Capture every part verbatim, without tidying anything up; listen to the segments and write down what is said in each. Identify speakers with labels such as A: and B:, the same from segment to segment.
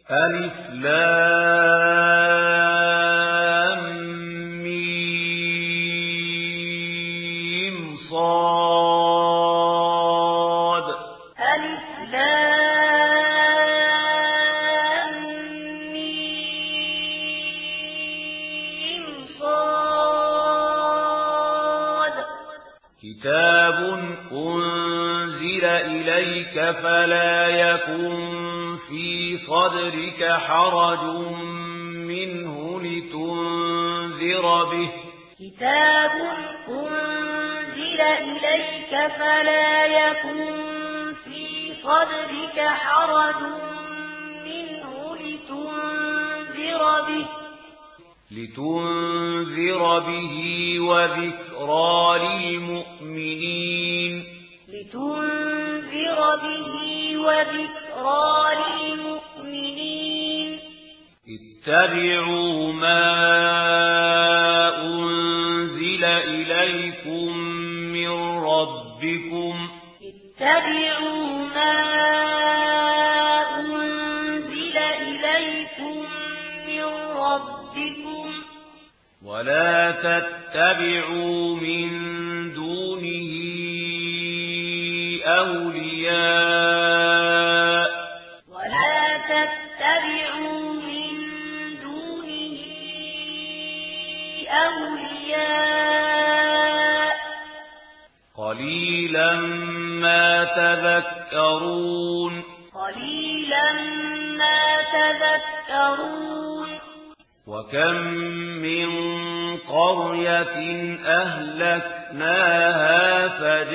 A: ألف لام ميم صاد
B: ألف لام ميم صاد
A: كتاب أنزل إليك فلا يكن في صدرك حرج منه لتنذر به
B: كتاب أنزل إليك فلا يكن في صدرك حرج منه لتنذر به
A: لتنذر به وذكرى للمؤمنين
B: لتنذر به وذكرى للمؤمنين
A: اتبعوا ما أنزل إليكم من ربكم
B: اتبعوا ما أنزل إليكم من ربكم
A: ولا تتبعوا من دونه أولياء
B: ولا تتبعوا من دونه أولياء
A: قليلا ما تذكرون
B: قليلا ما تذكرون
A: وكم من قرية أهلكناها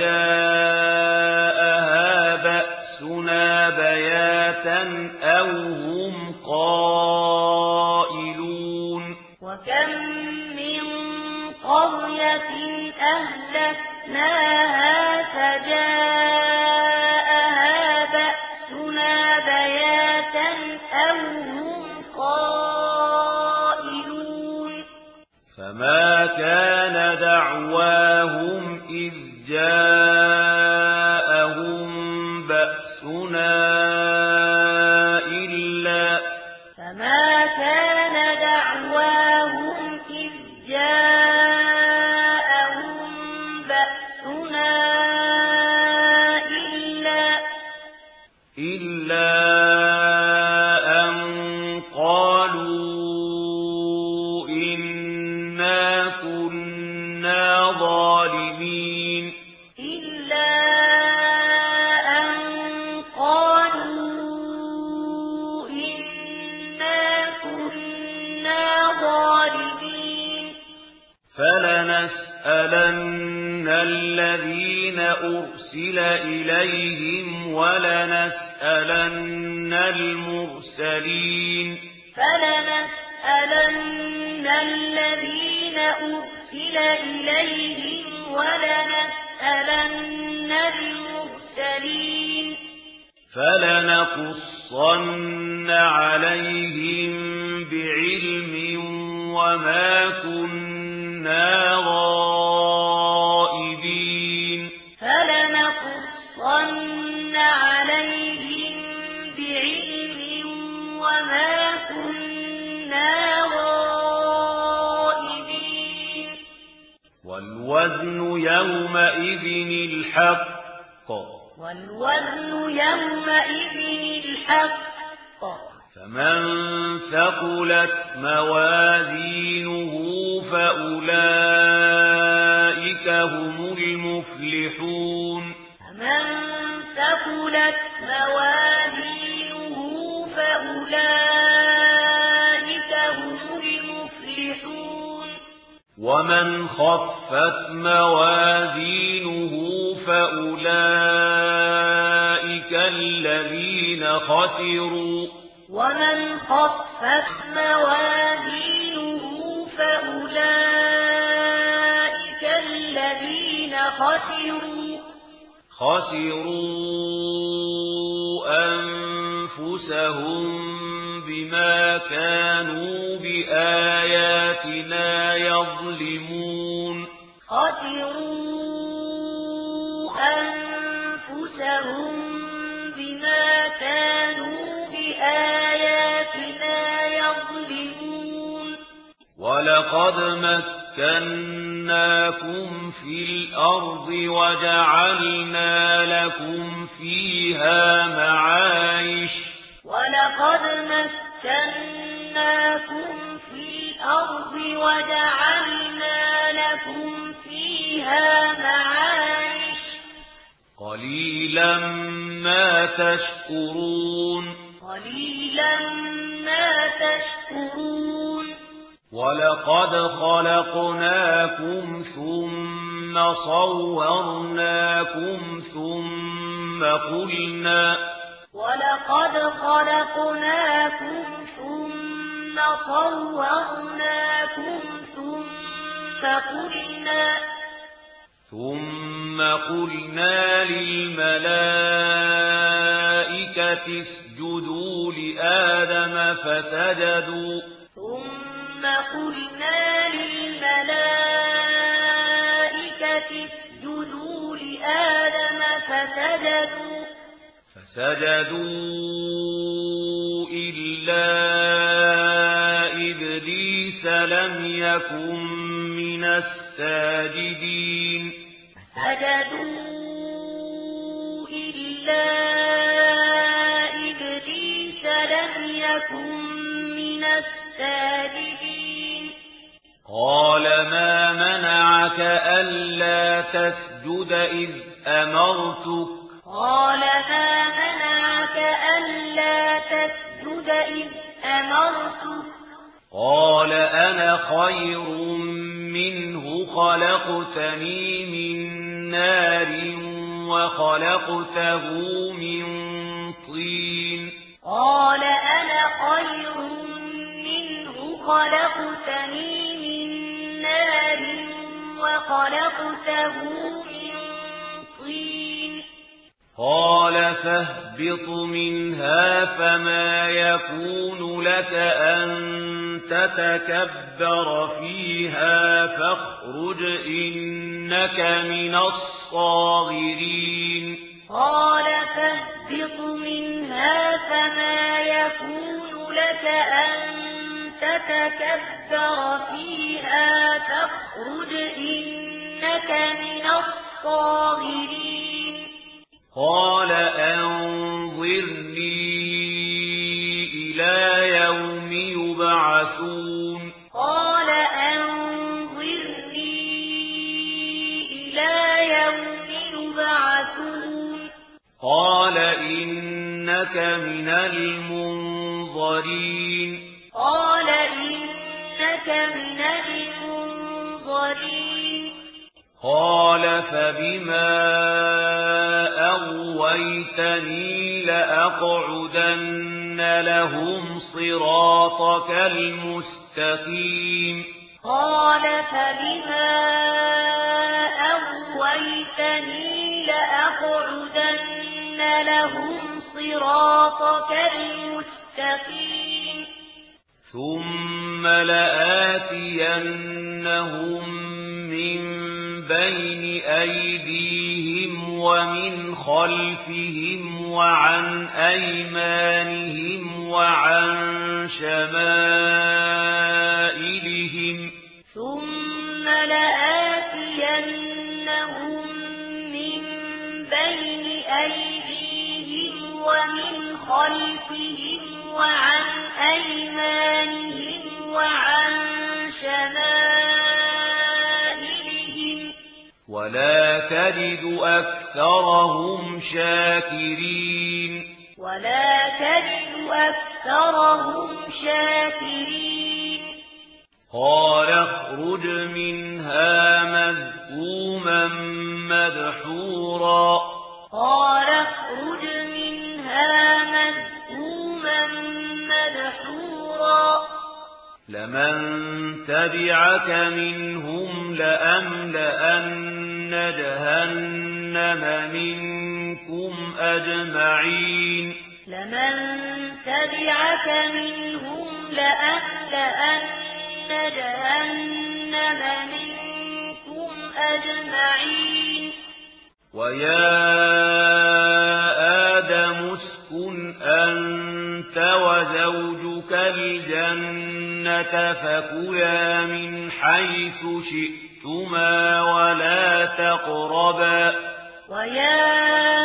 A: فجاءها بأسنا بياتا أو هم قائلون
B: وكم من قرية أهلكناها فجاءها بأسنا بياتا أو هم قائلون
A: فما كان دعواهم إذ جاءهم بأسنا إلا
B: فما كان دعواهم إذ جاءهم بأسنا إلا
A: إلا أن قالوا إنا كنا ظالمين
B: إلا أن قالوا إنا كنا ظالمين
A: فلنسألن الذين أرسل إليهم ولنسألن المرسلين
B: فلنسألن الذين أرسل إليهم ولنسألن المرسلين
A: فلنقصن عليهم بعلم وما كنا غائبين
B: فلنقصن عليهم بعلم وما كنا غائبين
A: والوزن يومئذ الحق
B: والوزن يومئذ الحق
A: فمن ثقلت موازينه فأولئك هم المفلحون
B: فمن ثقلت موازينه فأولئك هم المفلحون
A: ومن خفت موازينه فأولئك الذين خسروا
B: ومن خفت موازينه فأولئك الذين خسروا
A: خسروا أنفسهم بما كانوا بآياتنا يظلمون
B: خسروا أنفسهم بما كانوا بآياتنا
A: ولقد مكناكم في الأرض وجعلنا لكم فيها معايش
B: ولقد مكناكم في الأرض وجعلنا لكم فيها معايش
A: قليلا ما تشكرون
B: قليلا ما تشكرون
A: ولقد خلقناكم ثم صورناكم ثم قلنا
B: ولقد خلقناكم ثم صورناكم ثم قلنا
A: ثم قلنا للملائكة اسجدوا لآدم فسجدوا
B: ثم قلنا للملائكة اسجدوا لآدم فسجدوا
A: فسجدوا إلا إبليس لم يكن من الساجدين
B: فسجدوا إلا إبليس لم يكن من الساجدين
A: قال ما منعك ألا تسجد إذ أمرتك
B: قال ما منعك ألا تسجد إذ أمرتك
A: قال أنا خير منه خلقتني من نار وخلقته من طين
B: قال أنا خير منه خلقتني من نار وخلقته من طين
A: قال فاهبط منها فما يكون لك أن تتكبر فيها فاخرج إنك من الصاغرين
B: قال فاهبط منها فما يكون لك أن تتكبر فيها فاخرج إنك من الصاغرين
A: قال أنظرني إلى يوم يبعثون
B: قال أنظرني إلى يوم يبعثون
A: قال إنك من المنظرين
B: قال إنك من المنظرين
A: قال فبما أغويتني لأقعدن لهم صراطك المستقيم
B: قال فبما أغويتني لأقعدن لهم صراطك المستقيم
A: ثم لآتينهم من بين أيديهم ومن خلفهم وعن أيمانهم وعن شمائلهم
B: ثم لآتينهم من بين أيديهم ومن خلفهم وعن أيمانهم وعن شمائلهم
A: ولا تجد أكثرهم شاكرين
B: ولا تجد أكثرهم شاكرين
A: قال اخرج منها مذءوما مدحورا
B: قال اخرج منها مذءوما مدحورا
A: لمن تبعك منهم لأملأن جهنم منكم أجمعين
B: لمن تبعك منهم لأملأن جهنم منكم أجمعين
A: ويا آدم اسكن أنت وزوجك الجنة فكلا من حيث شئتما ولا تقربا
B: ويا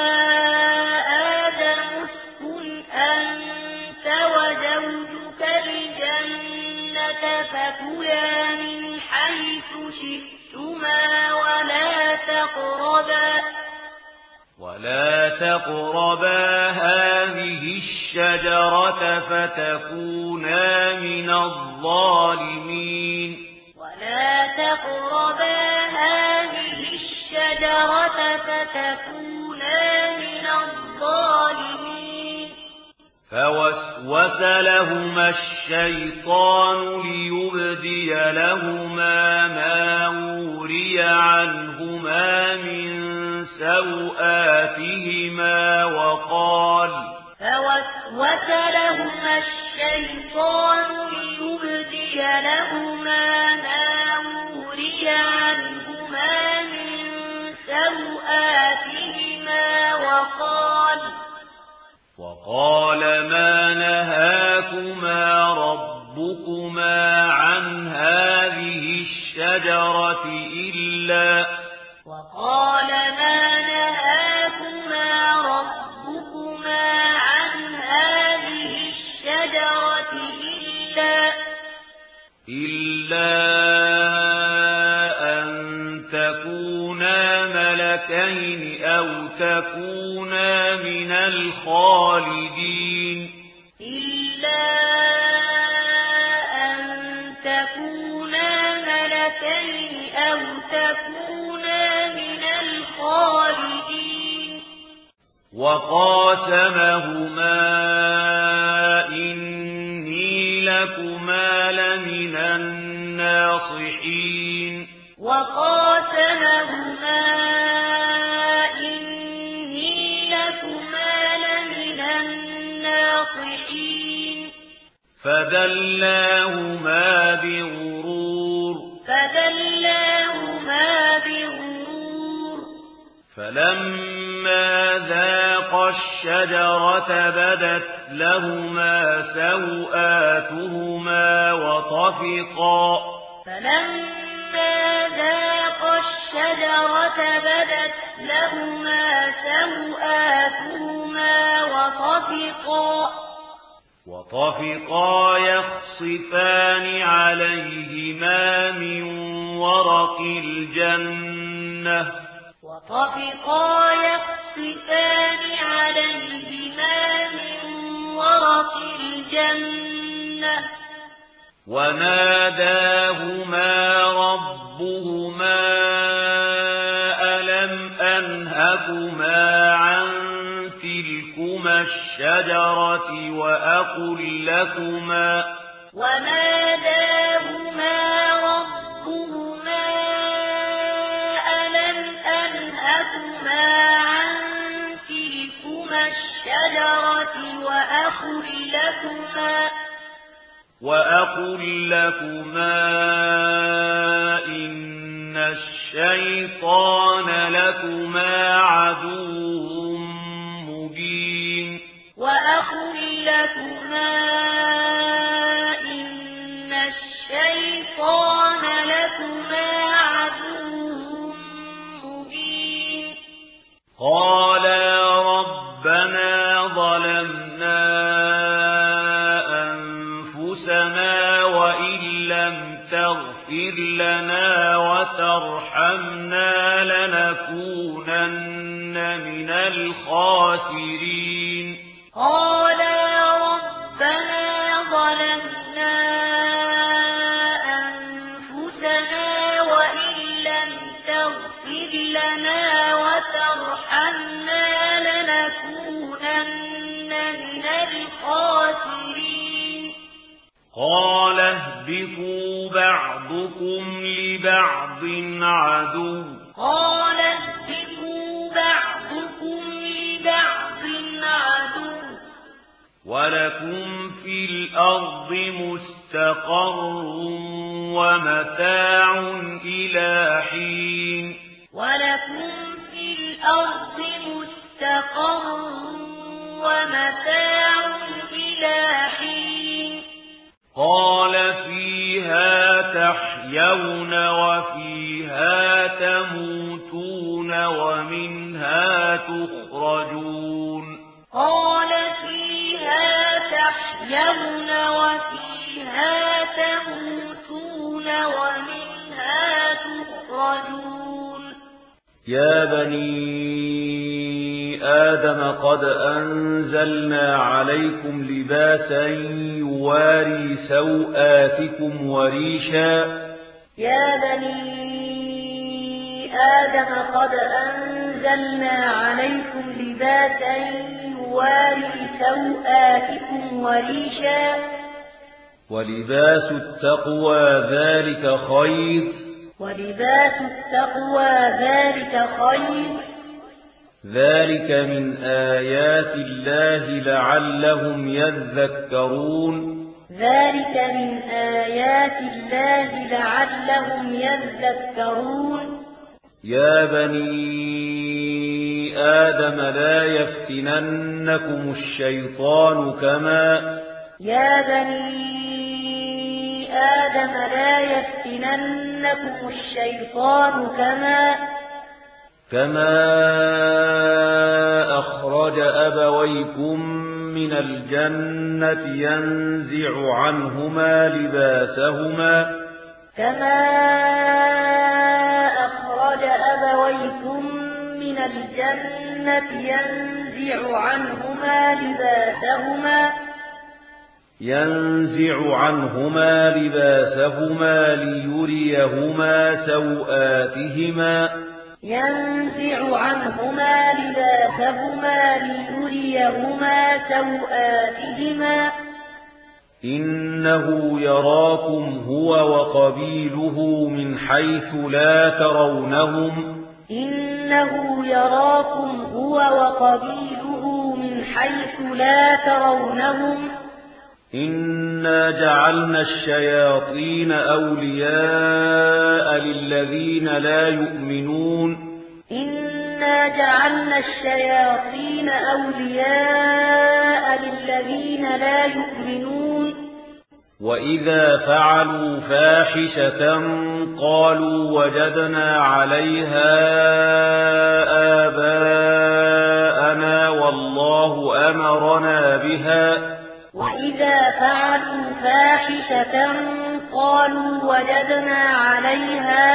B: آدم اسكن أنت وزوجك الجنة فكلا من حيث شئتما ولا تقربا
A: ولا تقربا هذه الشجرة فتكونا من الظالمين
B: ولا تقربا هذه الشجرة فتكونا من الظالمين
A: فوسوس لهما الشيطان ليبدي لهما ما وري عنهما من سوآتهما وقال
B: فوسوس لهما الشيطان ليبدي لهما ما وري عنهما من سوآتهما وقال
A: وقال ما نهاكما ربكما عن هذه الشجرة إلا
B: وقال ما نهاكما ربكما عن هذه الشجرة إلا
A: إلا أن تكونا ملكين أو تكونا من الخالدين
B: إلا أن تكونا ملكين أو تكونا من الخالدين
A: وقاسمهما إني لكما لمن الناصحين
B: وقاسمهما إني لكما لمن الناصحين
A: فدلاهما بغرور
B: فدلاهما بغرور
A: فلما ذاقا الشجرة بدت لهما سوآتهما وطفقا
B: فلما ذاقا الشجرة بدت لهما سوآتهما وطفقا
A: وطفقا يخصفان عليهما من ورق الجنة
B: وطفقا يخصفان عليهما من ورق الجنة
A: وناداهما ربهما ألم أنهكما عن تلكما الشجرة وأقل لكما
B: وناداهما ربهما ألم أنهكما عن تلكما الشجرة وأقل لكما
A: وأقل لكما إن الشيطان لكما عدو مبين
B: وأقل لكما إن الشيطان لكما عدو مبين
A: قالا ربنا ظلمنا وإن لم تغفر لنا وترحمنا لنكونن من الخاسرين
B: قالا ربنا ظلمنا أنفسنا وإن لم تغفر لنا وترحمنا لنكونن من الخاسرين
A: قال اهبطوا بعضكم لبعض عدو
B: قال اهبطوا بعضكم لبعض عدو
A: ولكم في الأرض مستقر ومتاع إلى حين
B: ولكم في الأرض مستقر ومتاع إلى حين
A: قال فيها تحيون وفيها تموتون ومنها تخرجون
B: قال فيها تحيون وفيها تموتون ومنها تخرجون
C: يا بني آدم قد أنزلنا عليكم لباسا يواري سوآتكم وريشا
B: يا بني آدم قد أنزلنا عليكم لباسا يواري سوآتكم وريشا
C: ولباس التقوى ذلك خير
B: ولباس التقوى ذلك خير
C: ذلك من آيات الله لعلهم يذكرون
B: ذلك من آيات الله لعلهم يذكرون
C: يا بني آدم لا يفتننكم الشيطان كما
B: يا بني آدم لا يفتننكم الشيطان كما
C: كما أخرج أبويكم من الجنة ينزع عنهما لباسهما
B: كما أخرج أبويكم من الجنة ينزع عنهما لباسهما
C: ينزع عنهما لباسهما ليريهما سوآتهما
B: ينزع عنهما لباسهما ليريهما سوآتهما
C: إنه يراكم هو وقبيله من حيث لا ترونهم
B: إنه يراكم هو وقبيله من حيث لا ترونهم
C: إنا جعلنا الشياطين أولياء للذين لا يؤمنون
B: إنا جعلنا الشياطين أولياء للذين لا يؤمنون
C: وإذا فعلوا فاحشة قالوا وجدنا عليها آباءنا والله أمرنا بها
B: وإذا فعلوا فاحشة قالوا وجدنا عليها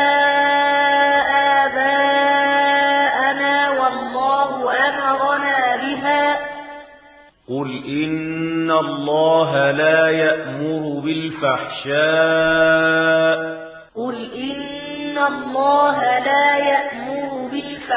B: آباءنا والله أمرنا بها
C: قل إن الله لا يأمر بالفحشاء
B: قل إن الله لا يأمر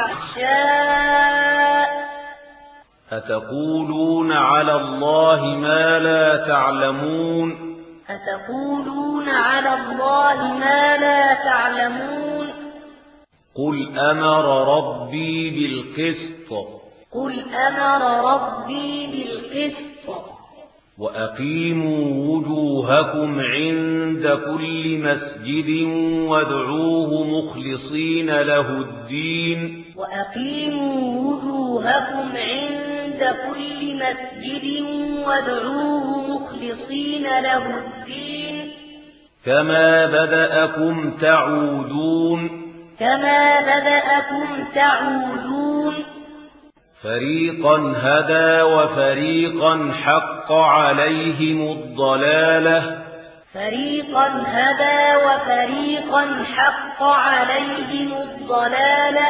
B: بالفحشاء
C: أتقولون على الله ما لا تعلمون
B: أتقولون على الله ما لا تعلمون
C: قل أمر ربي بالقسط
B: قل أمر ربي بالقسط
C: وأقيموا وجوهكم عند كل مسجد وادعوه مخلصين له الدين
B: وأقيموا وجوهكم عند كل مسجد وادعوه مخلصين له الدين
C: كما بدأكم تعودون
B: كما بدأكم تعودون
C: فريقا هدى وفريقا حق عليهم الضلالة
B: فريقا هدى وفريقا حق عليهم الضلالة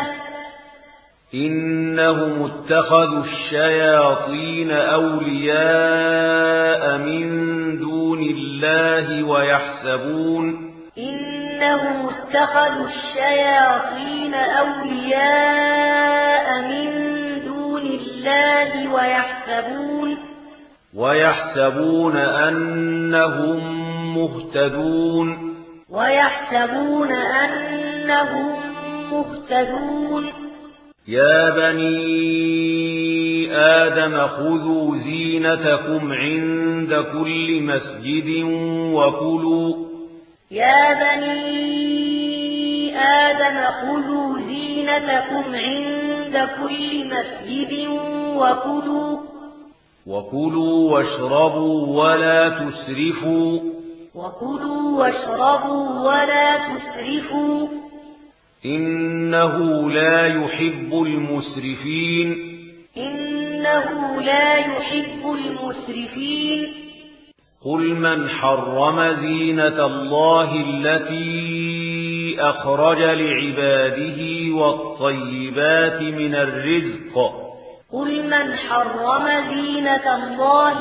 C: إنهم اتخذوا الشياطين أولياء من دون الله ويحسبون
B: إنهم اتخذوا الشياطين أولياء من دون الله ويحسبون
C: ويحسبون أنهم مهتدون
B: ويحسبون أنهم مهتدون
C: يا بني آدم خذوا زينتكم عند كل مسجد وكلوا
B: يا بني آدم خذوا زينتكم عند كل مسجد وكلوا
C: وكلوا واشربوا ولا تسرفوا
B: وكلوا واشربوا ولا تسرفوا
C: إنه لا يحب المسرفين
B: إنه لا يحب المسرفين
C: قل من حرم زينة الله التي أخرج لعباده والطيبات من الرزق
B: قل من حرم زينة الله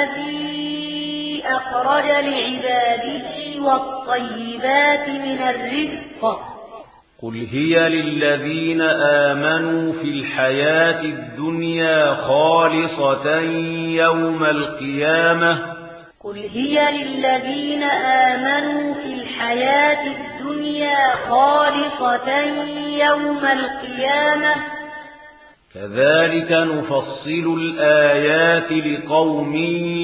B: التي أخرج لعباده والطيبات من الرزق
C: قل هي للذين آمنوا في الحياة الدنيا خالصة يوم القيامة
B: قل هي للذين آمنوا في الحياة الدنيا خالصة يوم القيامة
C: كذلك نفصل الآيات لقوم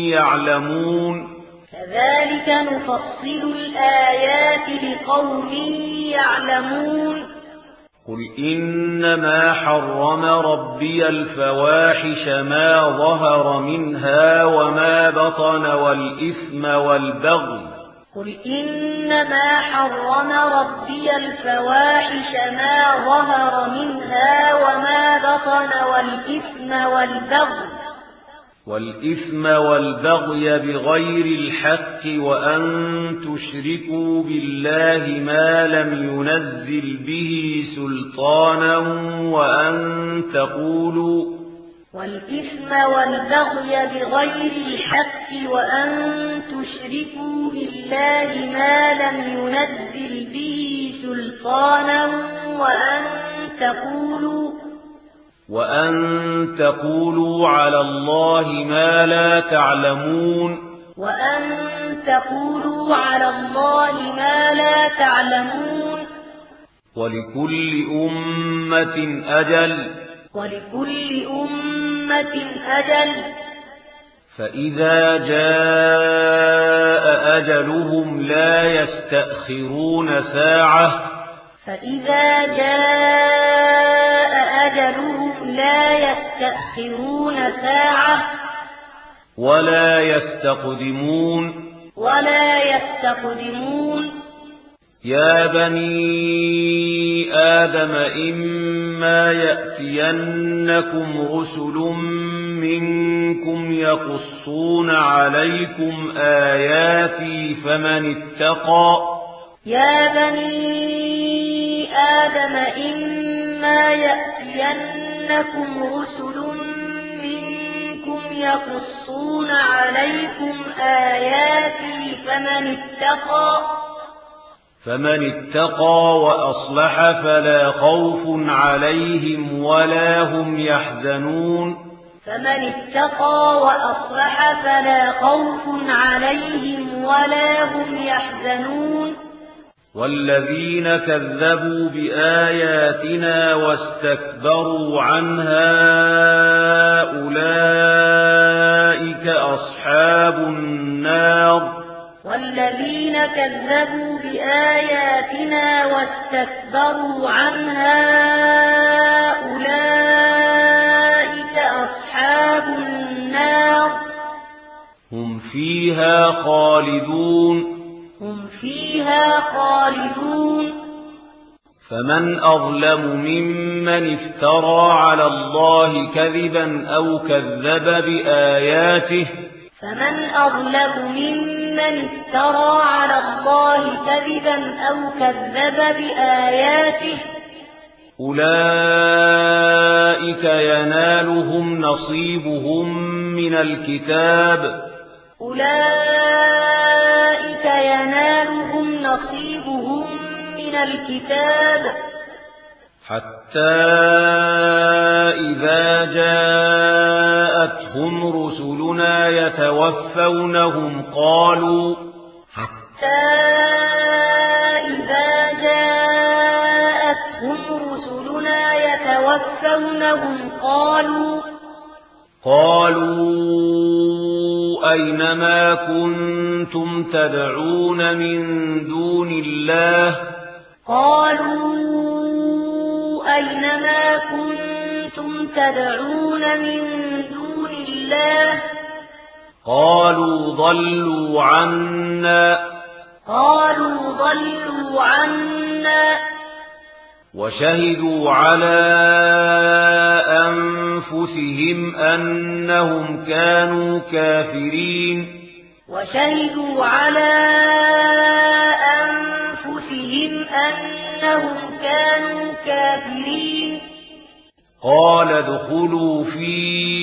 C: يعلمون
B: كذلك نفصل الآيات لقوم يعلمون
C: قل إنما حرم ربي الفواحش ما ظهر منها وما بطن والإثم والبغي
B: قل إنما حرم ربي الفواحش ما ظهر منها وما بطن والإثم والبغي
C: والإثم والبغي بغير الحق وأن تشركوا بالله ما لم ينزل به سلطانا وأن تقولوا
B: والإثم والبغي بغير الحق وأن تشركوا بالله ما لم ينزل به سلطانا وأن تقولوا
C: وأن تقولوا على الله ما لا تعلمون
B: وأن تقولوا على الله ما لا تعلمون
C: ولكل أمة أجل
B: ولكل أمة أجل
C: فإذا جاء أجلهم لا يستأخرون ساعة
B: فإذا جاء أجلهم لا يستأخرون ساعة
C: ولا يستقدمون
B: ولا يستقدمون
C: يا بني آدم إما يأتينكم رسل منكم يقصون عليكم آياتي فمن اتقى
B: يا بني آدم إما يأتينكم رسل منكم يقصون عليكم آياتي فمن اتقى
C: فمن اتقى وأصلح فلا خوف عليهم ولا هم يحزنون
B: فمن اتقى وأصلح فلا خوف عليهم ولا هم يحزنون
C: والذين كذبوا بآياتنا واستكبروا عنها أولئك أصحاب النار
B: والذين كذبوا بآياتنا واستكبروا عنها أولئك أصحاب النار
C: هم فيها خالدون
B: هم فيها خالدون
C: فمن أظلم ممن افترى على الله كذبا أو كذب بآياته
B: فمن أظلم ممن افترى على الله كذبا أو كذب بآياته
C: أولئك ينالهم نصيبهم من الكتاب
B: أولئك ينالهم نصيبهم من الكتاب
C: حتى إذا جاءتهم رسلنا يتوفونهم قالوا
B: حتى إذا جاءتهم رسلنا يتوفونهم قالوا
C: قالوا أينما كنتم تدعون من دون الله
B: قالوا أينما كنتم تدعون من دون الله الله
C: قالوا ضلوا عنا
B: قالوا ضلوا عنا
C: وشهدوا على أنفسهم أنهم كانوا كافرين
B: وشهدوا على أنفسهم أنهم كانوا كافرين
C: قال ادخلوا في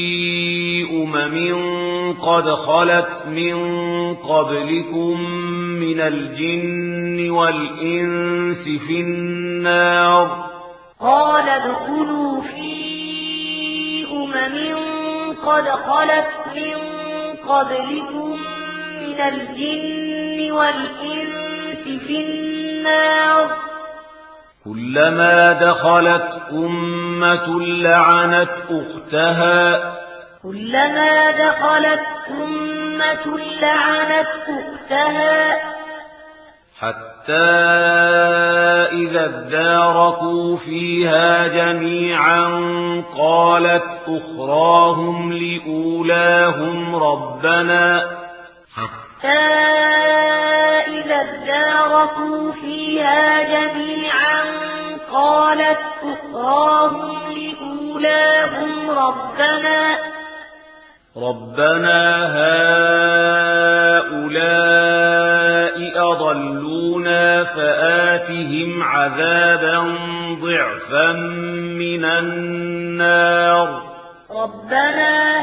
C: أمم قد خلت من قبلكم من الجن والإنس في النار
B: قال ادخلوا في أمم قد خلت من قبلكم من الجن والإنس في النار
C: كلما دخلت أمة لعنت أختها
B: كلما دخلت أمة لعنت أختها
C: حتى إذا اداركوا فيها جميعا قالت أخراهم لأولاهم ربنا
B: حتى إذا اداركوا فيها جميعا قالت أخراهم لأولاهم ربنا
C: ربنا هؤلاء أضلونا فآتهم عذابا ضعفا من النار
B: ربنا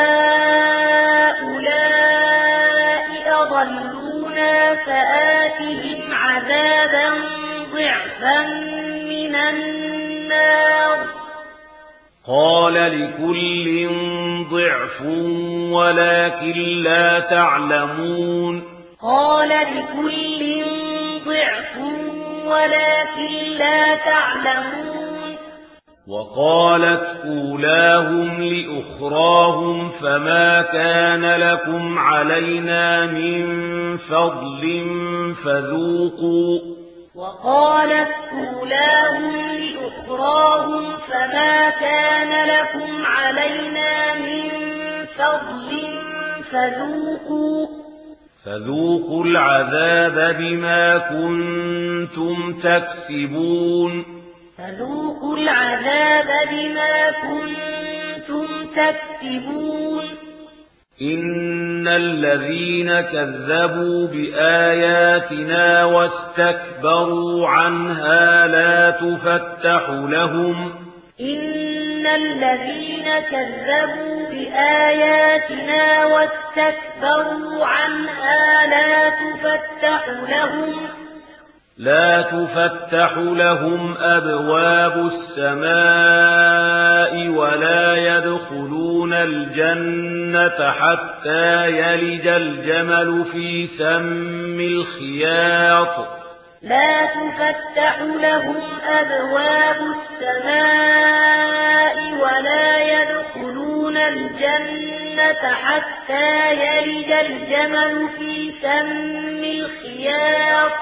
B: هؤلاء أضلونا فآتهم عذابا ضعفا من النار
C: قال لكل ضعف ولكن لا تعلمون
B: قال لكل ضعف ولكن لا تعلمون
C: وقالت أولاهم لأخراهم فما كان لكم علينا من فضل فذوقوا
B: وقالت أولاهم لأخراهم فما كان لكم علينا من فضل فذوقوا
C: فذوقوا العذاب بما كنتم تكسبون
B: فذوقوا العذاب بما كنتم تكسبون
C: إن الذين كذبوا بآياتنا واستكبروا عنها لا تفتح لهم
B: إن الذين كذبوا بآياتنا واستكبروا عنها لا تفتح لهم
C: لا تفتح لهم أبواب السماء ولا يدخلون الجنة حتى يلج الجمل في سم الخياط
B: لا تفتح لهم أبواب السماء ولا يدخلون الجنة حتى يلج الجمل في سم الخياط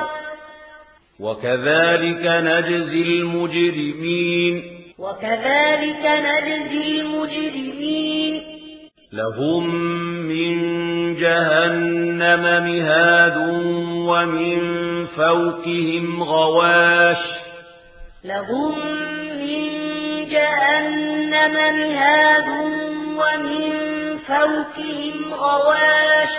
C: وكذلك نجزي المجرمين
B: وكذلك نجزي المجرمين
C: لهم من جهنم مهاد ومن فوقهم غواش
B: لهم من جهنم مهاد ومن فوقهم غواش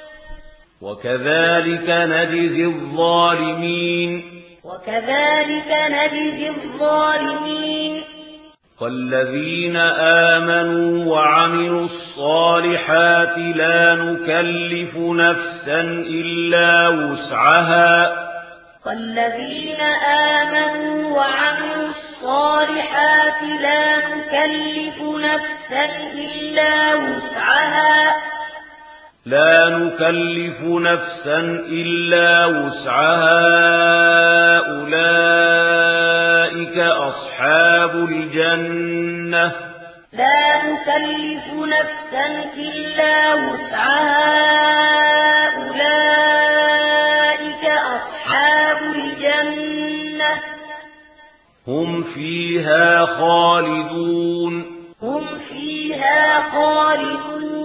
C: وكذلك نجزي الظالمين
B: وكذلك نجزي الظالمين
C: والذين آمنوا وعملوا الصالحات لا نكلف نفسا إلا وسعها
B: والذين آمنوا وعملوا الصالحات لا نكلف نفسا إلا وسعها
C: لا نكلف نفسا إلا وسعها أولئك أصحاب الجنة
B: لا نكلف نفسا إلا وسعها أولئك أصحاب الجنة
C: هم فيها خالدون
B: هم فيها خالدون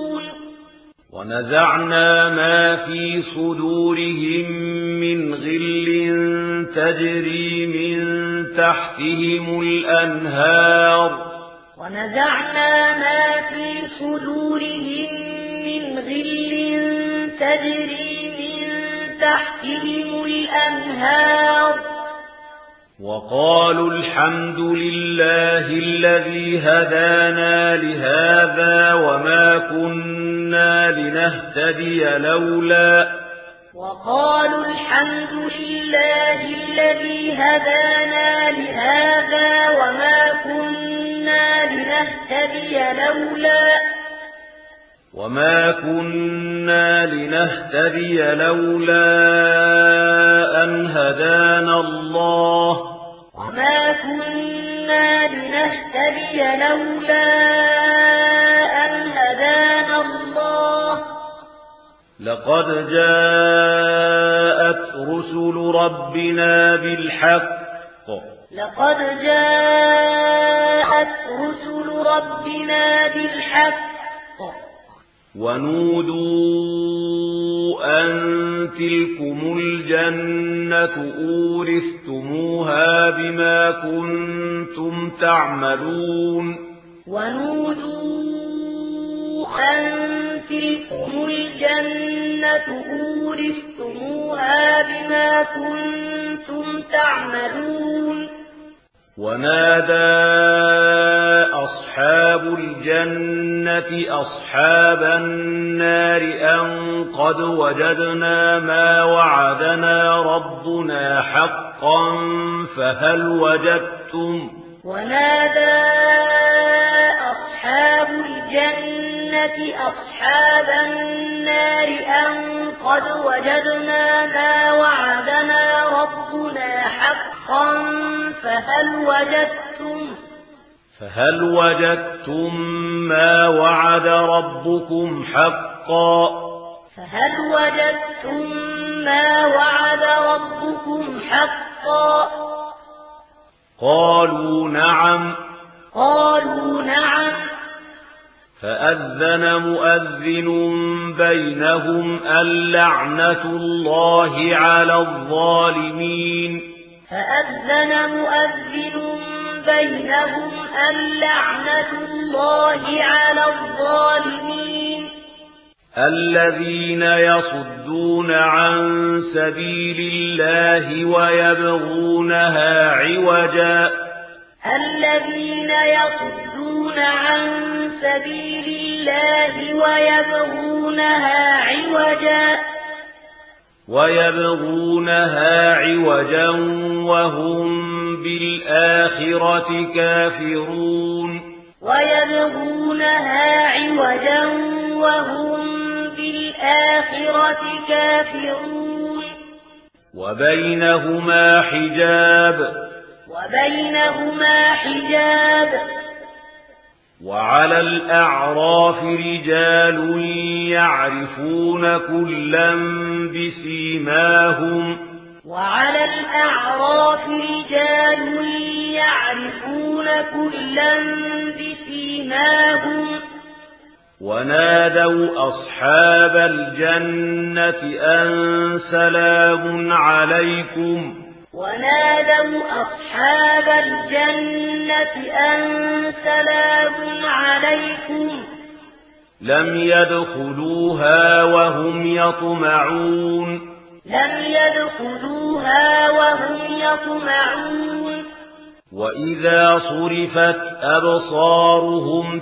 C: ونزعنا ما في صدورهم من غل تجري من تحتهم الأنهار
B: ونزعنا ما في صدورهم من غل تجري من تحتهم الأنهار
C: وقالوا الحمد لله الذي هدانا لهذا وما كنا لنهتدي لولا
B: وقالوا الحمد لله الذي هدانا لهذا وما كنا لنهتدي لولا
C: وما كنا لنهتدي لولا أن هدانا الله
B: وما كنا لنهتدي لولا أن هدانا الله
C: لقد جاءت رسل ربنا بالحق
B: لقد جاءت رسل ربنا بالحق
C: ونودوا أن تلكم الجنة أورثتموها بما كنتم تعملون
B: ونودوا أن تلكم الجنة أورثتموها بما كنتم تعملون
C: ونادى أصحاب الجنة أصحاب النار أن قد وجدنا ما وعدنا ربنا حقا فهل وجدتم
B: ونادى أصحاب الجنة أصحاب النار أن قد وجدنا ما وعدنا ربنا حقا فهل وجدتم
C: فهل وجدتم ما وعد ربكم حقا
B: فهل وجدتم ما وعد ربكم حقا
C: قالوا نعم
B: قالوا نعم
C: فأذن مؤذن بينهم اللعنة الله على الظالمين
B: فأذن مؤذن بينهم اللعنة الله على الظالمين
C: الذين يصدون عن سبيل الله ويبغونها عوجا
B: الذين يصدون عن سبيل الله ويبغونها عوجا
C: ويبغونها عوجا وهم بالآخرة كافرون
B: ويبغونها عوجا وهم بالآخرة كافرون
C: وبينهما حجاب
B: وبينهما حجاب
C: وعلى الأعراف رجال يعرفون كلا بسيماهم
B: وعلى الأعراف رجال يعرفون كلا بسيماهم
C: ونادوا أصحاب الجنة أن سلام عليكم
B: ونادوا أصحاب الجنة أن سلام عليكم
C: لم يدخلوها وهم يطمعون
B: لم يدخلوها وهم يطمعون
C: وإذا صرفت أبصارهم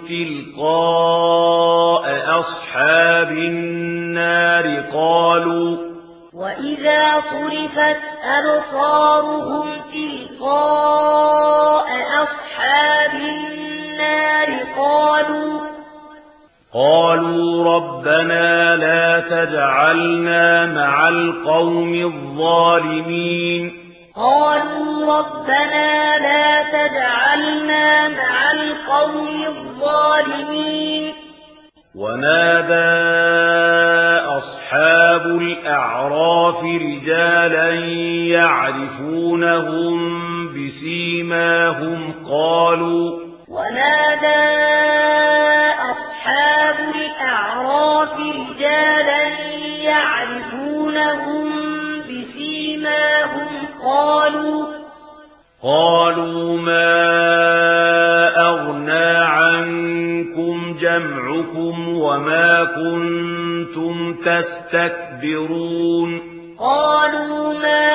C: تلقاء أصحاب النار قالوا
B: وإذا صرفت أبصارهم تلقاء أصحاب النار قالوا
C: قالوا ربنا لا تجعلنا مع القوم الظالمين
B: قالوا ربنا لا تجعلنا مع القوم الظالمين
C: ونادى أصحاب الأعراف رجالا يعرفونهم بسيماهم قالوا
B: ونادى أصحاب أصحاب الأعراف رجالا يعرفونهم بسيماهم قالوا
C: قالوا ما أغنى عنكم جمعكم وما كنتم تستكبرون
B: قالوا ما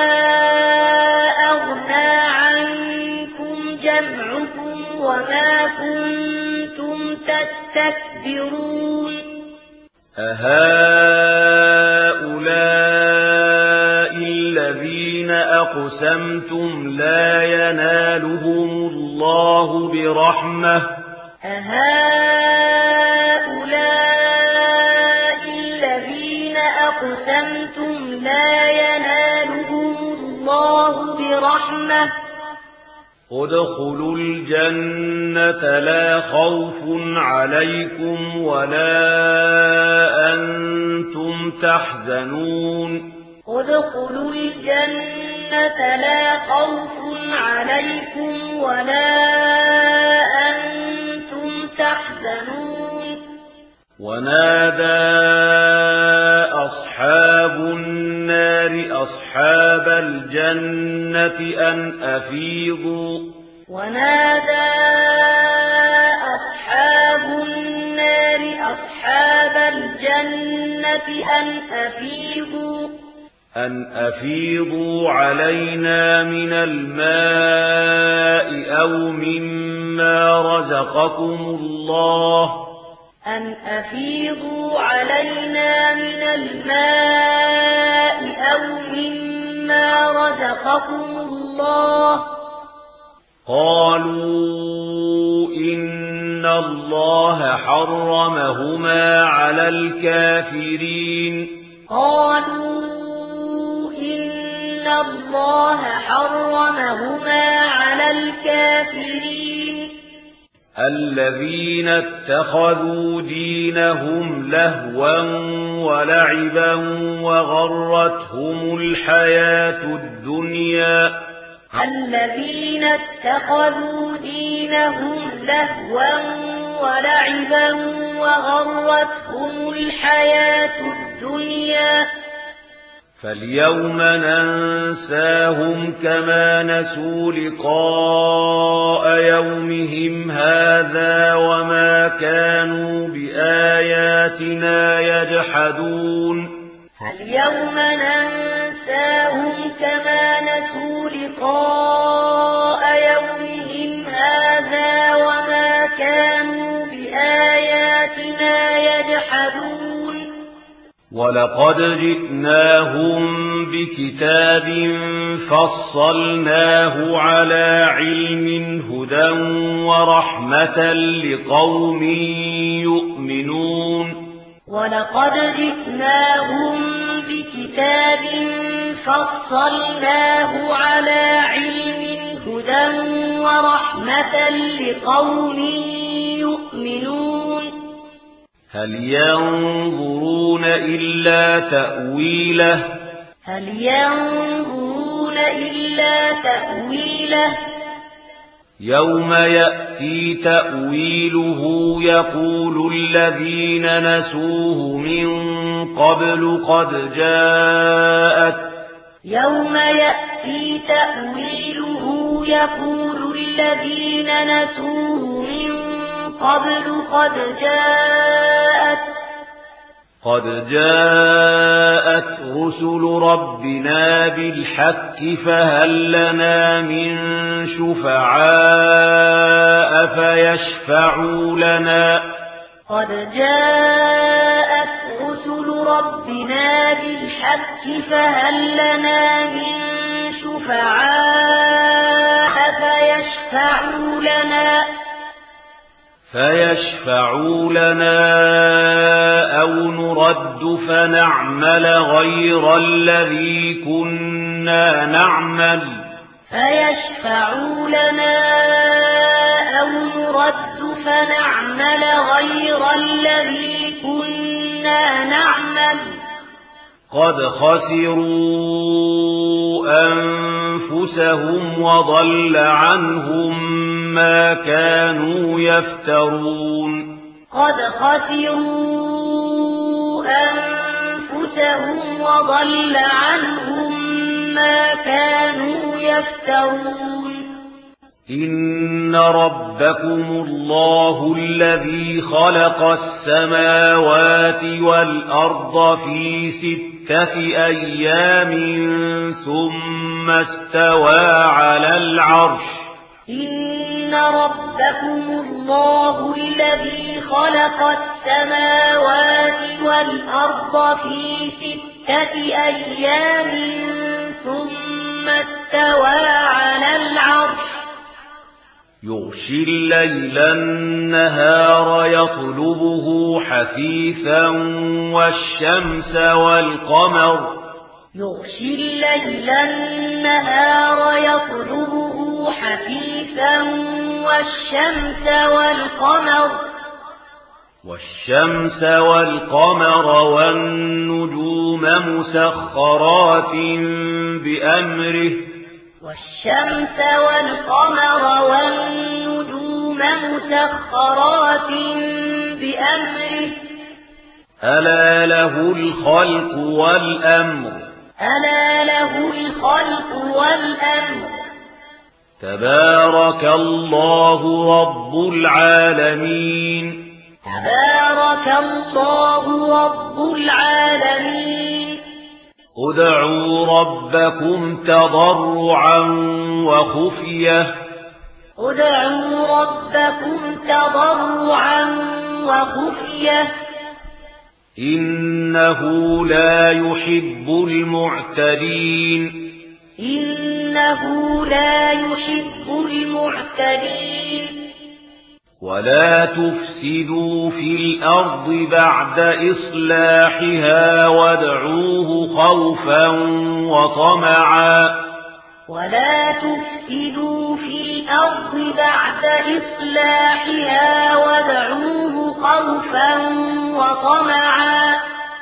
B: أغنى عنكم جمعكم وما كنتم تستكبرون
C: أهؤلاء الذين أقسمتم لا ينالهم الله برحمة
B: أهؤلاء الذين أقسمتم لا ينالهم الله برحمة
C: ادخلوا الجنة لا خوف عليكم ولا أنتم تحزنون
B: ادخلوا الجنة لا خوف عليكم ولا أنتم تحزنون
C: ونادى أصحاب النار أصحاب الجنة أن أفيضوا
B: ونادى أصحاب النار أصحاب الجنة أن أفيضوا
C: أن أفيضوا علينا من الماء أو مما رزقكم الله
B: أن أفيضوا علينا من الماء أو مما رزقكم الله
C: قالوا إن الله حرمهما على الكافرين
B: قالوا إن الله حرمهما على الكافرين
C: الذين اتخذوا دينهم لهوا ولعبا وغرتهم الحياة الدنيا
B: الذين اتخذوا دينهم لهوا ولعبا وغرتهم الحياة الدنيا
C: فاليوم ننساهم كما نسوا لقاء يومهم هذا وما كانوا بآياتنا يجحدون
B: فاليوم ننساهم كما نسوا لقاء يومهم هذا وما كانوا بآياتنا يجحدون
C: ولقد جئناهم بكتاب فصلناه على علم هدى ورحمة لقوم يؤمنون
B: ولقد جئناهم بكتاب فصلناه على علم هدى ورحمة لقوم يؤمنون
C: هل ينظرون إلا تأويله
B: هل ينظرون إلا تأويله
C: يوم يأتي تأويله يقول الذين نسوه من قبل قد جاءت
B: يوم يأتي تأويله يقول الذين نسوه من قبل قد جاءت
C: قد جاءت رسل ربنا بالحق فهل لنا من شفعاء فيشفعوا لنا
B: قد جاءت رسل ربنا بالحق فهل لنا من شفعاء فيشفعوا لنا
C: فيشفعوا لنا أو نرد فنعمل غير الذي كنا نعمل
B: فيشفعوا لنا أو نرد فنعمل غير الذي كنا نعمل
C: قد خسروا أنفسهم وضل عنهم ما كانوا يفترون
B: قد خسروا أنفسهم وضل عنهم ما كانوا يفترون
C: إن ربكم الله الذي خلق السماوات والأرض في ستة أيام ثم استوى على العرش
B: إن ربكم الله الذي خلق السماوات والأرض في ستة أيام ثم استوى على العرش
C: يغشي الليل النهار يطلبه حثيثا والشمس والقمر
B: يغشي الليل النهار يطلبه حثيثا والشمس والقمر
C: والشمس والقمر والنجوم مسخرات بأمره
B: والشمس والقمر والنجوم مسخرات بأمره
C: ألا له الخلق والأمر
B: ألا له الخلق والأمر
C: تبارك الله رب العالمين
B: تبارك الله رب العالمين
C: ادعوا ربكم تضرعا وخفية
B: ادعوا ربكم تضرعا وخفية
C: إنه لا يحب المعتدين
B: إنه لا يحب المعتدين
C: ولا تفسدوا في الأرض بعد إصلاحها وادعوه خوفا وطمعا
B: ولا تفسدوا في الأرض بعد إصلاحها وادعوه خوفا وطمعا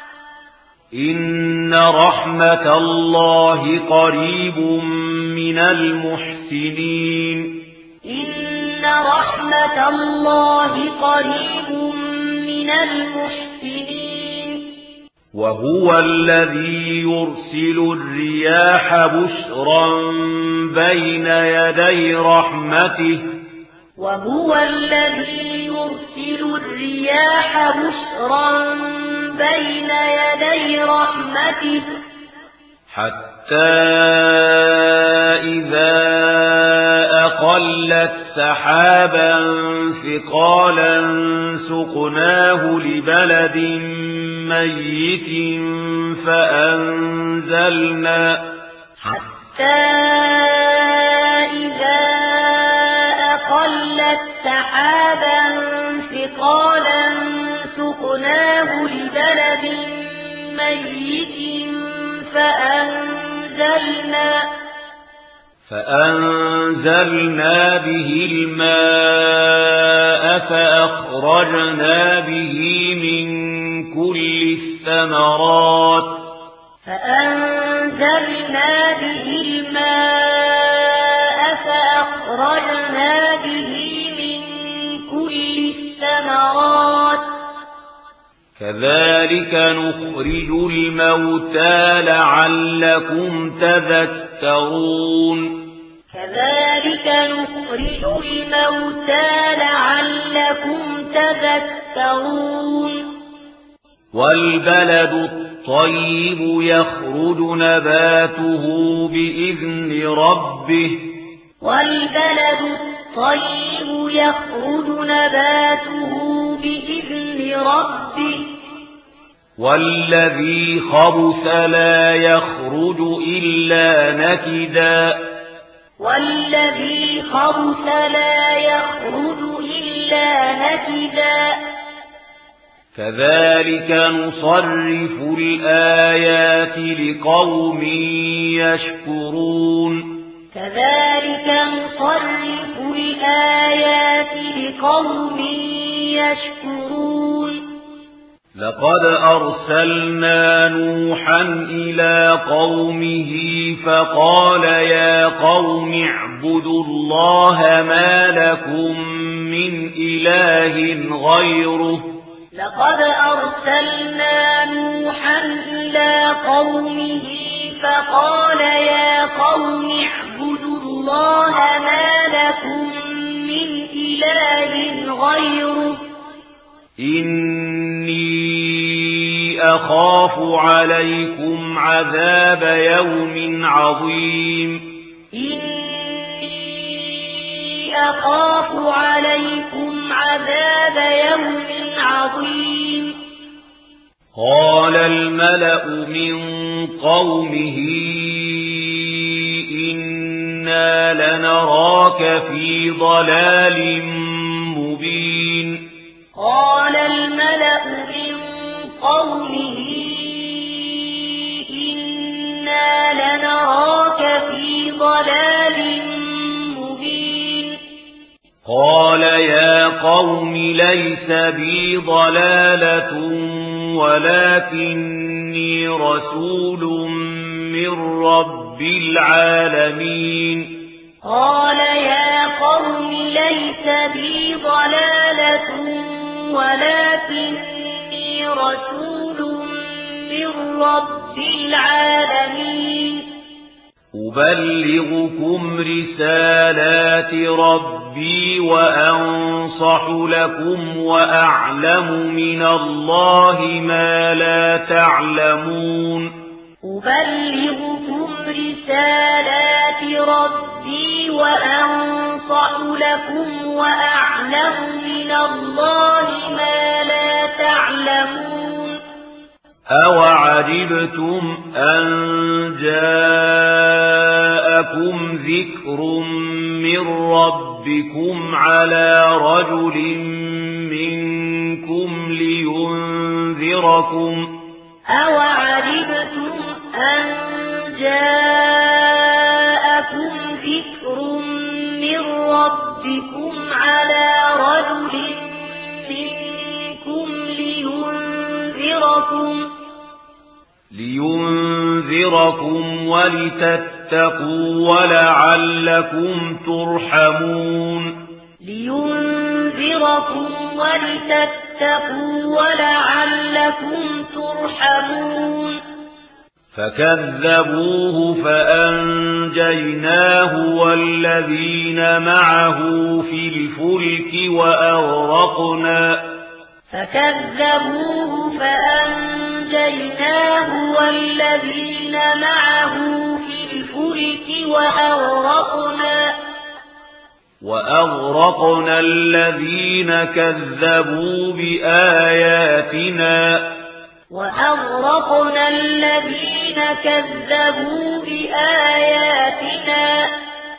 C: إن رحمة الله قريب من المحسنين
B: إن رحمة الله قريب من المحسنين
C: وهو الذي يرسل الرياح بشرا بين يدي رحمته
B: وهو الذي يرسل الرياح بشرا بين يدي رحمته
C: حتى إذا أقلت سحابا ثقالا سقناه لبلد ميت فأنزلنا
B: حتى إذا أقلت سحابا ثقالا سقناه لبلد ميت فأنزلنا
C: فأنزلنا به الماء فأخرجنا به من كل الثمرات
B: فأنزلنا به الماء فأخرجنا به من كل الثمرات
C: كذلك نخرج الموتى لعلكم تذكرون
B: كذلك نخرج الموتى لعلكم تذكرون
C: والبلد الطيب يخرج نباته بإذن ربه
B: والبلد الطيب يخرج نباته بإذن ربه
C: والذي خبث لا يخرج إلا نكدا
B: والذي خبث لا يخرج إلا نكدا
C: كذلك نصرف الآيات لقوم يشكرون
B: كذلك نصرف الآيات لقوم يشكرون
C: لقد أرسلنا نوحا إلى قومه فقال يا قوم اعبدوا الله ما لكم
A: من إله غيره
B: لقد أرسلنا نوحا إلى قومه فقال يا قوم اعبدوا الله ما لكم من إله غيره
A: إني أخاف عليكم عذاب يوم عظيم
B: إني أخاف عليكم عذاب يوم عظيم
A: قال الملأ من قومه إنا لنراك في ضلال مبين
B: قال الملأ من قومه إنا لنراك في ضلال مبين
A: قال يا قوم ليس بي ضلالة ولكني رسول من رب العالمين
B: قال يا قوم ليس بي ضلالة ولكني رسول من رب العالمين
A: أبلغكم رسالات ربي وأنصح لكم وأعلم من الله ما لا تعلمون
B: أبلغكم رسالات ربي وأنصح لكم وأعلم من الله ما لا تعلمون
A: أوعجبتم أن جاءكم ذكر من ربكم على رجل منكم لينذركم
B: أوعجبتم أن جاءكم ذكر من ربكم على رجل منكم لينذركم
A: لينذركم ولتتقوا ولعلكم ترحمون
B: لينذركم ولتتقوا ولعلكم ترحمون
A: فكذبوه فأنجيناه والذين معه في الفلك وأغرقنا
B: فكذبوه فأنجيناه والذين معه في الفلك وأغرقنا
A: وأغرقنا الذين كذبوا بآياتنا
B: وأغرقنا الذين كذبوا بآياتنا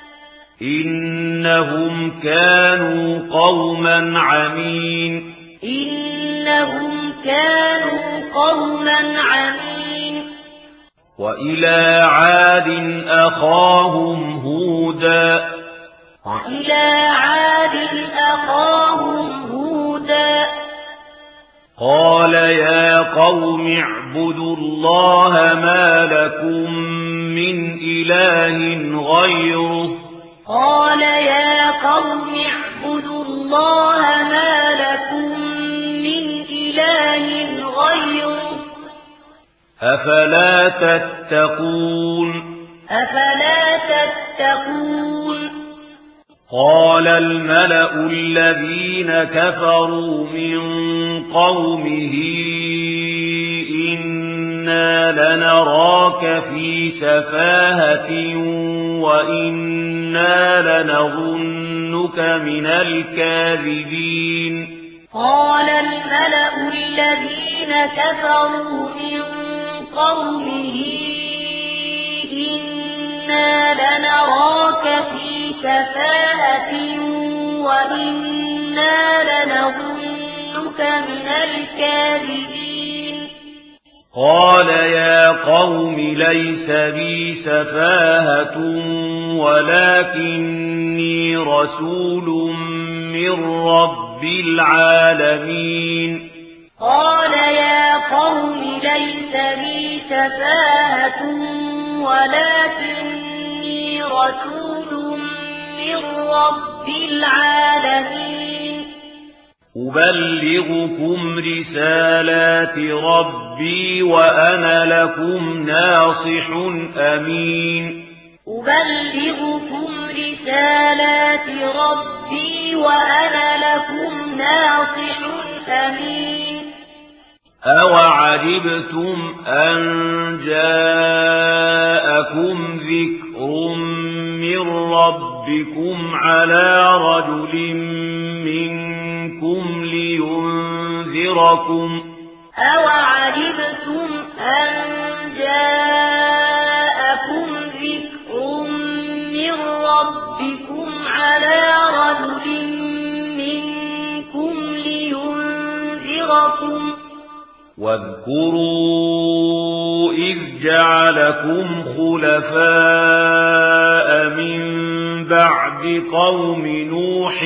A: إنهم كانوا قوما عمين
B: إنهم كانوا قوما عمين
A: وإلى عاد أخاهم هودا
B: وإلى عاد أخاهم هودا
A: قال يا قوم اعبدوا الله ما لكم من إله غيره
B: قال يا قوم اعبدوا الله ما لكم من إله غيره
A: أفلا تتقون
B: أفلا تتقون
A: قال الملأ الذين كفروا من قومه إنا لنراك في سفاهة وإنا لنظنك من الكاذبين
B: قال الملأ الذين كفروا من قومه إنا لنراك في سفاهة وإنا لنظنك من الكاذبين
A: قال يا قوم ليس بي سفاهة ولكني رسول من رب العالمين
B: قال يا قوم ليس بي سفاهة ولكني رسول من رب العالمين
A: أبلغكم رسالات ربي وأنا لكم ناصح أمين
B: أبلغكم رسالات ربي وأنا لكم ناصح أمين
A: أوعجبتم أن جاءكم ذكر من ربكم على رجل منكم لينذركم
B: أوعجبتم أن جاءكم ذكر من ربكم على رجل منكم لينذركم
A: واذكروا إذ جعلكم خلفاء من بعد قوم نوح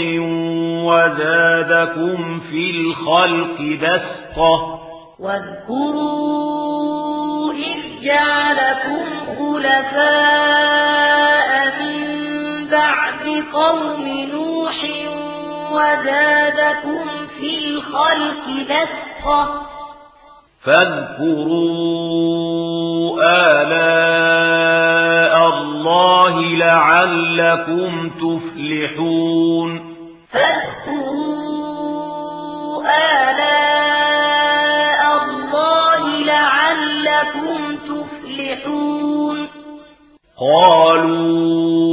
A: وزادكم في الخلق بسطة
B: واذكروا إذ جعلكم خلفاء من بعد قوم نوح وزادكم في الخلق بسطة
A: فاذكروا آلاء الله لعلكم تفلحون
B: فاذكروا آلاء الله لعلكم تفلحون
A: قالوا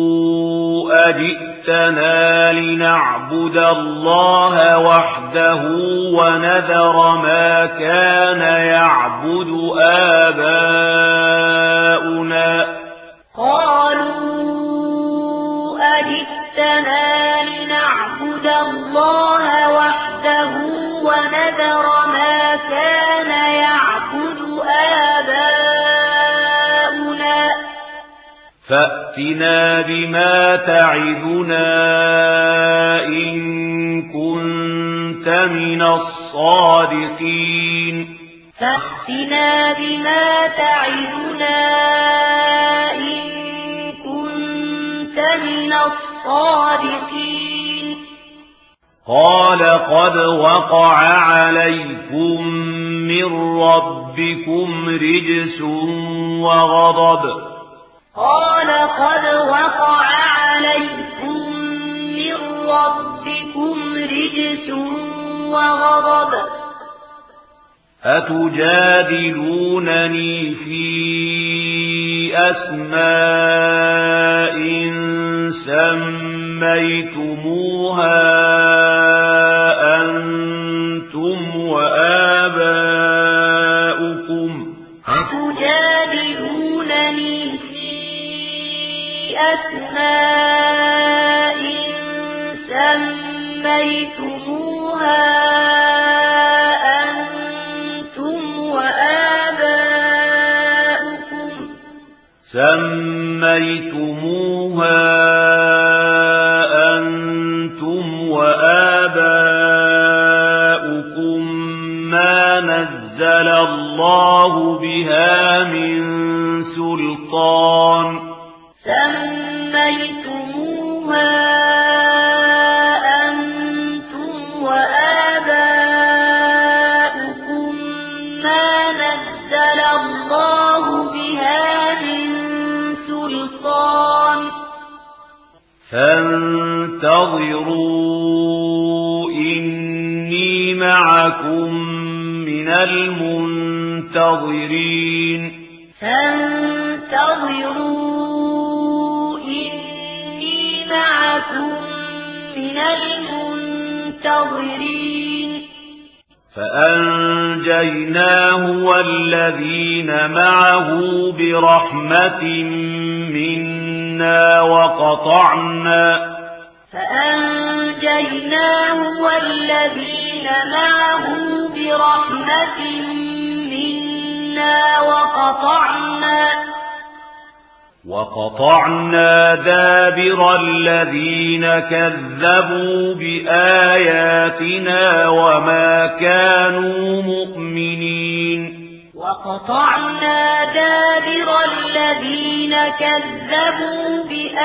A: أجئتنا لنعبد الله وحده ونذر ما كان يعبد آباؤنا
B: قالوا أجئتنا لنعبد الله وحده ونذر ما كان يعبد آباؤنا
A: فأتنا بما تعدنا إن كنت من الصادقين
B: فأتنا بما تعدنا إن كنت من الصادقين
A: قال قد وقع عليكم من ربكم رجس وغضب
B: قال قد وقع عليكم من ربكم رجس وغضب
A: أتجادلونني في أسماء سميتموها أنتم وآباؤكم
B: أتجادلونني أسماء سميتموها أنتم وآباؤكم
A: سميتموها أنتم وآباؤكم ما نزل الله بها من سلطان
B: سميتموها أنتم وآباؤكم ما نزل الله بها من سلطان
A: فانتظروا إني معكم من المنتظرين
B: فانتظروا إني معكم من المنتظرين
A: فأنجيناه والذين معه برحمة منا وقطعنا
B: فأنجيناه والذين معه برحمة منا وقطعنا
A: وقطعنا دابر الذين كذبوا بآياتنا وما كانوا مؤمنين
B: وقطعنا دابر الذين كذبوا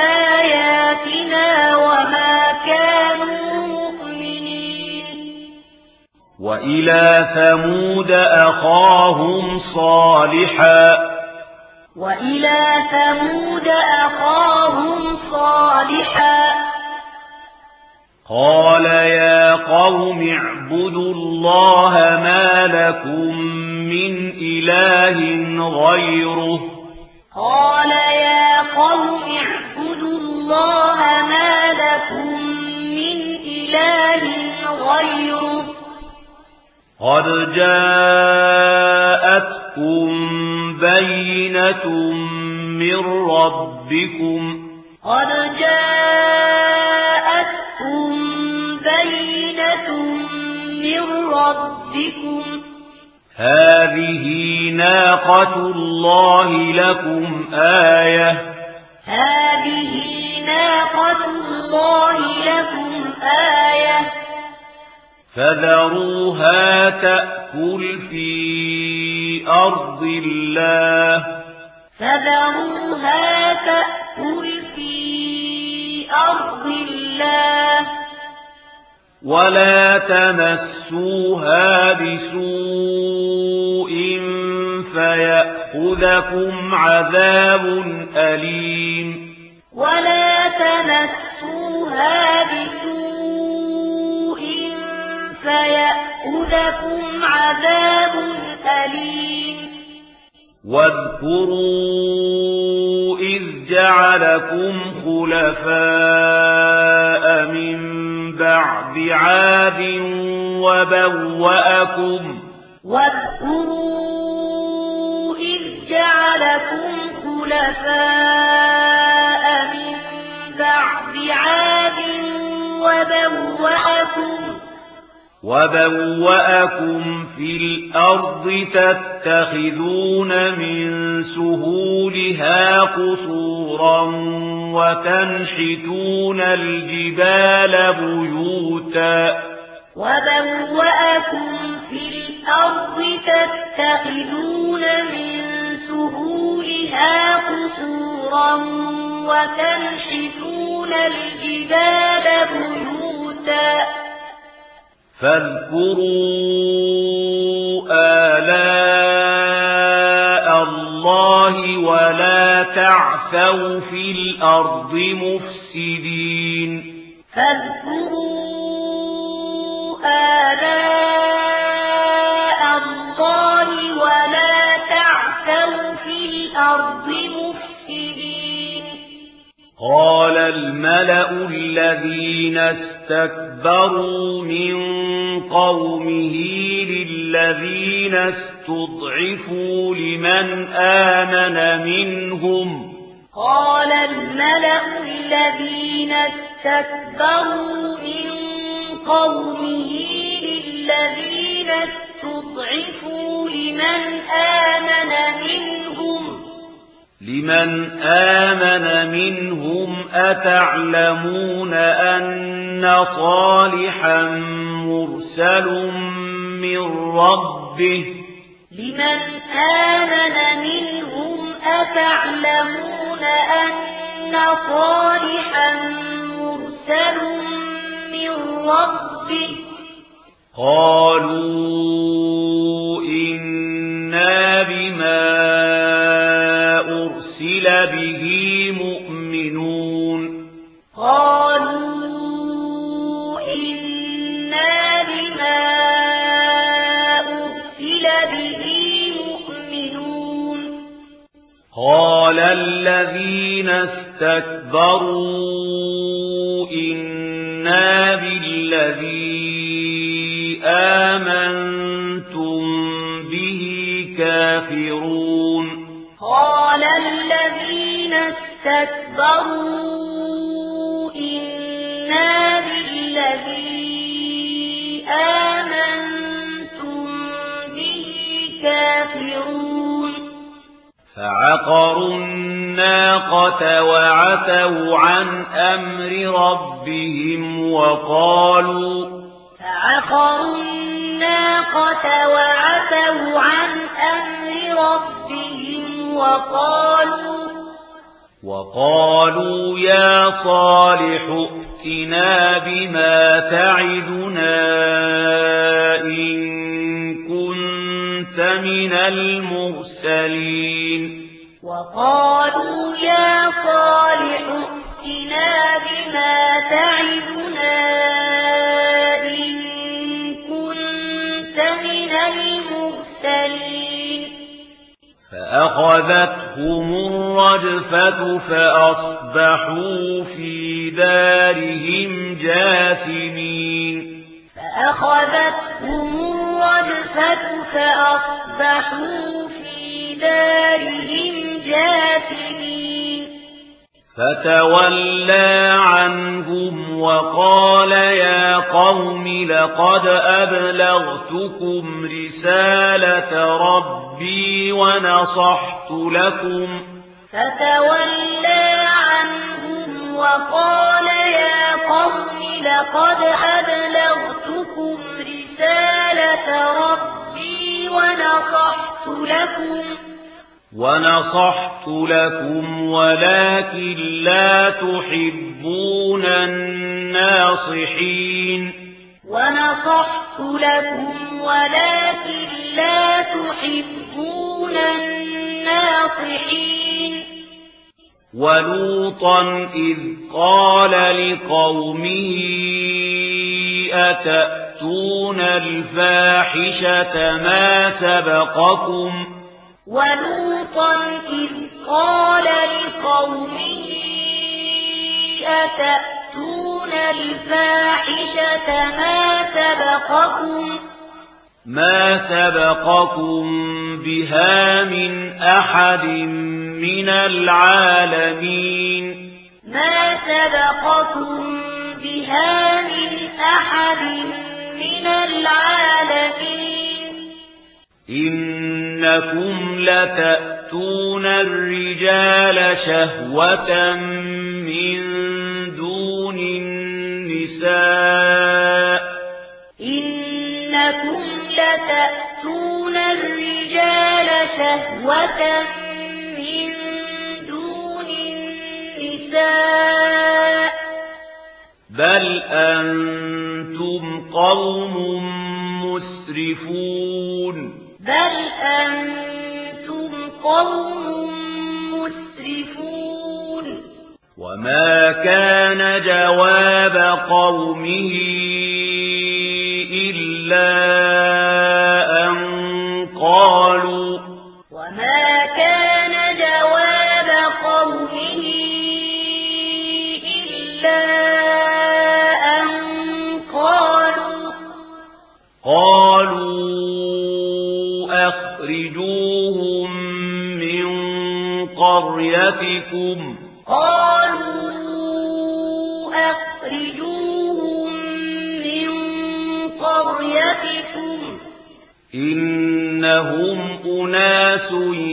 B: بآياتنا وما كانوا مؤمنين
A: وإلى ثمود أخاهم صالحا
B: وإلى ثمود أخاهم صالحا
A: قال يا قوم اعبدوا الله ما لكم من إله غيره
B: قال يا قوم اعبدوا الله ما لكم من إله غيره
A: قد جاءتكم بينة من ربكم
B: قد جاءتكم بينة من ربكم
A: هذه ناقة الله لكم آية
B: هذه ناقة الله لكم آية
A: فذروها تأكل في أرض الله
B: فذروها تأكل في أرض الله
A: ولا تمسوها بسوء فيأخذكم عذاب أليم
B: ولا تمسوها بسوء فيأخذكم عذاب أليم
A: واذكروا إذ جعلكم خلفاء من بعد عاد وبوأكم
B: واذكروا إذ جعلكم خلفاء من بعد عاد وبوأكم
A: وبوأكم في الأرض تتخذون من سهولها قصورا وتنحتون الجبال بيوتا
B: وبوأكم في الأرض تتخذون من سهولها قصورا وتنحتون الجبال بيوتا
A: فاذكروا آلاء الله ولا تعثوا في الأرض مفسدين
B: فاذكروا آلاء الله ولا تعثوا في الأرض مفسدين
A: قال الملأ الذين استكبروا من قومه للذين استضعفوا لمن آمن منهم
B: قال الملأ الذين استكبروا من قومه للذين استضعفوا لمن آمن منهم
A: لمن آمن منهم أتعلمون أن صالحا مرسل من ربه
B: لمن آمن منهم أتعلمون أن صالحا مرسل من ربه
A: قالوا إنا بما أرسل به مؤمنون
B: قالوا إنا بما أرسل به مؤمنون
A: قال الذين استكبروا إنا بالذي آمنتم به كافرون
B: قال الذين استكبروا إنا بالذي آمنتم به كافرون
A: فعقروا الناقة وعتوا عن أمر ربهم وقالوا
B: فعقروا الناقة وعتوا عن أمر ربهم وقالوا
A: وقالوا يا صالح ائتنا بما تعدنا إن المرسلين
B: وقالوا يا صالح ائتنا بما تعدنا إن كنت من المرسلين
A: فأخذتهم الرجفة فأصبحوا في دارهم جاثمين
B: فأخذتهم الرجفة فأصبحوا في دارهم جاثمين
A: فتولى عنهم وقال يا قوم لقد أبلغتكم رسالة ربي ونصحت لكم
B: فتولى عنهم وقال يا قوم لقد أبلغتكم رسالة ربي ونصحت لكم
A: ونصحت لكم ولكن لا تحبون الناصحين
B: ونصحت لكم ولكن لا تحبون الناصحين
A: ولوطا إذ قال لقومه أتأتون الفاحشة ما سبقكم
B: ولوطا إذ قال لقومه أتأتون الفاحشة ما سبقكم
A: ما سبقكم بها من أحد من العالمين
B: ما سبقكم بها من أحد من العالمين
A: إنكم لتأتون الرجال شهوة من دون النساء
B: إنكم لتأتون الرجال شهوة من دون النساء
A: بل أنتم قوم مسرفون
B: بل أنتم قوم مسرفون
A: وما كان جواب قومه إلا أن قالوا
B: وما كان جواب قومه إلا أن قالوا
A: قالوا أخرجوهم من قريتكم
B: قالوا أخرجوهم من قريتكم
A: إنهم أناس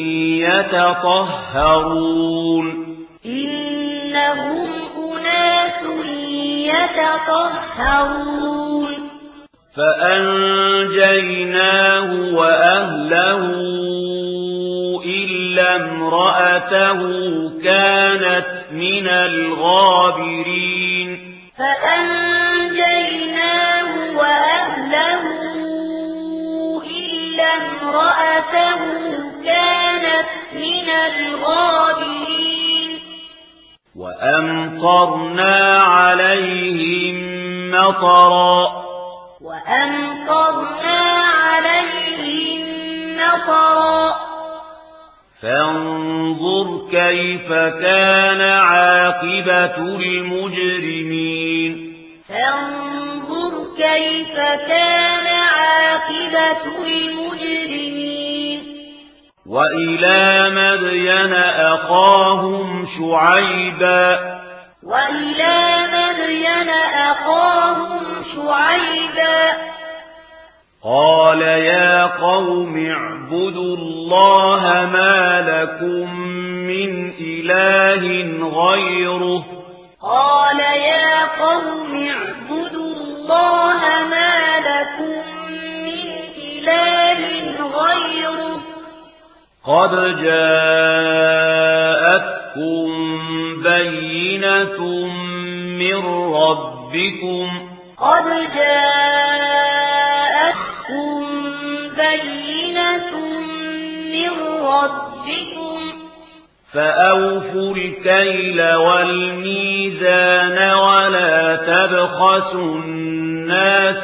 A: يتطهرون
B: إنهم أناس يتطهرون
A: فأنجيناه وأهله إلا امرأته كانت من الغابرين
B: فأنجيناه وأهله إلا امرأته كانت من الغابرين
A: وأمطرنا عليهم مطرا
B: وأمطرنا عليهم مطرا
A: فانظر كيف كان عاقبة المجرمين
B: فانظر كيف كان عاقبة المجرمين
A: وإلى مدين أخاهم شعيبا
B: وإلى مدين أخاهم شعيبا
A: قال يا قوم اعبدوا الله ما لكم من إله غيره
B: قال يا قوم اعبدوا الله ما لكم من إله غيره
A: قد جاءتكم بينة من ربكم
B: قد جاءتكم بينة
A: فأوفوا الكيل والميزان ولا تبخسوا الناس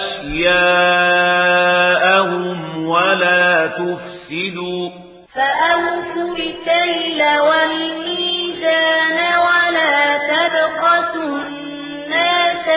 A: أشياءهم ولا تفسدوا
B: فأوفوا الكيل والميزان ولا تبخسوا الناس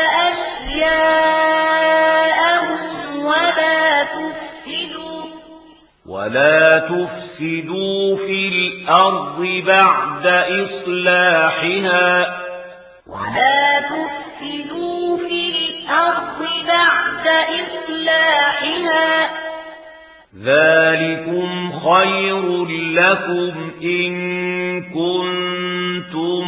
B: أشياءهم ولا تفسدوا
A: ولا تفسدوا في الأرض بعد إصلاحها
B: ولا تفسدوا في الأرض بعد إصلاحها
A: ذلكم خير لكم إن كنتم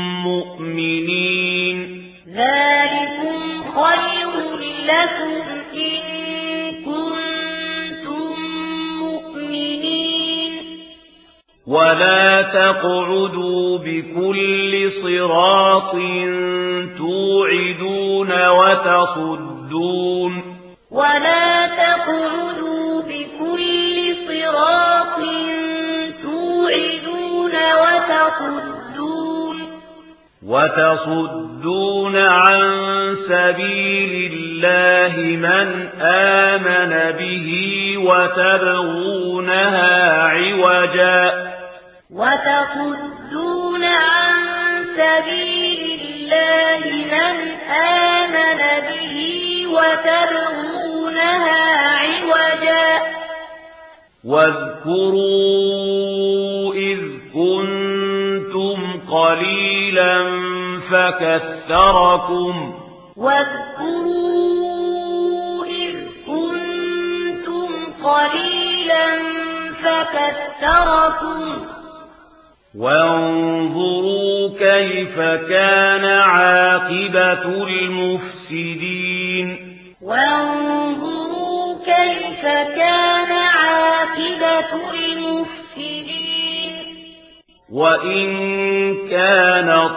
A: مؤمنين
B: ذلكم خير لكم إن كنتم مؤمنين
A: ولا تقعدوا بكل صراط توعدون وتصدون
B: ولا تقعدوا بكل صراط توعدون وتصدون
A: وتصدون عن سبيل الله من آمن به وتبغونها عوجا
B: وتصدون عن سبيل الله من آمن به وتبغونها عوجا
A: واذكروا إذ كنتم قليلا فكثركم
B: واذكروا إذ كنتم قليلا فكثركم
A: وانظروا كيف كان عاقبة المفسدين
B: وانظروا كيف كان عاقبة المفسدين
A: وإن كان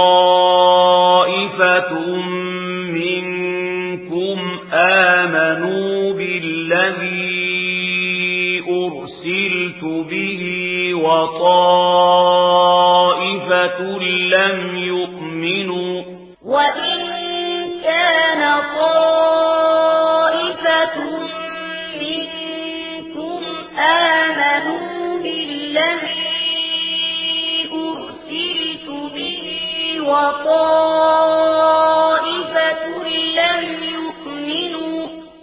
A: طائفة منكم آمنوا بالذي أرسلت به وطائفة لم يؤمنوا
B: وإن كان طائفة منكم آمنوا بالذي أرسلت به وطائفة لم يؤمنوا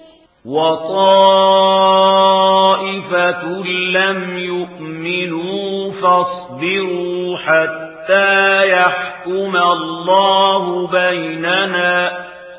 A: وطائفة لم يؤمنوا فاصبروا حتى يحكم الله بيننا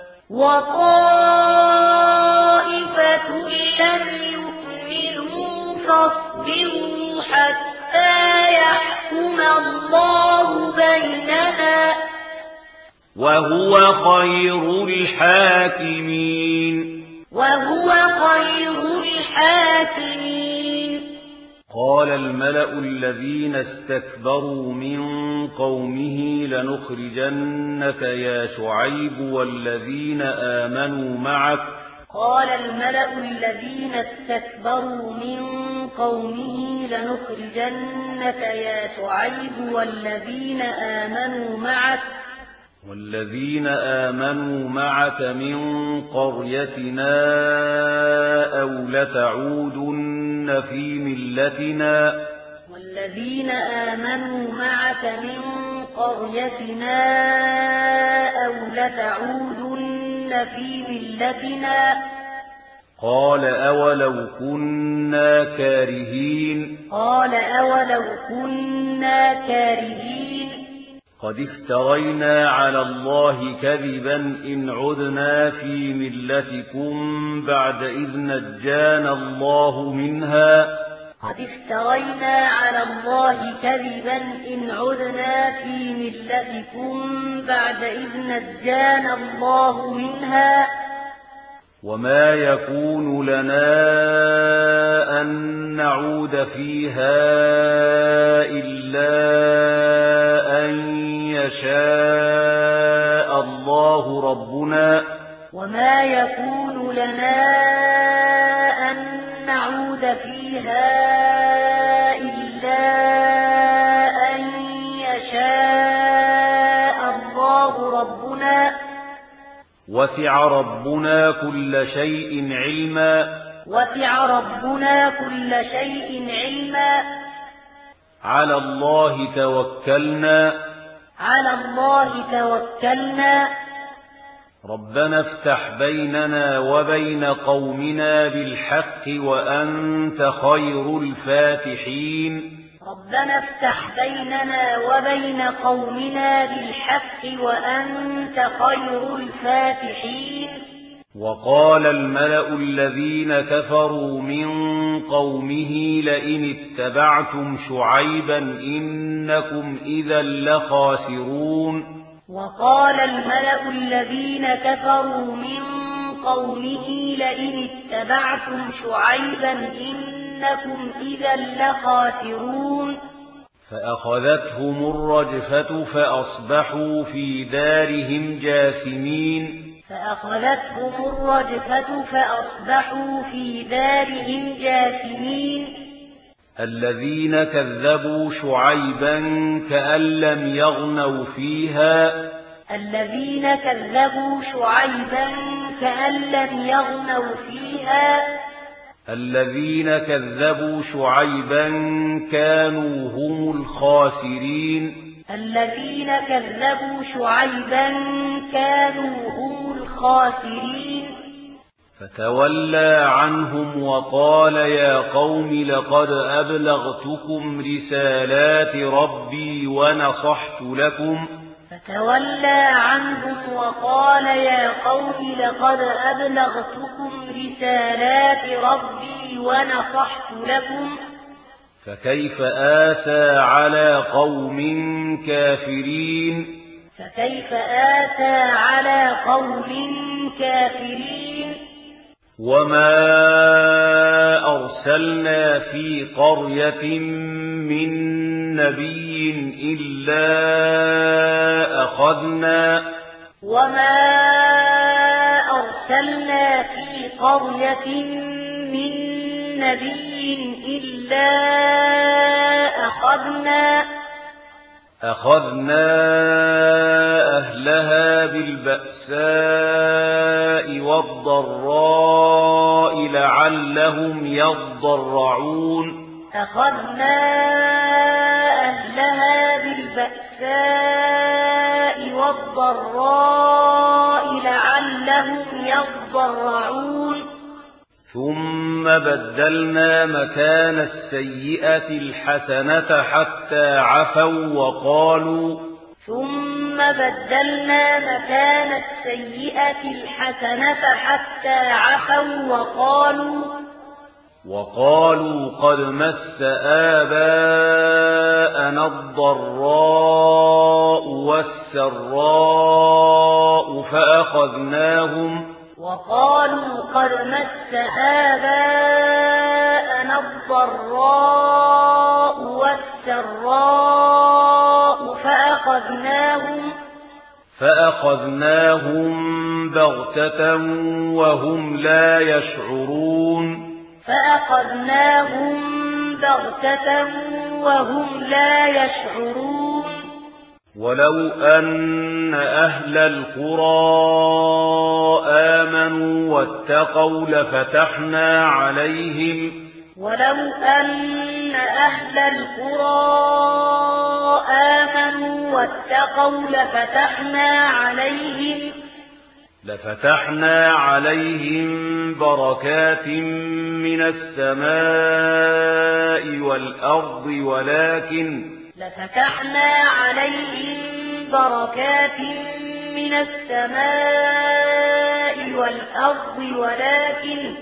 B: وطائفة لم يؤمنوا فاصبروا حتى يحكم الله بيننا
A: وهو خير الحاكمين
B: وهو خير الحاكمين
C: قال الملأ الذين استكبروا من قومه لنخرجنك يا شعيب والذين آمنوا معك
B: قال الملأ الذين استكبروا من قومه لنخرجنك يا شعيب والذين آمنوا معك
C: والذين آمنوا معك من قريتنا أو لتعودن في ملتنا
B: والذين آمنوا معك من قريتنا أو لتعودن في ملتنا
C: قال أولو كنا كارهين
B: قال أولو كنا كارهين
C: قد افترينا على الله كذبا إن عدنا في ملتكم بعد إذ نجانا الله منها
B: قد افترينا على الله كذبا إن عدنا في ملتكم بعد إذ نجانا الله منها
C: وما يكون لنا أن نعود فيها إلا أن يشاء الله ربنا
B: وما يكون لنا أن نعود فيها إلا شاء الله ربنا
C: وسع ربنا كل شيء علما
B: وسع ربنا كل شيء علما
C: على الله توكلنا
B: على الله توكلنا
C: ربنا افتح بيننا وبين قومنا بالحق وأنت خير الفاتحين
B: ربنا افتح بيننا وبين قومنا بالحق وأنت خير الفاتحين
C: وقال الملأ الذين كفروا من قومه لئن اتبعتم شعيبا إنكم إذا لخاسرون
B: وقال الملأ الذين كفروا من قومه لئن اتبعتم شعيبا إنكم إذا لخاسرون
C: فأخذتهم الرجفة فأصبحوا في دارهم جاثمين
B: فأخذتهم الرجفة فأصبحوا في دارهم جاثمين
C: الذين كذبوا شعيبا كأن لم يغنوا فيها
B: الذين كذبوا شعيبا كأن لم يغنوا فيها
C: الذين كذبوا شعيبا كانوا هم الخاسرين
B: الذين كذبوا شعيبا كانوا هم الخاسرين
C: فتولى عنهم وقال يا قوم لقد أبلغتكم رسالات ربي ونصحت لكم
B: فتولى عنهم وقال يا قوم لقد أبلغتكم رسالات ربي ونصحت لكم
C: فكيف آسى على قوم كافرين
B: فكيف آسى على قوم كافرين
C: وما أرسلنا في قرية من نبي إلا أخذنا
B: وما أرسلنا في قرية من نبي إلا أخذنا
C: أخذنا أهلها بالبأساء والضراء لعلهم يضرعون
B: أخذنا أهلها بالبأساء والضراء لعلهم يضرعون
C: ثم بدلنا مكان السيئة الحسنة حتى عفوا وقالوا
B: ثم بدلنا مكان السيئة الحسنة حتى عفوا وقالوا
C: وقالوا قد مس آباءنا الضراء والسراء فأخذناهم
B: وقالوا قد مس آباءنا الضراء والسراء فأخذناهم
C: فأخذناهم بغتة وهم لا يشعرون
B: فأخذناهم بغتة وهم لا يشعرون
C: ولو أن أهل القرى آمنوا واتقوا لفتحنا عليهم
B: ولو أن أهل القرى آمنوا واتقوا لفتحنا عليهم
C: لفتحنا عليهم بركات من السماء والأرض ولكن
B: لفتحنا عليهم بركات من السماء والأرض ولكن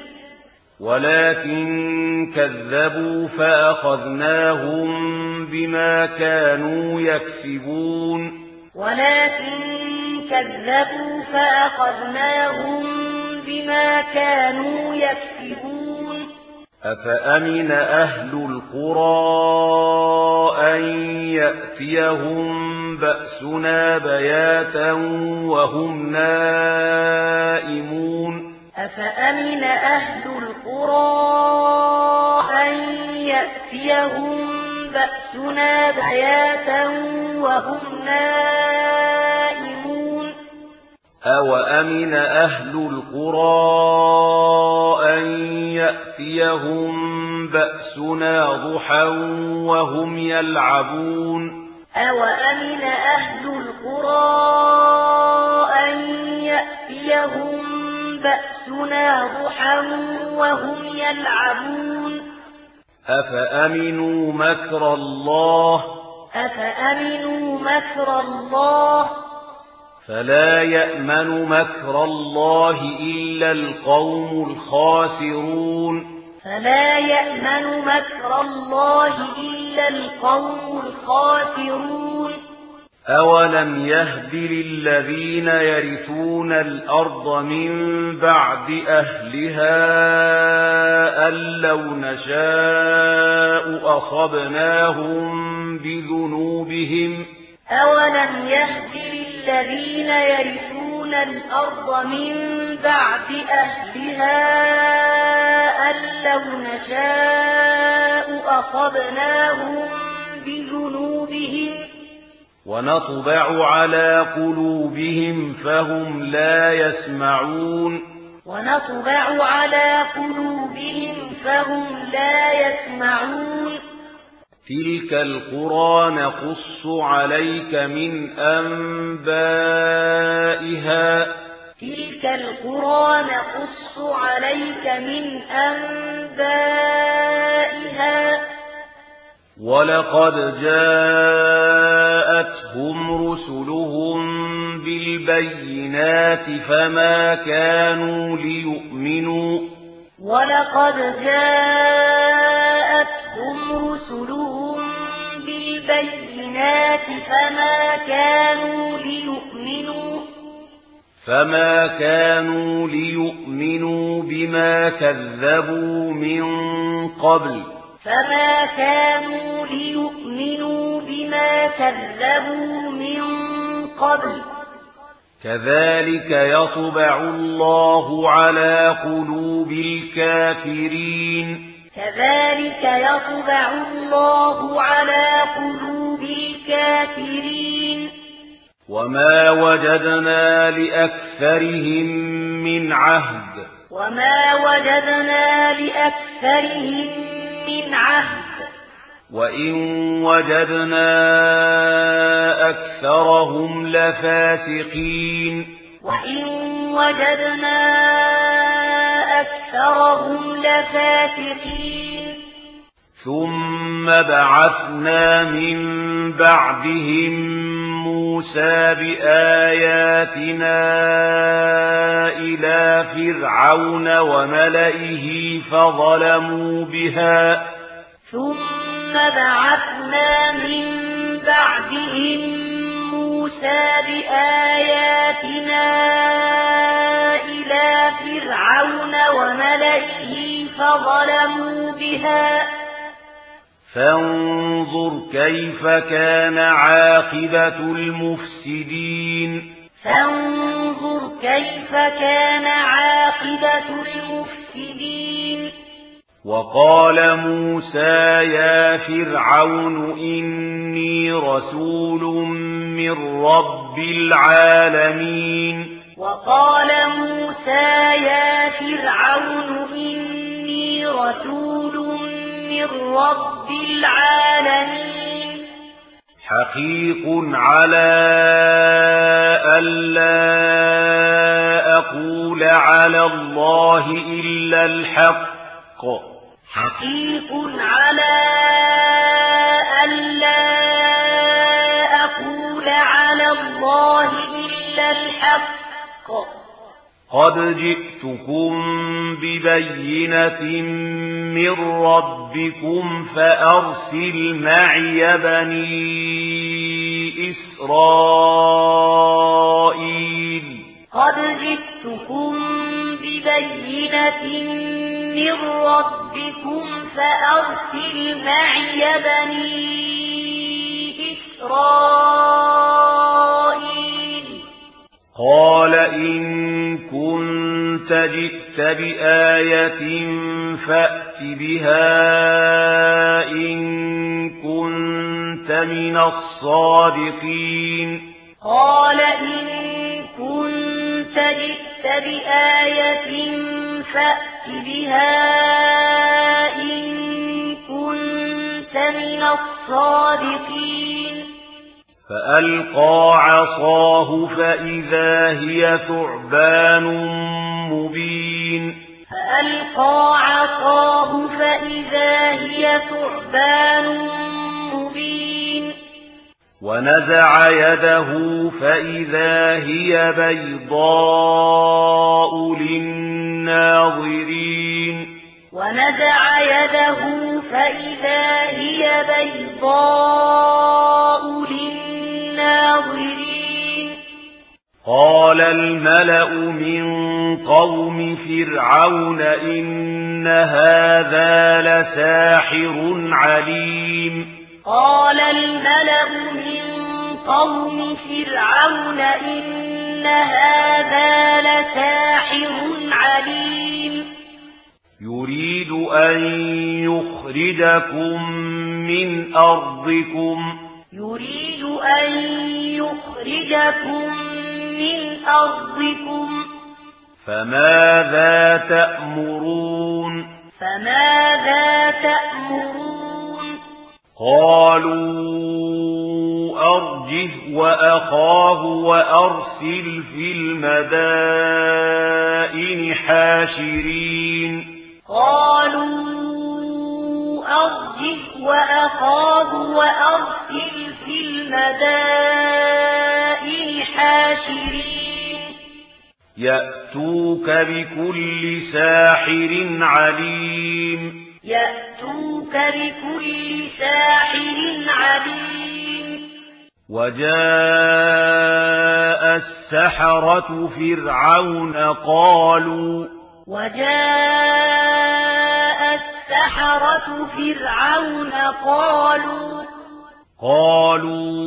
C: ولكن كذبوا فأخذناهم بما كانوا يكسبون
B: ولكن كذبوا فأخذناهم بما كانوا يكسبون
C: أفأمن أهل القرى أن يأتيهم بأسنا بياتا وهم نائمون
B: أفأمن أهل القرى أن يأتيهم بأسنا بياتا وهم نائمون
A: أوأمن أهل القرى أن يأتيهم بأسنا ضحى وهم يلعبون
B: أوأمن أهل القرى أن يأتيهم بأسنا ضحى وهم يلعبون
A: أفأمنوا مكر الله
B: أفأمنوا مكر الله
A: فلا يأمن مكر الله إلا القوم الخاسرون
B: فلا يأمن مكر الله إلا القوم الخاسرون
A: أولم يهد للذين يرثون الأرض من بعد أهلها أن لو نشاء أصبناهم بذنوبهم
B: أولم يهد للذين يرثون الأرض من بعد أهلها أن لو نشاء أصبناهم بذنوبهم
A: ونطبع على قلوبهم فهم لا يسمعون
B: ونطبع على قلوبهم فهم لا يسمعون
A: تلك القرى نقص عليك من أنبائها
B: تلك القرى نقص عليك من أنبائها
A: ولقد جاءتهم رسلهم بالبينات فما كانوا ليؤمنوا
B: ولقد جاءتهم رسلهم بالبينات فما كانوا ليؤمنوا
A: فما كانوا ليؤمنوا بما كذبوا من قبل
B: فما كانوا ليؤمنوا بما كذبوا من قبل
A: كذلك يطبع الله على قلوب الكافرين
B: كذلك يطبع الله على قلوب الكافرين
A: وما وجدنا لأكثرهم من عهد
B: وما وجدنا لأكثرهم من عهد
A: وإن وجدنا أكثرهم لفاسقين
B: وإن وجدنا أكثرهم لفاسقين
A: ثم بعثنا من بعدهم موسى بآياتنا إلى فرعون وملئه فظلموا بها
B: ثم بعثنا من بعدهم موسى بآياتنا إلى فرعون وملئه فظلموا بها
A: فانظر كيف كان عاقبة المفسدين
B: فانظر كيف كان عاقبة المفسدين
A: وقال موسى يا فرعون إني رسول من رب العالمين
B: وقال موسى يا فرعون إني رسول من رب العالمين
A: حقيق على ألا أقول على الله إلا الحق
B: حقيق على ألا أقول على الله إلا الحق
A: قد جئتكم ببينة من ربكم فأرسل معي بني إسرائيل
B: قد جئتكم ببينة من ربكم فأرسل معي بني إسرائيل
A: قال إن كنت جئت بآية فأت بها إن كنت من الصادقين
B: قال إن كنت جئت بآية فأت بها إن كنت من الصادقين
A: فألقى عصاه فإذا هي ثعبان مبين
B: فألقى عصاه فإذا هي ثعبان مبين
A: ونزع يده فإذا هي بيضاء للناظرين
B: ونزع يده فإذا هي بيضاء للناظرين
A: قال الملأ من قوم فرعون إن هذا لساحر عليم
B: قال الملأ من قوم فرعون إن هذا لساحر عليم
A: يريد أن يخرجكم من أرضكم
B: يريد أن يخرجكم من أرضكم
A: فماذا تأمرون
B: فماذا تأمرون
A: قالوا أرجه وأخاه وأرسل في المدائن حاشرين
B: قالوا أرجه وأخاه وأرسل في المدائن حاشرين
A: يأتوك بكل ساحر عليم
B: يأتوك بكل ساحر عليم
A: وجاء السحرة فرعون قالوا
B: وجاء السحرة فرعون قالوا
A: قالوا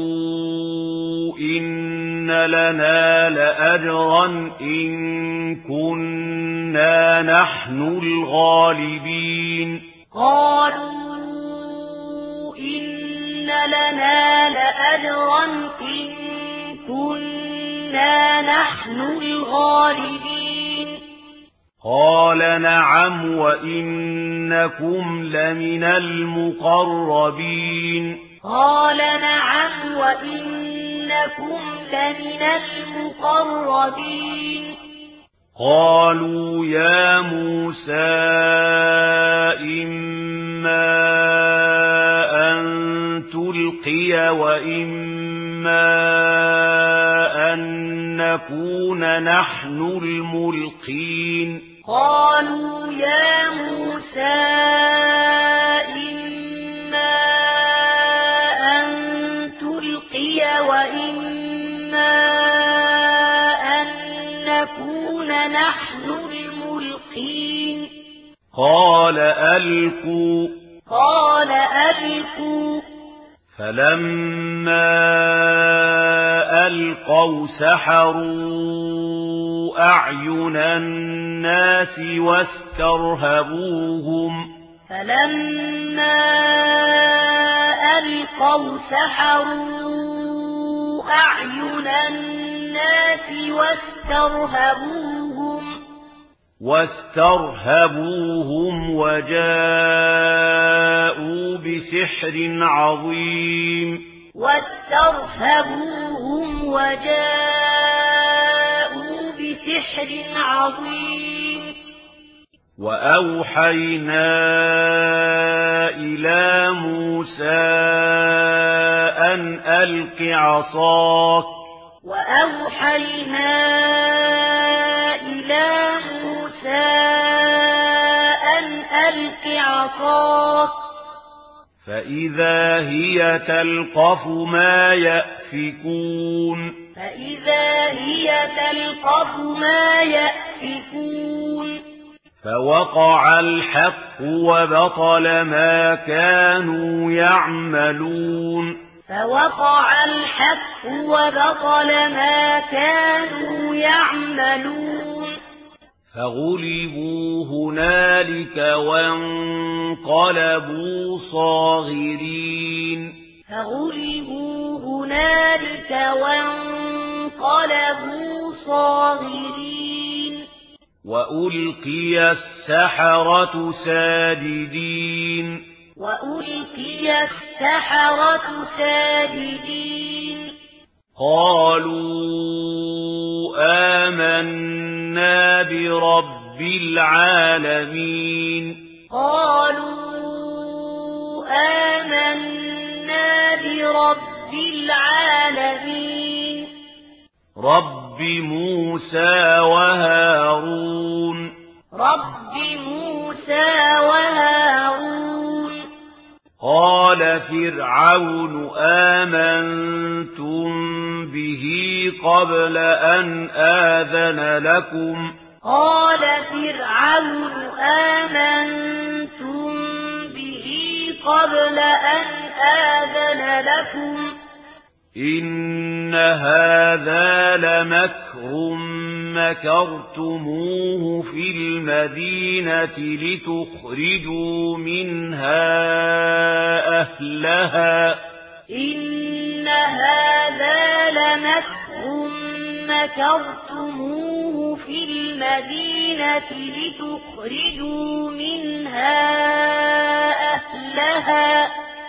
A: إن لنا لأجرا إن كنا نحن الغالبين
B: قالوا إن لنا لأجرا إن كنا نحن الغالبين
A: قال نعم وإنكم لمن المقربين
B: قال نعم وإنكم لمن المقربين
A: قالوا يا موسى إما أن تلقي وإما أن نكون نحن الملقين
B: قالوا يا موسى إما أن تلقي وإما أن نكون نحن الملقين
A: قال ألقوا
B: قال ألقوا
A: فلما ألقوا سحروا أعين الناس واسترهبوهم
B: فلما ألقوا سحروا أعين الناس واسترهبوهم
A: واسترهبوهم وجاءوا بسحر عظيم
B: واسترهبوهم وجاءوا بسحر عظيم
A: وأوحينا إلى موسى أن ألق عصاك
B: وأوحينا إلى موسى أن ألق عصاك
A: فإذا هي تلقف ما يأفكون
B: فإذا هي تلقف ما يأفكون
A: فوقع الحق وبطل ما كانوا يعملون
B: فوقع الحق وبطل ما كانوا يعملون
A: فغلبوا هنالك وانقلبوا صاغرين
B: فغلبوا هنالك وانقلبوا صاغرين
A: وألقي السحرة ساجدين
B: وألقي السحرة ساجدين
A: قالوا آمنا برب العالمين
B: قالوا آمنا برب العالمين
A: رب موسى وهارون
B: رب موسى وهارون
A: قال فرعون آمنتم به قبل أن آذن لكم
B: قال فرعون آمنتم به قبل أن آذن لكم
A: إن هذا لمكر مكرتموه في المدينة لتخرجوا منها أهلها
B: إن هذا لمكر مكرتموه في المدينة لتخرجوا منها أهلها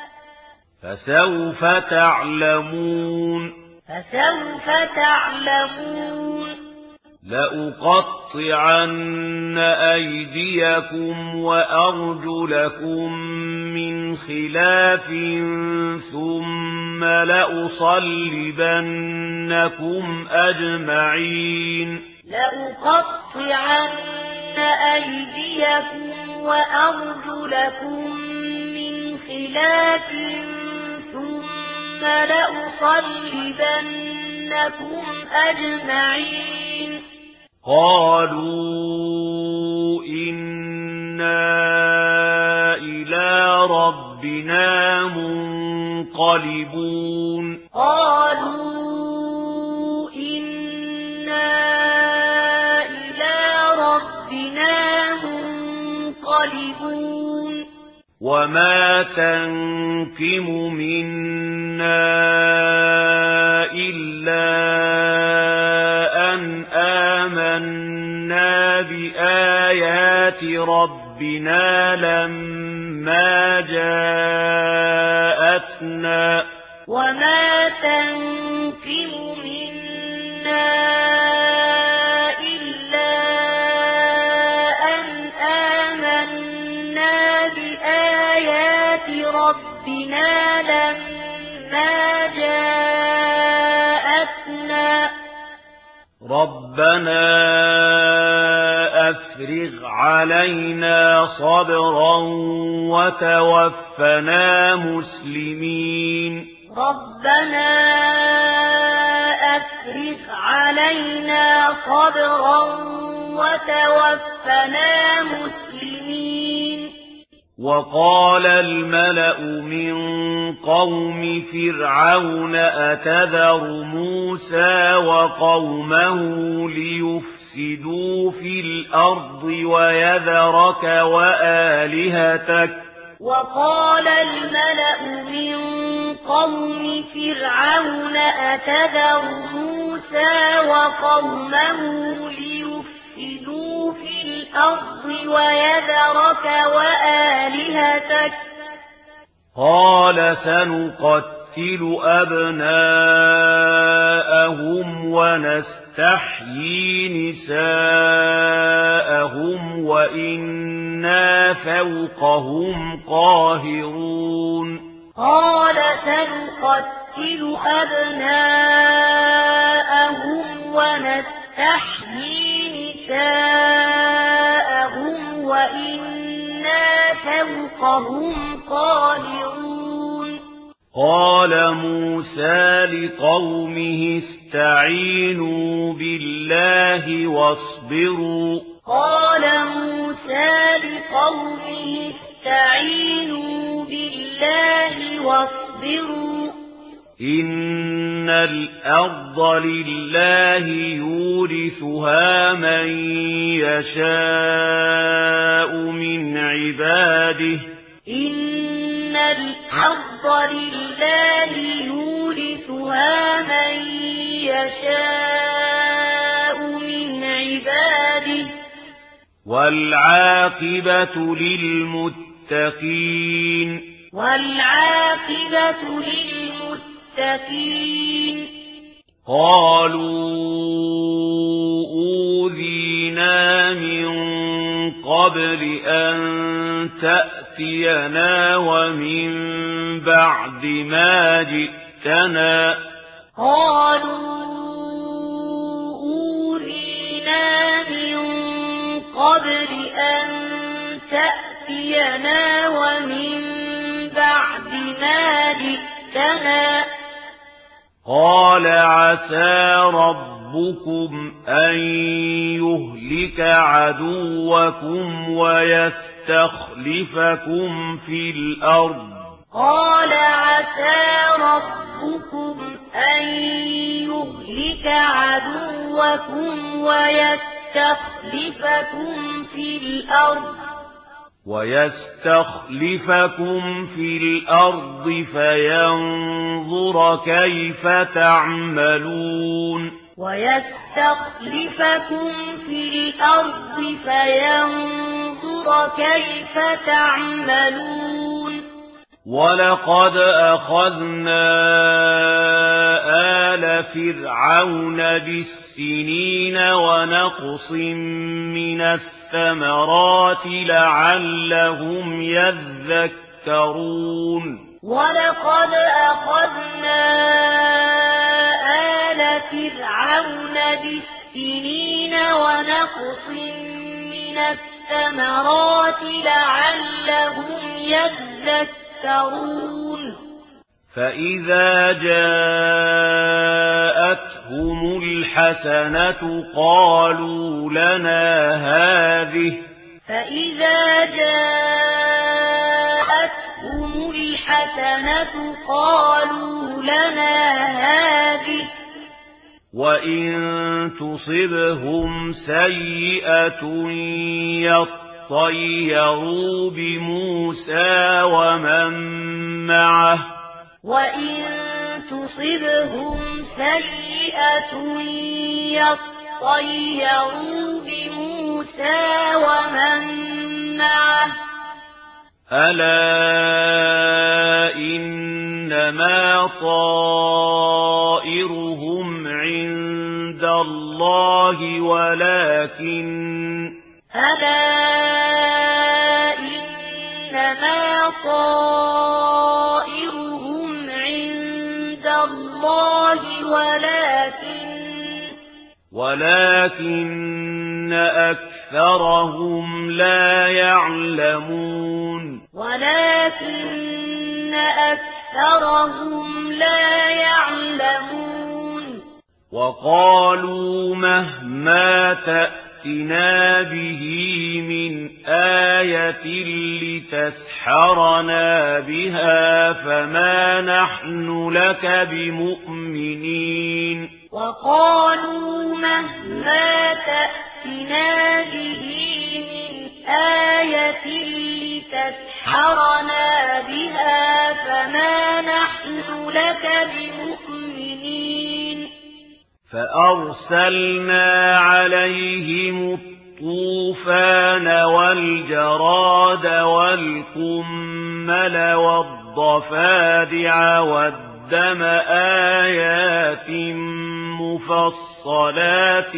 A: فسوف تعلمون
B: فسوف تعلمون
A: لأقطعن أيديكم وأرجلكم من خلاف ثم لأصلبنكم أجمعين
B: لأقطعن أيديكم وأرجلكم من خلاف ثم لأصلبنكم أجمعين
A: قالوا إنا إلى ربنا منقلبون
B: قالوا إنا إلى ربنا منقلبون
A: وما تنقم منا إلا أن آمنا بآيات ربنا لما جاءتنا
B: وما تنقم منا إلا أن آمنا بآيات ربنا لما جاءتنا
A: ربنا أفرغ علينا صبرا وتوفنا مسلمين
B: ربنا أفرغ علينا صبرا وتوفنا مسلمين
A: وقال الملأ من قوم فرعون أتذر موسى وقومه ليفسدوا في الأرض ويذرك وآلهتك
B: وقال الملأ من قوم فرعون أتذر موسى وقومه ليفسدوا في الأرض ويذرك وآلهتك
A: قال سنقتل أبناءهم ونستحيي نساءهم وإنا فوقهم قاهرون
B: قال سنقتل أبناءهم ونستحيي نساءهم وإنا فوقهم قاهرون
A: قال موسى لقومه استعينوا بالله واصبروا
B: قال موسى لقومه استعينوا بالله واصبروا
A: إن الأرض لله يورثها من يشاء من عباده
B: إن الأرض لله يورثها من يشاء من عباده
A: والعاقبة للمتقين
B: والعاقبة للمتقين
A: قالوا أوذينا من قبل أن تأتينا ومن بعد ما جئتنا
B: قالوا أوذينا من قبل أن تأتينا ومن بعد ما جئتنا
A: قال عسى ربكم أن يهلك عدوكم ويستخلفكم في الأرض
B: قال عسى ربكم أن يهلك عدوكم ويستخلفكم في الأرض
A: ويستخلفكم في الأرض فينظر كيف تعملون
B: ويستخلفكم في الأرض فينظر كيف تعملون
A: ولقد أخذنا آل فرعون بالسنين ونقص من الثمرات لعلهم يذكرون
B: ولقد أخذنا آل فرعون بالسنين ونقص من الثمرات لعلهم يذكرون
A: فإذا جاءتهم الحسنة قالوا لنا هذه
B: فإذا جاءتهم الحسنة قالوا لنا هذه
A: وإن تصبهم سيئة يطيروا بموسى ومن معه
B: وإن تصبهم سيئة يطيروا بموسى ومن معه
A: ألا إنما طائرهم عند الله ولكن
B: ألا إنما طائرهم عند الله ولكن
A: ولكن أكثرهم لا يعلمون
B: ولكن أكثرهم لا يعلمون
A: وقالوا مهما تأتنا به من آية لتسحرنا بها فما نحن لك بمؤمنين
B: وقالوا مهما تأتنا به من آية لتسحرنا بها فما نحن لك بمؤمنين
A: فأرسلنا عليهم الطوفان والجراد والقمل والضفادع والدم آيات مفصلات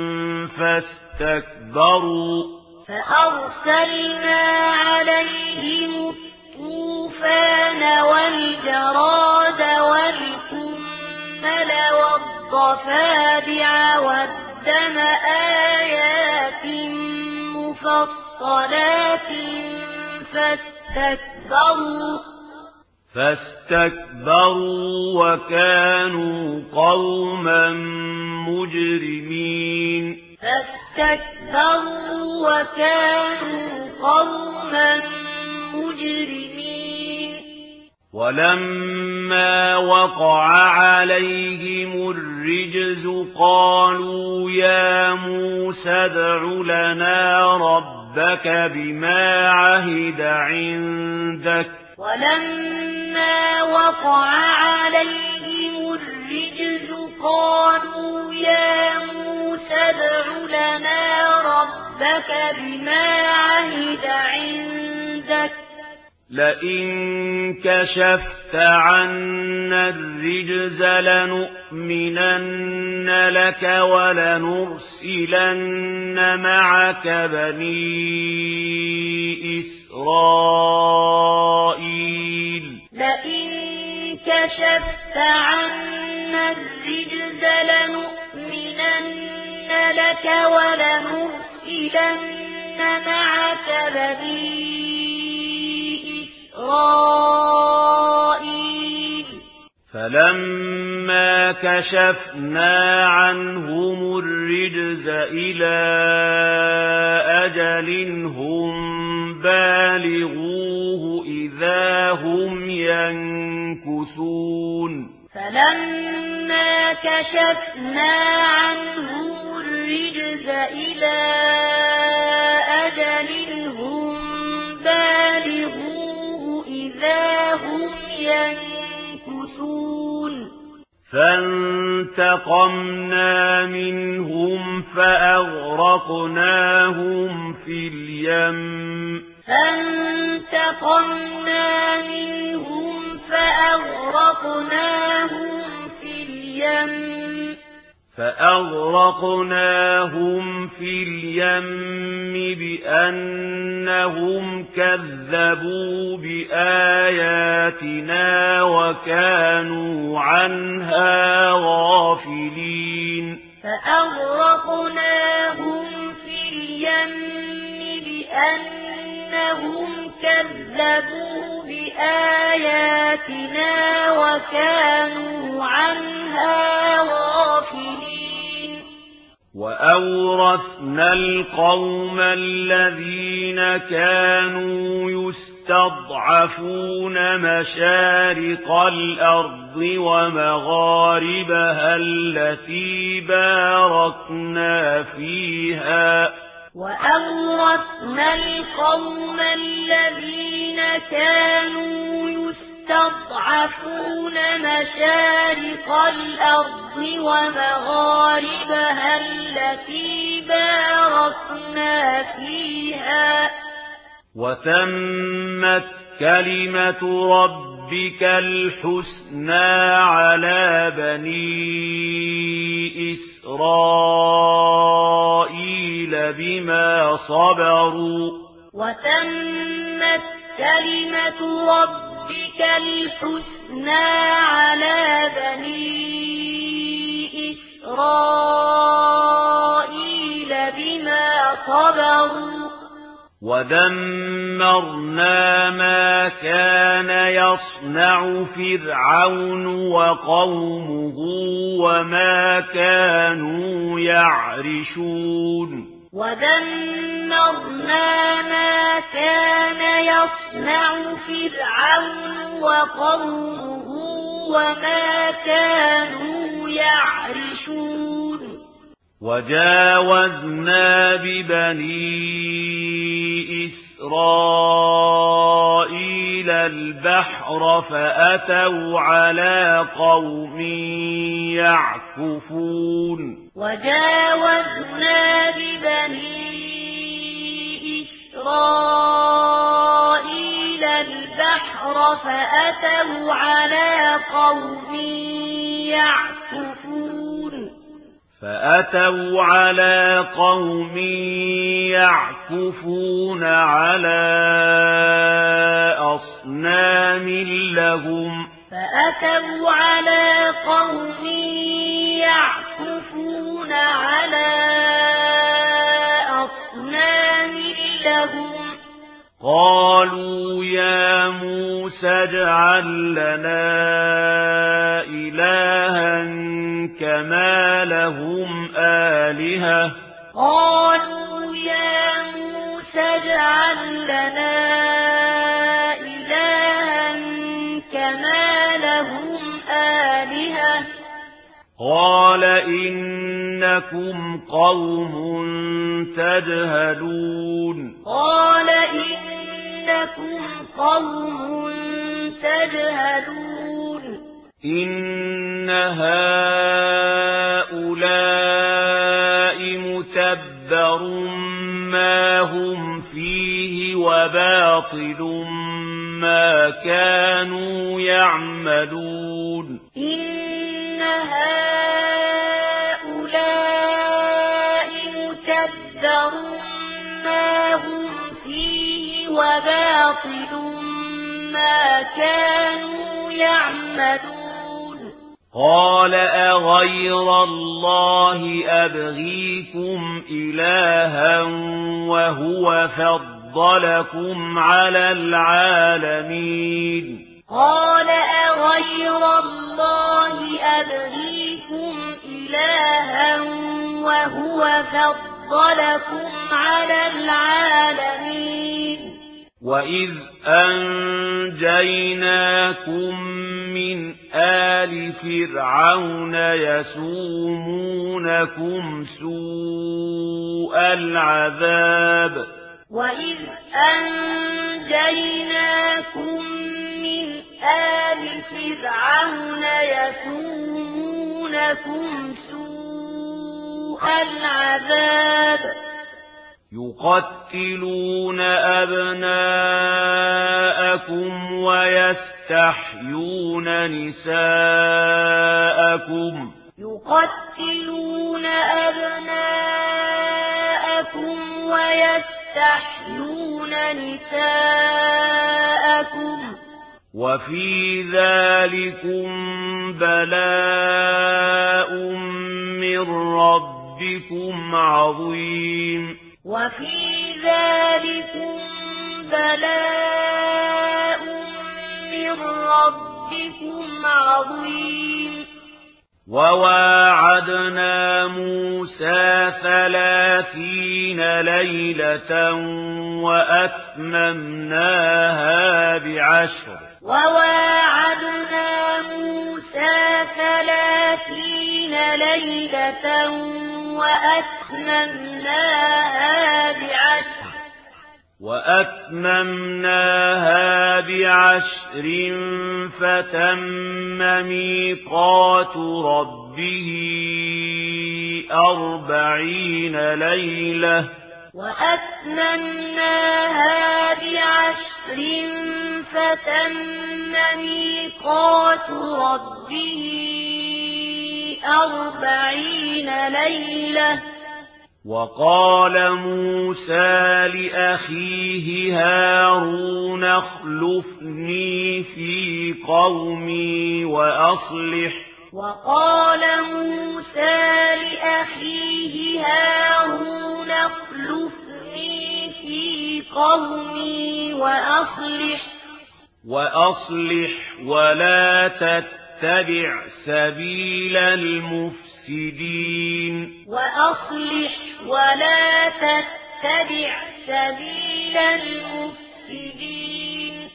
A: فاستكبروا
B: فأرسلنا عليهم الطوفان والجراد والقمل والضفادع والدم آيات مفصلات فاستكبروا
A: فاستكبروا وكانوا قوما مجرمين
B: فاستكبروا وكانوا قوما مجرمين
A: ولما وقع عليهم الرجز قالوا يا موسى ادع لنا ربك بما عهد عندك
B: ولما وقع عليهم الرجز قالوا يا موسى ادع لنا ربك بما عهد عندك
A: لئن كشفت عنا الرجز لنؤمنن لك ولنرسلن معك بني إسرائيل
B: لئن كشفت عنا الرجز لنؤمنن لك ولنرسلن معك بني إسرائيل
A: فلما كشفنا عنهم الرجز إلى أجل هم بالغوه إذا هم ينكثون
B: فلما كشفنا عنهم الرجز إلى أجل هم بالغوه إذا هم ينكثون
A: فانتقمنا منهم فأغرقناهم في اليم
B: فانتقمنا منهم فأغرقناهم في اليم
A: فأغرقناهم في اليم بأنهم كذبوا بآياتنا وكانوا عنها غافلين
B: فأغرقناهم في اليم بأنهم كذبوا بآياتنا وكانوا عنها غافلين
A: وأورثنا القوم الذين كانوا يستضعفون مشارق الأرض ومغاربها التي باركنا فيها
B: وأورثنا القوم الذين كانوا يستضعفون مشارق الأرض ومغاربها التي باركنا فيها
A: وتمت كلمة ربك الحسنى على بني إسرائيل بما صبروا
B: وتمت كلمة ربك الحسنى على بني إسرائيل بما صبروا
A: ودمرنا ما كان يصنع فرعون وقومه وما كانوا يعرشون
B: ودمرنا ما كان يصنع فرعون وقومه وما كانوا يعرشون
A: وجاوزنا ببني إسرائيل البحر فأتوا على قوم يعكفون
B: وجاوزنا ببني إسرائيل البحر فأتوا على قوم يعكفون
A: فأتوا على قوم يعكفون على أصنام لهم
B: فأتوا على قوم يعكفون على أصنام لهم
A: قالوا يا موسى اجعل لنا إلها كما لهم آلهة
B: قالوا يا موسى اجعل لنا إلها كما لهم آلهة
A: قال إنكم قوم تجهلون
B: قال إنكم إنكم قوم تجهلون
C: إن هؤلاء متبر ما هم فيه وباطل ما كانوا يعملون
B: إن هؤلاء متبر ما هم فيه وباطل ما كانوا يعملون
C: قال أغير الله أبغيكم إلها وهو فضلكم على العالمين
B: قال أغير الله أبغيكم إلها وهو فضلكم على العالمين
C: وإذ أنجيناكم من آل فرعون يسومونكم سوء العذاب
B: وإذ أنجيناكم من آل فرعون يسومونكم سوء العذاب
C: يقتلون أبناءكم ويستحيون نساءكم
B: يقتلون أبناءكم ويستحيون نساءكم
C: وفي ذلكم بلاء من ربكم عظيم
B: وفي ذلكم بلاء من ربكم عظيم
C: وواعدنا موسى ثلاثين ليلة وأتممناها بعشر
B: وواعدنا موسى ثلاثين ليلة وأتممناها بعشر
C: وأتممناها بعشر فتم ميقات ربه أربعين ليلة
B: وأتممناها بعشر فتم ميقات ربه أربعين ليلة
C: وقال موسى لأخيه هارون اخلفني في قومي وأصلح
B: وقال موسى لأخيه هارون اخلفني في قومي وأصلح
C: وأصلح ولا تتبع سبيل المفسدين
B: وأصلح ولا تتبع سبيل المفسدين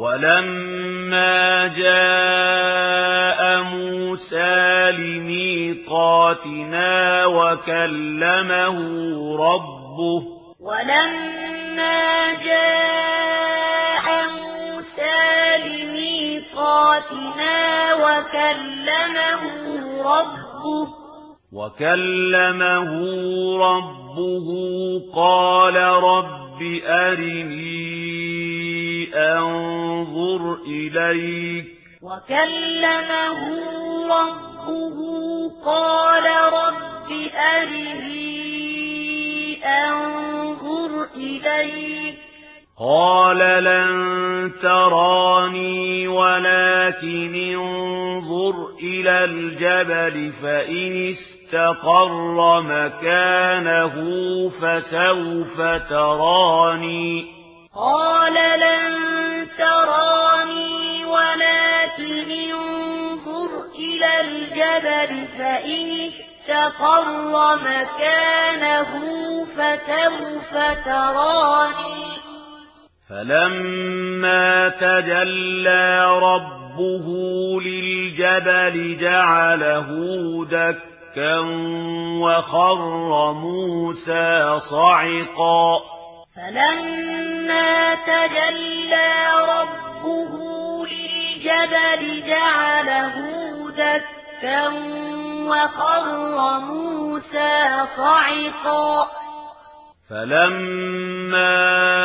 C: ولما جاء موسى لميقاتنا وكلمه ربه
B: ولما جاء موسى لميقاتنا وكلمه ربه
C: وكلمه ربه قال رب أرني أنظر إليك
B: وكلمه ربه قال رب أرني أنظر إليك
C: قال لن تراني ولكن انظر إلى الجبل فإن استقر مكانه فسوف تراني
B: قال لن تراني ولكن انظر إلى الجبل فإن استقر مكانه فسوف تراني
C: فلما تجلى ربه للجبل جعله دكا وخر موسى صعقا
B: فلما تجلى ربه للجبل جعله دكا وخر موسى صعقا
C: فلما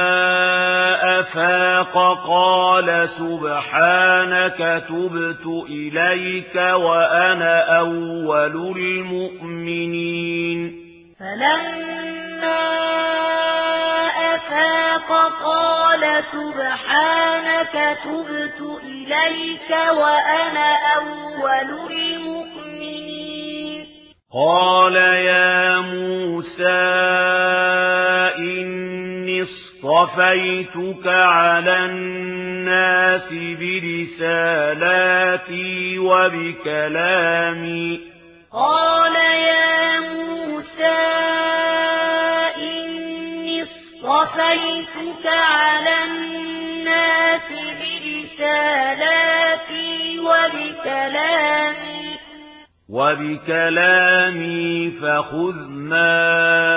C: أفاق قال سبحانك تبت إليك وأنا أول المؤمنين
B: فلما أفاق قال سبحانك تبت إليك وأنا أول المؤمنين
C: قال يا موسى إني اصطفيتك على الناس برسالاتي وبكلامي
B: قال يا موسى إني اصطفيتك على الناس برسالاتي وبكلامي
C: وبكلامي فخذ ما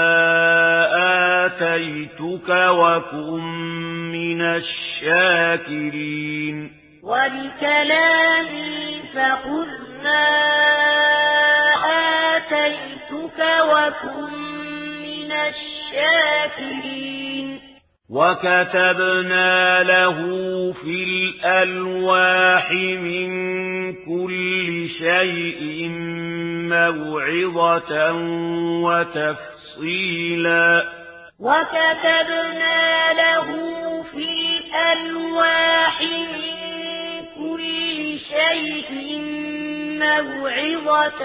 C: آتيتك وكن من الشاكرين
B: وبكلامي فخذ ما آتيتك وكن من الشاكرين
C: وكتبنا له في الألواح من كل شيء موعظة وتفصيلا
B: وكتبنا له في الألواح من كل شيء موعظة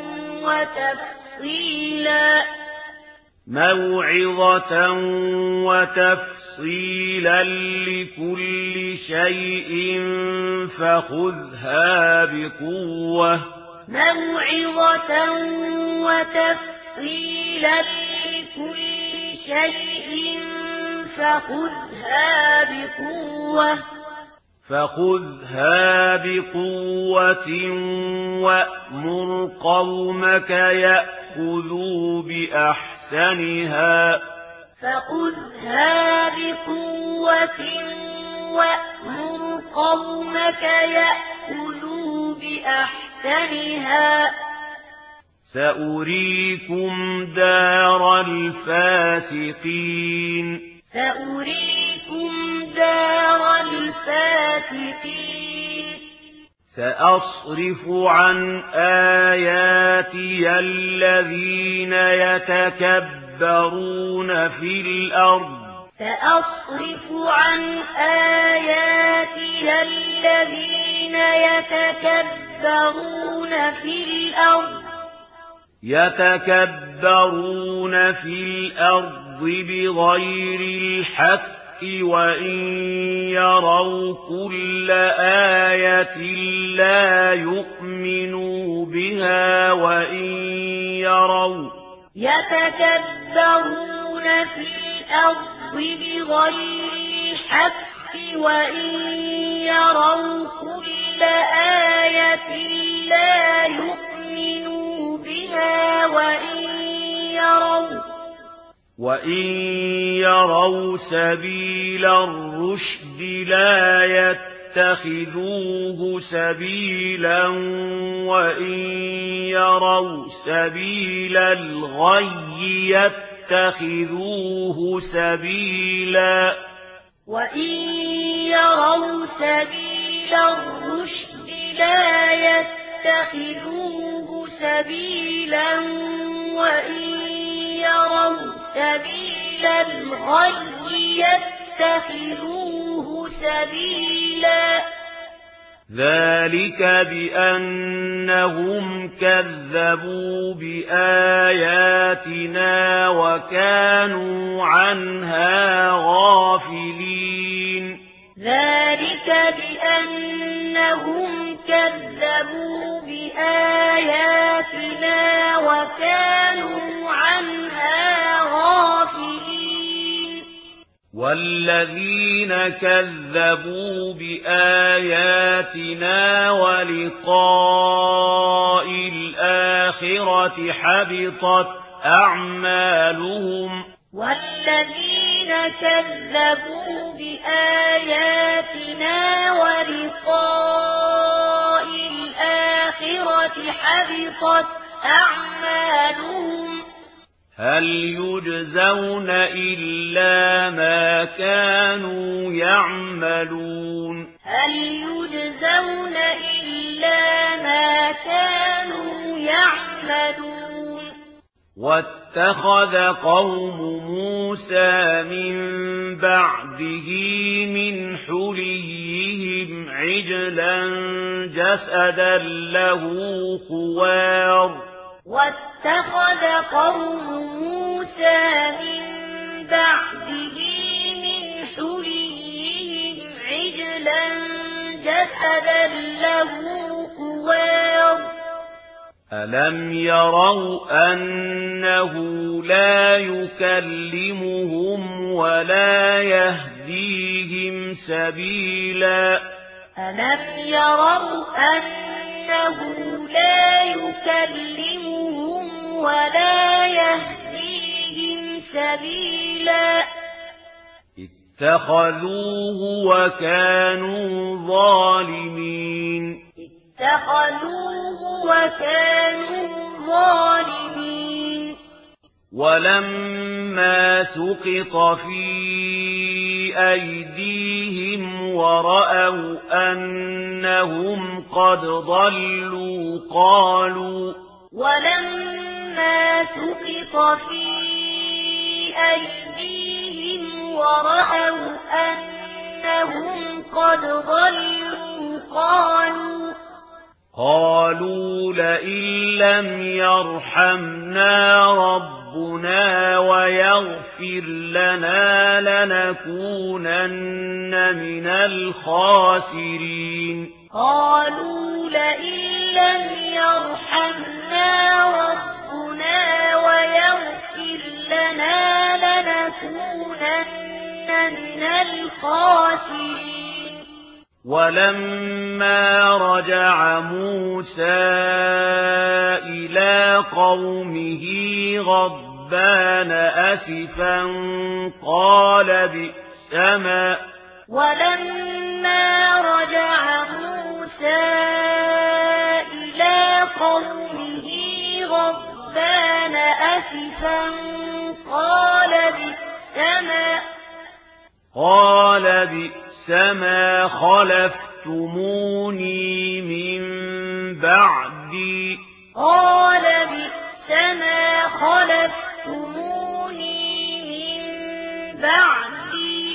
B: وتفصيلا
C: موعظة وتفصيلا لكل شيء فخذها بقوة
B: موعظة وتفصيلا لكل شيء فخذها بقوة
C: فخذها بقوة وأمر قومك يأخذوا بأحسنها
B: فخذها بقوة وأمر قومك يأخذوا بأحسنها
C: سأريكم دار الفاسقين
B: سأريكم دار الفاسقين
C: سأصرف عن آياتي الذين يتكبرون في الأرض
B: سأصرف عن آياتي الذين يتكبرون في الأرض
C: يتكبرون في الأرض بغير الحق وإن يروا كل آية لا يؤمنوا بها وإن يروا
B: يتكبرون في الأرض بغير الحق وإن يروا كل آية لا يؤمنوا بها وإن يروا
C: وإن يروا سبيل الرشد لا يتخذوه سبيلا وإن يروا سبيل الغي يتخذوه سبيلا
B: وإن يروا سبيل الرشد لا يتخذوه سبيلا وإن يروا سبيل الغي يتخذوه سبيلا
C: ذلك بأنهم كذبوا بآياتنا وكانوا عنها غافلين
B: ذلك بأنهم كذبوا بآياتنا وكانوا عنها غافلين
C: والذين كذبوا بآياتنا ولقاء الآخرة حبطت أعمالهم
B: والذين كذبوا بآياتنا ولقاء الآخرة حبطت أعمالهم
C: هل يجزون إلا ما كانوا يعملون
B: هل يجزون إلا ما كانوا يعملون
C: واتخذ قوم موسى من بعده من حليهم عجلا جسدا له خوار
B: واتخذ قوم موسى من بعده من حليهم عجلا جسدا له خوار
C: ألم يروا أنه لا يكلمهم ولا يهديهم سبيلا
B: ألم يروا أنه لا يكلمهم ولا يهديهم سبيلا
C: اتخذوه وكانوا ظالمين
B: اتخذوه وكانوا ظالمين
C: ولما سقط في أيديهم ورأوا أنهم قد ضلوا قالوا
B: ولما سقط في أيديهم ورأوا أنهم قد ضلوا قالوا
C: قالوا لئن لم يرحمنا ربنا ويغفر لنا لنكونن من الخاسرين
B: قالوا لئن لم يرحمنا ربنا ويغفر لنا لنكونن من الخاسرين
C: ولما رجع موسى إلى قومه غضبان أسفا قال بئس ما
B: ولما رجع موسى إلى قومه غضبان أسفا قال بئس ما
C: قال بئس ما خلفتموني من بعدي
B: قال بئس ما خلفتموني من بعدي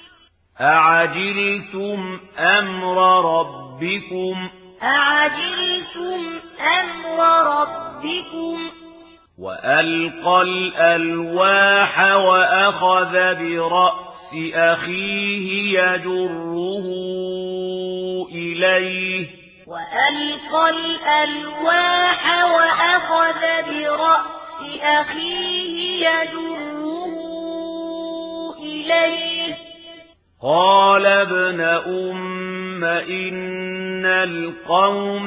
C: أعجلتم أمر ربكم
B: أعجلتم أمر ربكم
C: وألقى الألواح وأخذ برأس أخيه يجره إليه
B: وألقى الألواح وأخذ برأس أخيه يجره إليه
C: قال ابن أم إن القوم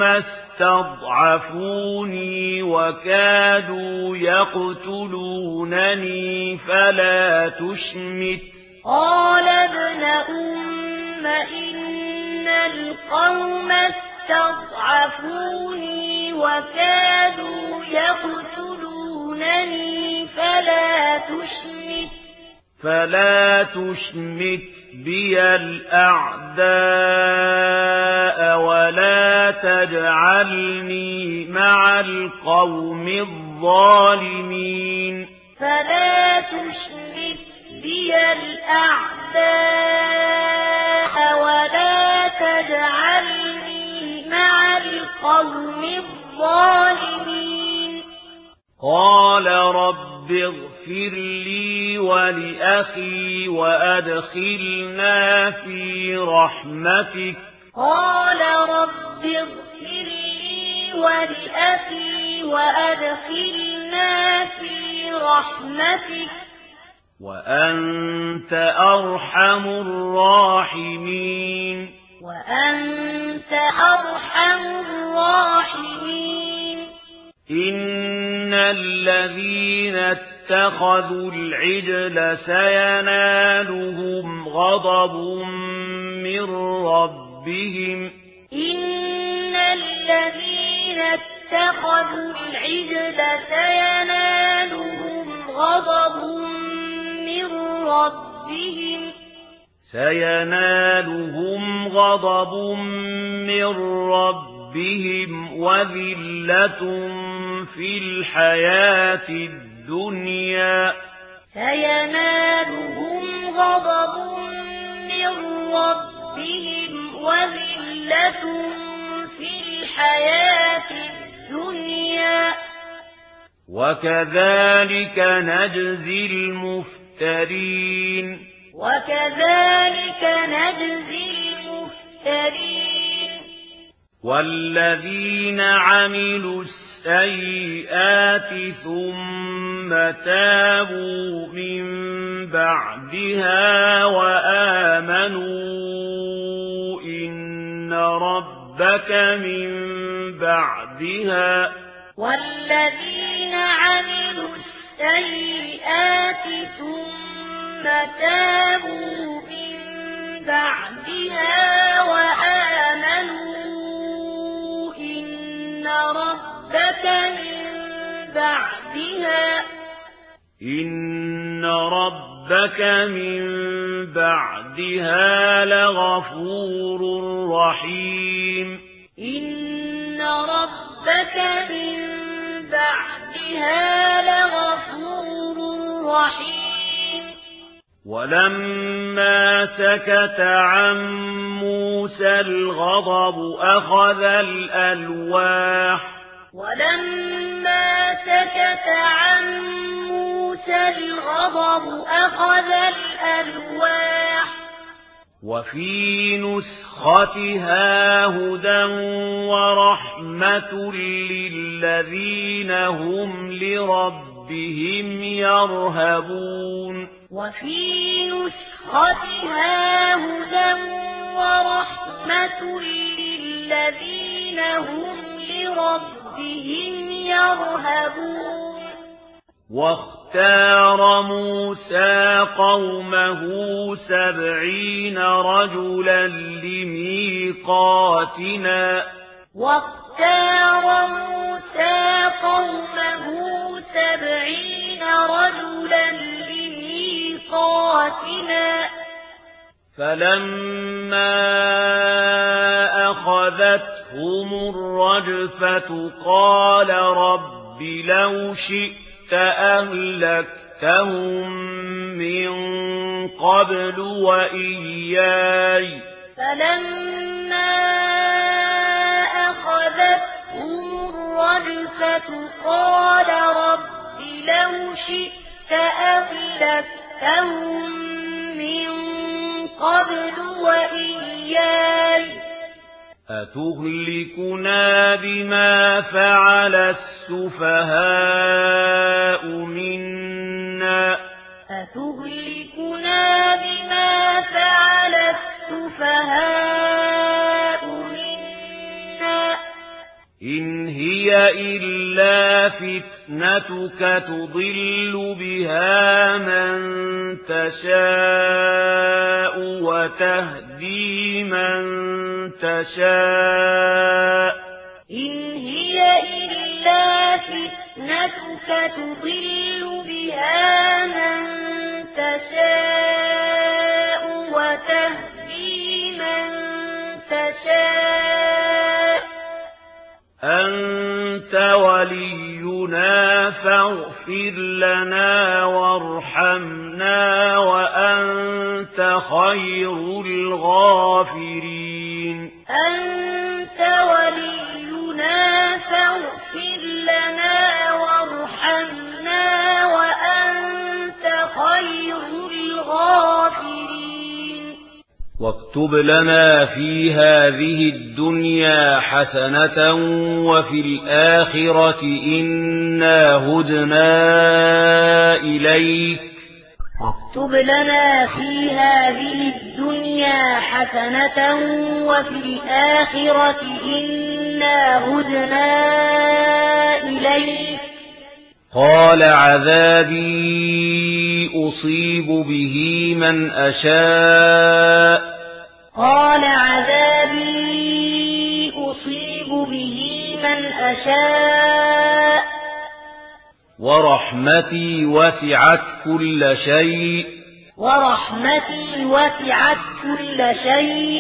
C: استضعفوني وكادوا يقتلونني فلا تشمت
B: قال ابن أم إن القوم استضعفوني وكادوا يقتلونني فلا تشمت
C: فلا تشمت بي الأعداء ولا تجعلني مع القوم الظالمين
B: فلا تشمت بي الأعداء ولا تجعلني مع القوم الظالمين
C: قال رب اغفر لي ولأخي وأدخلنا في رحمتك
B: قال رب اغفر لي ولأخي وأدخلنا في رحمتك
C: وأنت أرحم الراحمين
B: وأنت أرحم الراحمين
C: إن الذين اتخذوا العجل سينالهم غضب من ربهم
B: إن الذين اتخذوا العجل سينالهم غضب من ربهم
C: سينالهم غضب من ربهم وذلة في الحياة الدنيا
B: سينالهم غضب من ربهم وذلة في الحياة الدنيا
C: وكذلك نجزي المفترين
B: وكذلك نجزي المفترين
C: والذين عملوا السيئات ثم تابوا من بعدها وآمنوا إن ربك من بعدها
B: والذين عملوا السيئات ثم تابوا من بعدها وآمنوا إن ربك من بعدها
C: إن ربك من بعدها لغفور رحيم
B: إن ربك من بعدها لغفور رحيم
C: ولما سكت عن موسى الغضب أخذ الألواح
B: ولما سكت عن موسى الغضب أخذ الألواح
C: وفي نسختها هدى ورحمة للذين هم لربهم يرهبون
B: وفي نسختها هدى ورحمة للذين هم لربهم يرهبون
C: واختار موسى قومه سبعين رجلا لميقاتنا
B: واختار موسى قومه سبعين رجلا لميقاتنا
C: فلما أخذتهم الرجفة قال رب لو شئت أهلكتهم من قبل وإياي
B: فلما أخذتهم الرجفة قال رب لو شئت أهلكتهم من قبل وإياي
C: أتهلكنا بما فعل السفهاء منا
B: أتهلكنا بما فعل السفهاء منا
C: إن هي إلا فتنتك تضل بها من تشاء وتهدي من تشاء
B: إن هي إلا فتنتك تضل بها من تشاء وتهدي من تشاء
C: أنت ولينا فاغفر لنا وارحمنا وأنت خير الغافرين
B: أنت ولينا فاغفر لنا وارحمنا وأنت خير الغافرين
C: واكتب لنا في هذه الدنيا حسنة وفي الآخرة إنا هدنا إليك
B: واكتب لنا في هذه الدنيا حسنة وفي الآخرة إنا هدنا إليك
C: قال عذابي أصيب به من أشاء
B: قال عذابي أصيب به من أشاء
C: ورحمتي وسعت كل شيء
B: ورحمتي وسعت كل شيء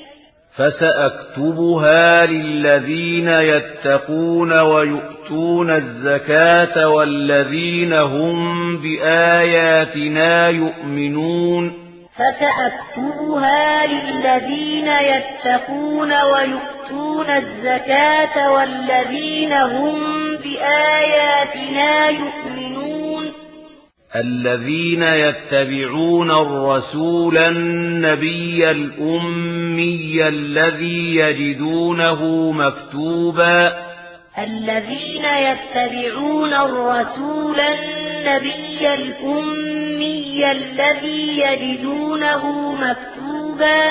C: فسأكتبها للذين يتقون ويؤتون الزكاة والذين هم بآياتنا يؤمنون
B: فسأكتبها للذين يتقون ويؤتون الزكاة والذين هم بآياتنا يؤمنون
C: الذين يتبعون الرسول النبي الأمي الذي يجدونه مكتوبا
B: الذين يتبعون الرسول النبي الأمي الذي يجدونه مكتوبا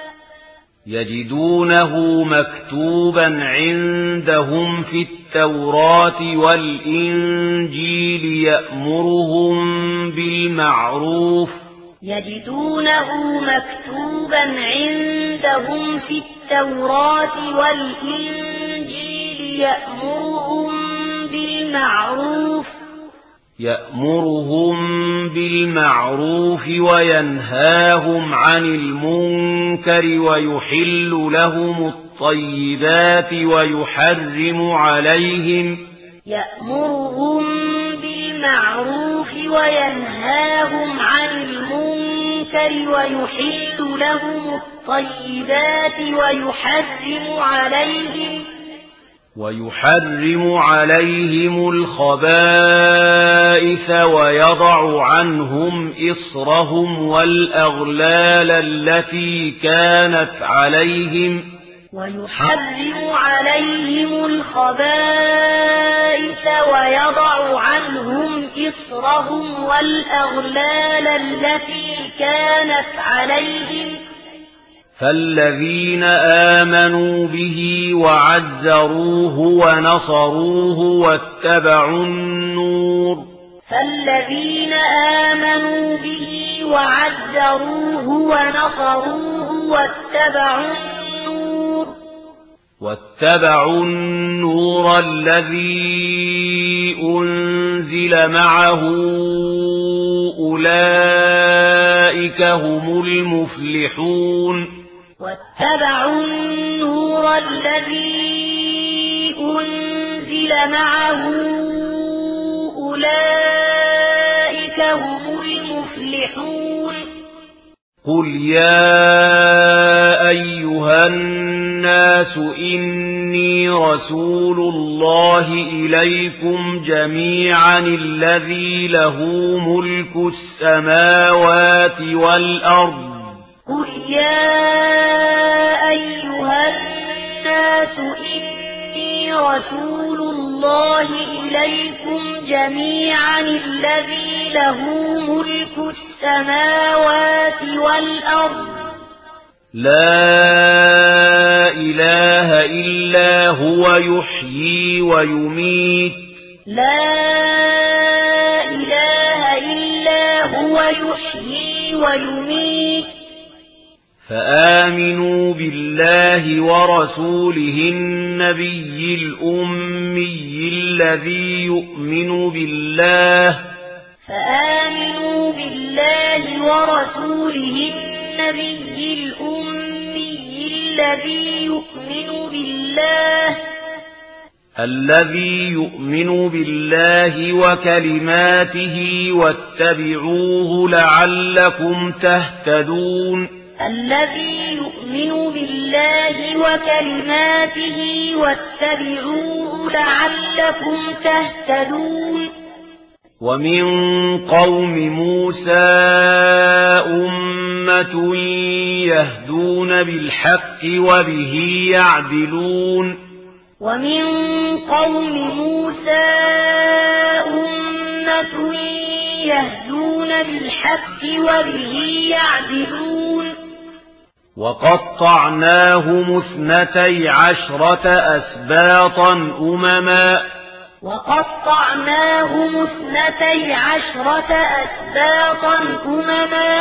C: يجدونه مكتوبا عندهم في التوراة والإنجيل يأمرهم بالمعروف
B: يجدونه مكتوبا عندهم في التوراة والإنجيل يأمرهم بالمعروف
C: يأمرهم بالمعروف وينهاهم عن المنكر ويحل لهم الطيبات ويحرم عليهم
B: يأمرهم بالمعروف وينهاهم عن المنكر ويحل لهم الطيبات ويحرم عليهم
C: ويحرم عليهم الخبائث ويضع عنهم إصرهم والأغلال التي كانت عليهم
B: ويحرم عليهم الخبائث ويضع عنهم إصرهم والأغلال التي كانت عليهم
C: فالذين آمنوا به وعزروه ونصروه واتبعوا النور
B: فالذين آمنوا به وعزروه ونصروه واتبعوا النور
C: واتبعوا النور الذي أنزل معه أولئك هم المفلحون
B: واتبعوا النور الذي أنزل معه أولئك هم المفلحون
C: قل يا أيها الناس إني رسول الله إليكم جميعا الذي له ملك السماوات والأرض
B: قل يا أيها الناس إني رسول الله إليكم جميعا الذي له ملك السماوات والأرض
C: لا إله إلا هو يحيي ويميت
B: لا إله إلا هو يحيي ويميت
C: فآمنوا بالله ورسوله النبي الأمي الذي يؤمن بالله
B: فآمنوا بالله ورسوله النبي الأمي الذي يؤمن بالله
C: الذي يؤمن بالله وكلماته واتبعوه لعلكم تهتدون
B: الذي يؤمن بالله وكلماته واتبعوه لعلكم تهتدون
C: ومن قوم موسى أمة يهدون بالحق وبه يعدلون
B: ومن قوم موسى أمة يهدون بالحق وبه يعدلون
C: وقطعناهم اثنتي عشرة أسباطا أمما
B: وقطعناهم اثنتي عشرة أسباطا أمما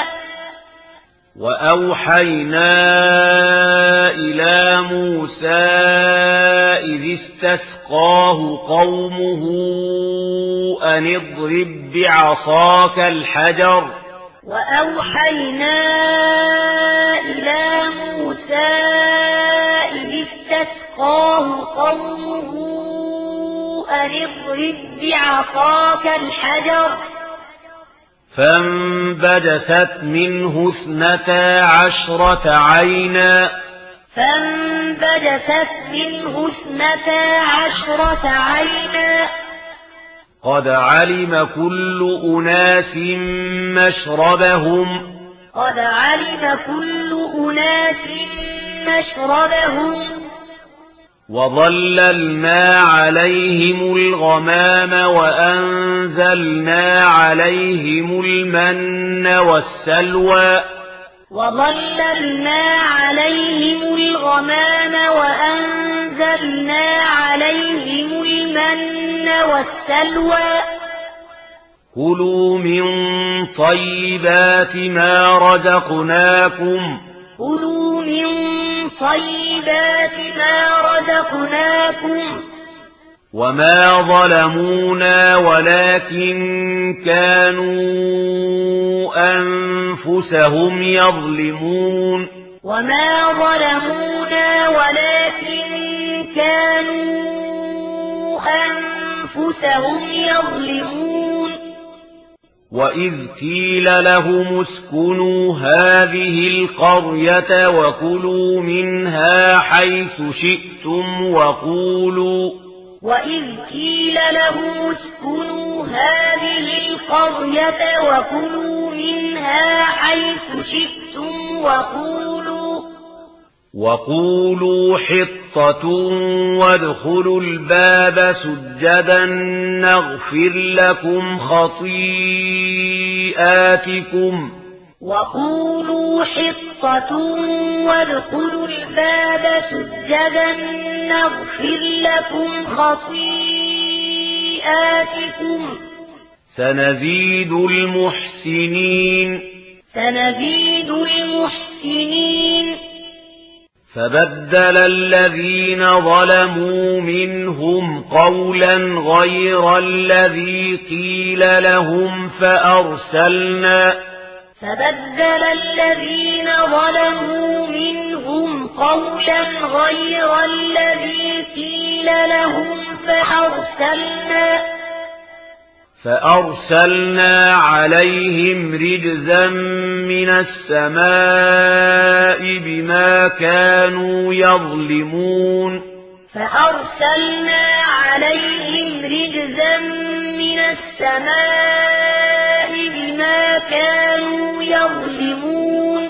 C: وأوحينا إلى موسى إذ استسقاه قومه أن اضرب بعصاك الحجر
B: وأوحينا إلى موسى إذ استسقاه قومه أن اضرب بعصاك الحجر
C: فانبجست منه اثنتا عشرة عينا
B: فانبجست منه اثنتا عشرة عينا
C: قد علم كل أناس مشربهم
B: قد علم كل أناس مشربهم
C: وظللنا عليهم الغمام وأنزلنا عليهم المن والسلوى
B: وظللنا عليهم الغمام وأنزلنا عليهم المن والسلوى
C: كلوا من طيبات ما رزقناكم
B: كلوا من طيبات ما رزقناكم
C: وما ظلمونا ولكن كانوا أنفسهم يظلمون
B: وما ظلمونا ولكن كانوا أنفسهم يظلمون
C: وإذ قيل لهم اسكنوا هذه القرية وكلوا منها حيث شئتم وقولوا
B: وإذ قيل لهم اسكنوا هذه القرية وكلوا منها حيث شئتم وقولوا
C: وقولوا حطة وادخلوا الباب سجدا نغفر لكم خطيئاتكم
B: وقولوا حطة وادخلوا الباب سجدا نغفر لكم خطيئاتكم
C: سنزيد المحسنين
B: سنزيد المحسنين
C: فبدل الذين ظلموا منهم قولا غير الذي قيل لهم فأرسلنا
B: فبدل الذين ظلموا منهم قولا غير الذي قيل لهم فأرسلنا
C: فأرسلنا عليهم رجزا من السماء بما كانوا يظلمون
B: فأرسلنا عليهم رجزا من السماء بما كانوا يظلمون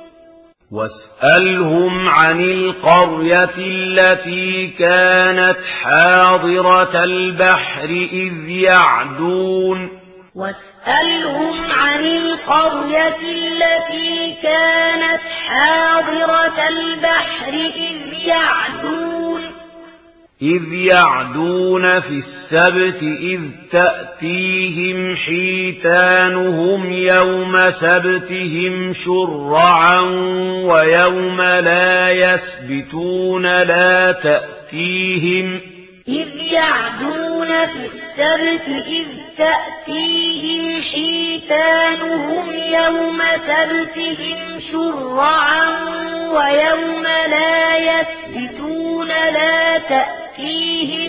C: واسألهم عن القرية التي كانت حاضرة البحر إذ يعدون
B: واسألهم عن القرية التي كانت حاضرة البحر إذ يعدون
C: إذ يعدون في السبت إذ تأتيهم حيتانهم يوم سبتهم شرعا ويوم لا يسبتون لا تأتيهم
B: إذ يعدون في السبت إذ تأتيهم حيتانهم يوم سبتهم شرعا ويوم لا يسبتون لا تأتيهم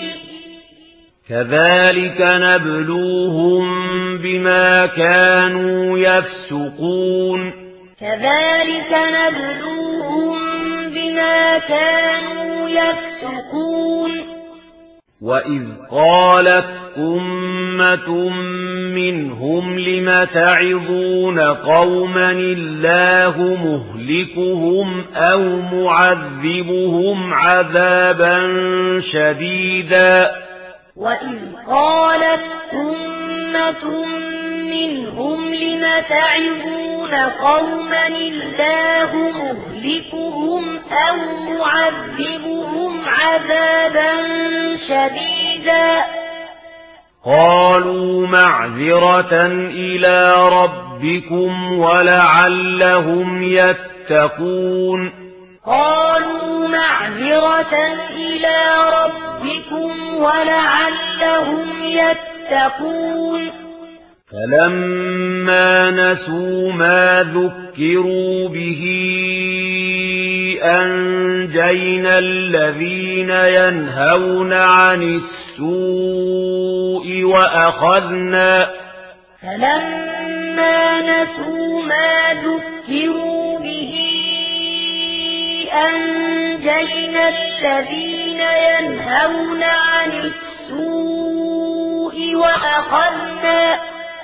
C: كذلك نبلوهم بما كانوا يفسقون
B: كذلك نبلوهم بما كانوا يفسقون
C: وإذ قالت أمة منهم لم تعظون قوما الله مهلكهم أو معذبهم عذابا شديدا
B: وإذ قالت أمة منهم لم تعظون قوما الله مهلكهم أو معذبهم عذابا شديدا
A: قالوا معذرة إلى ربكم ولعلهم يتقون
B: قالوا معذرة إلى ربكم ولعلهم يتقون
A: فلما نسوا ما ذكروا به أنجينا الذين ينهون عن السوء وأخذنا
B: فلما نسوا ما ذكروا به أنجينا الذين ينهون عن السوء وأخذنا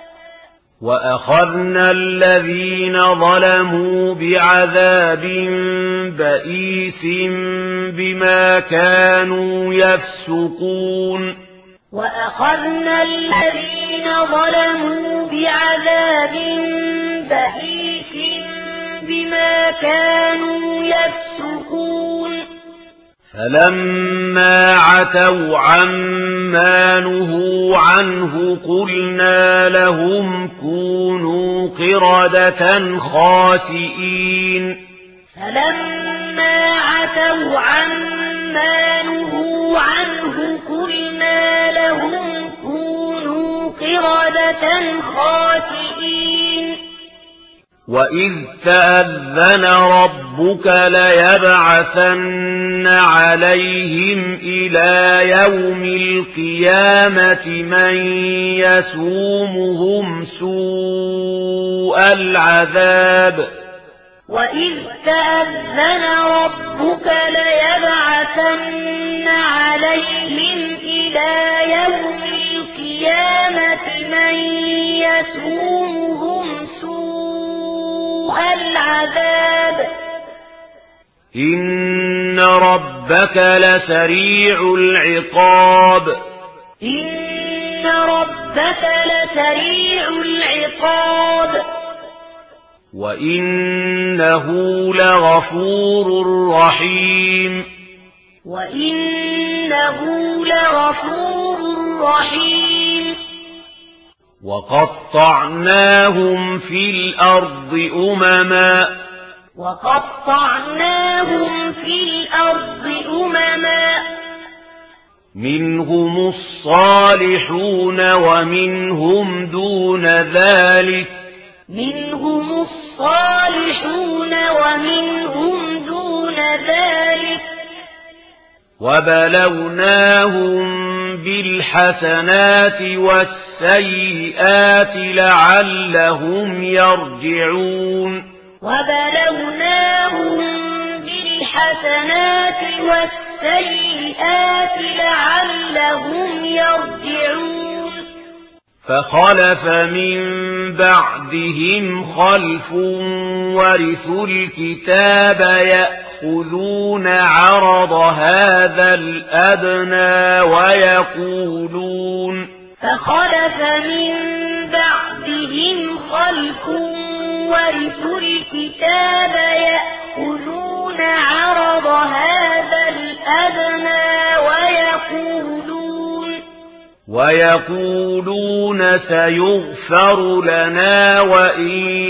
A: وأخذنا الذين ظلموا بعذاب بئيس بما كانوا يفسقون
B: وأخذنا الذين ظلموا بعذاب بئيس بما كانوا يفسقون
A: فلما عتوا عما نهوا عنه قلنا لهم كونوا قردة خاسئين
B: فلما عتوا عما نهوا عنه قلنا لهم كونوا قردة خاسئين
A: وإذ تأذن ربك ليبعثن عليهم إلى يوم القيامة من يسومهم سوء العذاب
B: وإذ تأذن ربك ليبعثن عليهم إلى يوم القيامة من يسومهم سوء العذاب
A: إن ربك لسريع العقاب
B: إن ربك لسريع العقاب
A: وإنه لغفور رحيم
B: وإنه لغفور رحيم
A: وقطعناهم في الأرض أمما
B: وقطعناهم في الأرض أمما
A: منهم الصالحون ومنهم دون ذلك
B: منهم الصالحون ومنهم دون ذلك
A: وبلوناهم بالحسنات والسيئات لعلهم يرجعون
B: وبلوناهم بالحسنات والسيئات لعلهم يرجعون
A: فخلف من بعدهم خلف ورثوا الكتاب يأخذون عرض هذا الأدنى ويقولون
B: فخلف من بعدهم خلف ورثوا الكتاب يأخذون عرض هذا الأدنى ويقولون
A: ويقولون سيغفر لنا وإن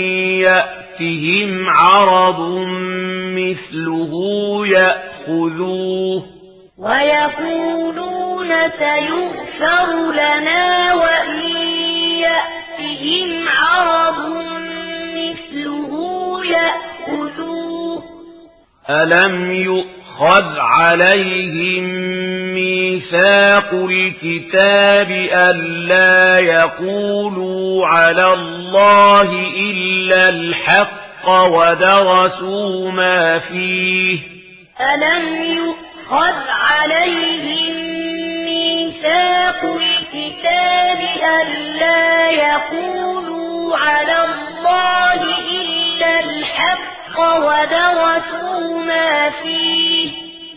A: يأتهم عرض مثله يأخذوه
B: ويقولون سيغفر لنا وإن يأتهم عرض مثله يأخذوه
A: ألم يؤخذ عليهم ميثاق الكتاب ألا يقولوا على الله إلا الحق ودرسوا ما فيه
B: ألم يؤخذ عليهم ميثاق الكتاب ألا يقولوا على الله إلا الحق ودرسوا ما فيه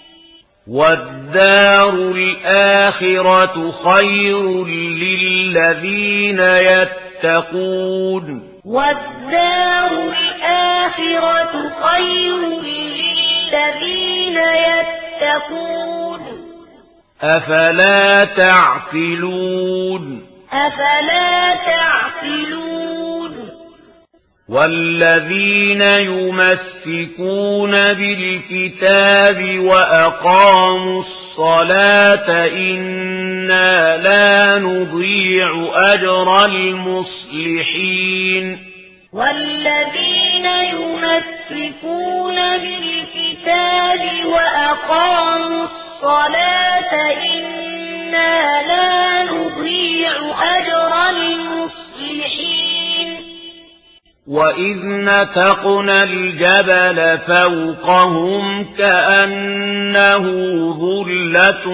A: والدار الآخرة خير للذين يتقون
B: والدار الآخرة خير للذين يتقون
C: أفلا تعقلون
B: أفلا تعقلون
C: والذين يمسكون بالكتاب وأقاموا الصلاة إنا لا نضيع أجر المصلحين
B: والذين يمسكون بالكتاب وأقاموا الصلاة إنا لا نضيع أجر المصلحين
C: وإذ نتقنا الجبل فوقهم كأنه ظلة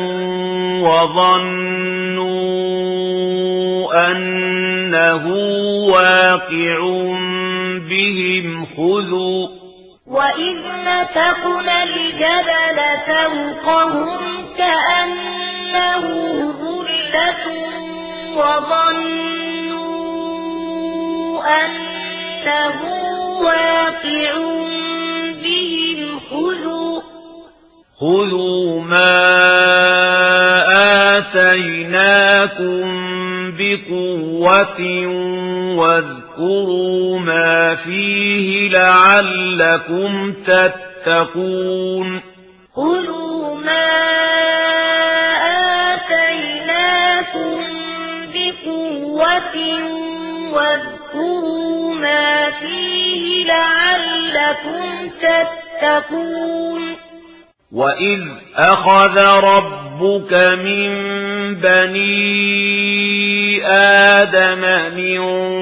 C: وظنوا أنه واقع بهم خذوا
B: وإذ نتقنا الجبل فوقهم كأنه ظلة وظنوا أنه واقع بهم خذوا
C: خذوا ما آتيناكم بقوة واذكروا ما فيه لعلكم تتقون
B: خذوا ما آتيناكم بقوة واذكروا ما فيه لعلكم تتقون
C: وإذ أخذ ربك من بني آدم من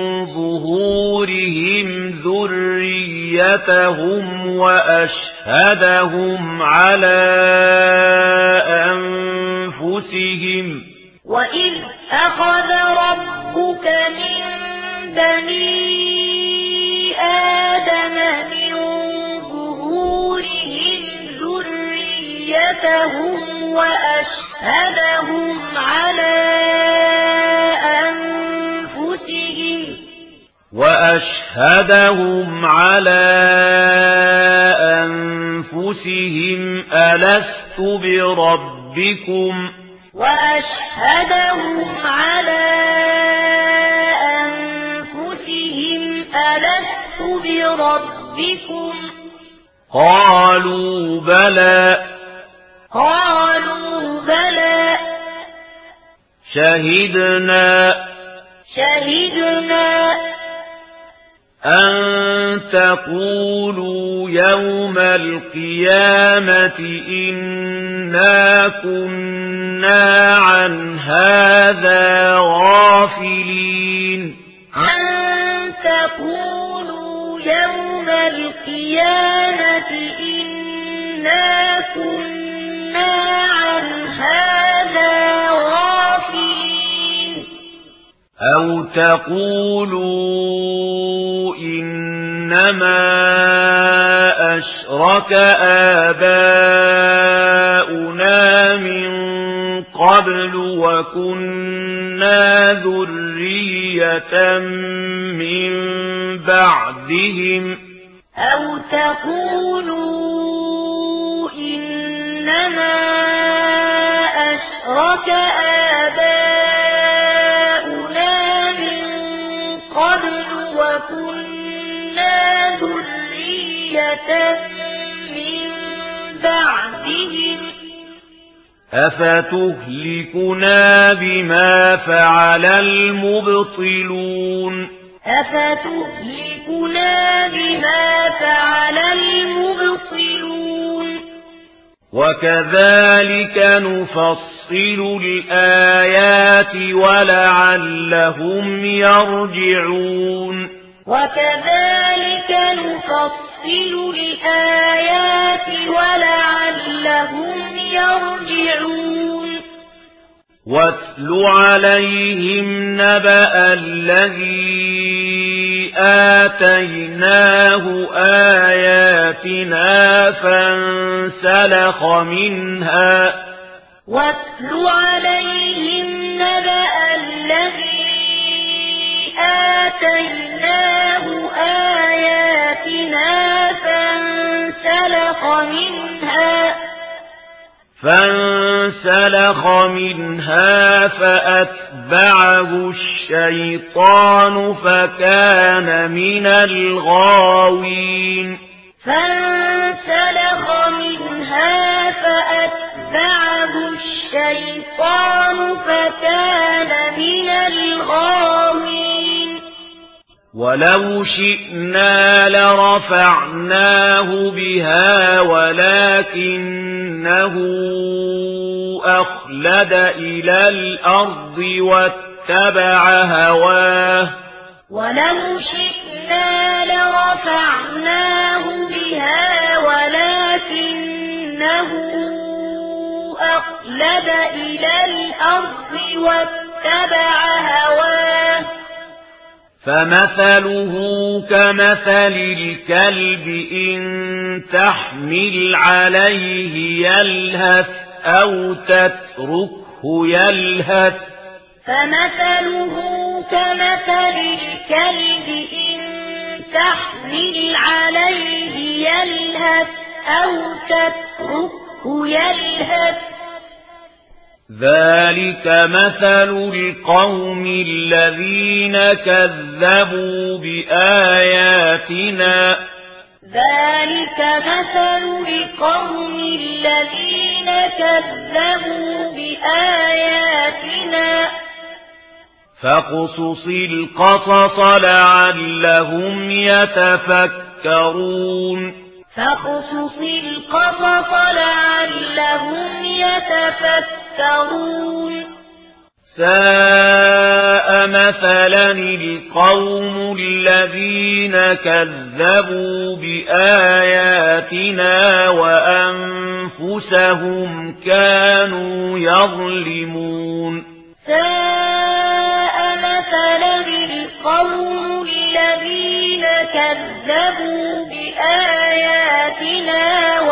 C: ظهورهم ذريتهم وأشهدهم على أنفسهم
B: وإذ أخذ ربك من بني آدم من ظهورهم ذريتهم وأشهدهم على أنفسهم
C: وأشهدهم على أنفسهم ألست بربكم
B: وأشهدهم على أنفسهم ألست بربكم
C: قالوا بلى
B: قالوا بلى
C: شهدنا
B: شهدنا
C: أن تقولوا يوم القيامة إنا كنا عن هذا غافلين
B: أن تقولوا يوم القيامة إنا كنا عن هذا غافلين
C: أو تقولوا إنما أشرك آباؤنا من قبل وكنا ذرية من بعدهم
B: أو تقولوا إنما أشرك آباؤنا من قبل وكنا ذرية من بعدهم
C: أفتهلكنا بما فعل المبطلون
B: أفتهلكنا بما فعل المبطلون
C: وكذلك نفصل الآيات ولعلهم يرجعون
B: وكذلك نفصل الآيات ولعلهم يرجعون
C: واتل عليهم نبأ الذي آتيناه آياتنا فانسلخ منها
B: واتل عليهم نبأ الذي آتيناه آياتنا فانسلخ منها
A: فانسلخ منها فأتبعه الشيطان فكان من الغاوين
B: فانسلخ منها فأتبعه الشيطان فكان من الغاوين
A: ولو شئنا لرفعناه بها ولكنه أخلد إلى الأرض واتبع هواه
B: ولو شئنا لرفعناه بها ولكنه أخلد إلى الأرض واتبع هواه
A: فمثله كمثل الكلب إن تحمل عليه يلهث أو تتركه يلهث
B: فمثله كمثل الكلب إن تحمل عليه يلهث أو تتركه يلهث
A: ذلك مثل القوم الذين كذبوا بآياتنا
B: ذلك مثل القوم الذين كذبوا بآياتنا
A: فاقصص القصص لعلهم يتفكرون
B: فاقصص القصص لعلهم يتفكرون
A: ساء مثلا القوم الذين كذبوا بآياتنا وأنفسهم كانوا يظلمون
B: ساء مثلا القوم الذين كذبوا بآياتنا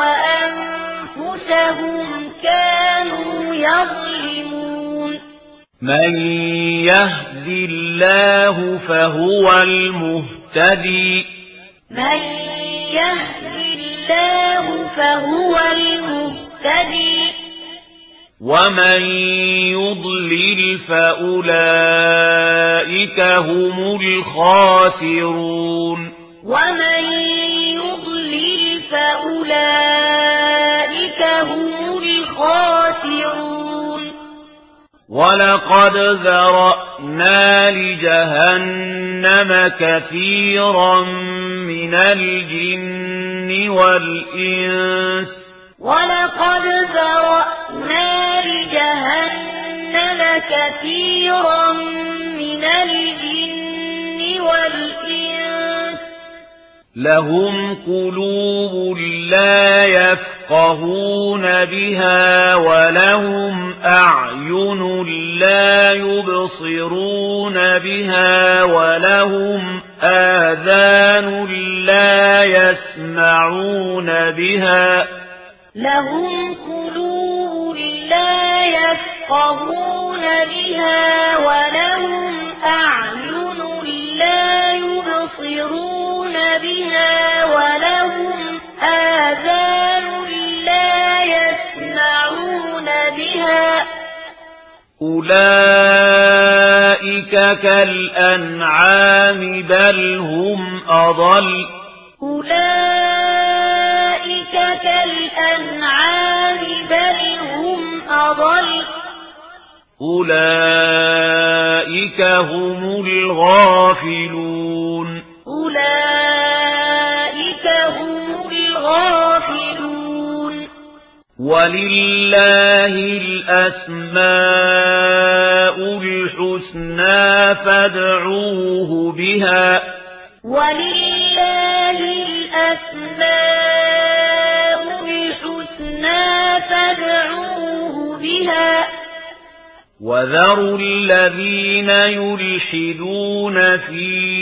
B: وأنفسهم كانوا يظلمون
A: من يهد الله فهو المهتدي
B: من يهد الله فهو المهتدي
A: ومن يضلل فأولئك هم الخاسرون
B: ومن يضلل فأولئك هم الخاسرون
A: ولقد ذرأنا لجهنم كثيرا من الجن والإنس
B: ولقد ذرأنا لجهنم كثيرا من الجن والإنس
A: لهم قلوب لا يفقهون بها ولهم أعين لا يبصرون بها ولهم آذان لا يسمعون بها
B: لهم قلوب لا يفقهون بها ولهم أعين لا يبصرون بها ولهم آذان لا يسمعون بها
A: أولئك كالأنعام بل هم أضل
B: أولئك كالأنعام بل هم أضل
A: أولئك هم الغافلون
B: أولئك هم الغافلون
A: ولله الأسماء الحسنى فادعوه بها
B: ولله الأسماء الحسنى فادعوه بها
A: وذروا الذين يلحدون في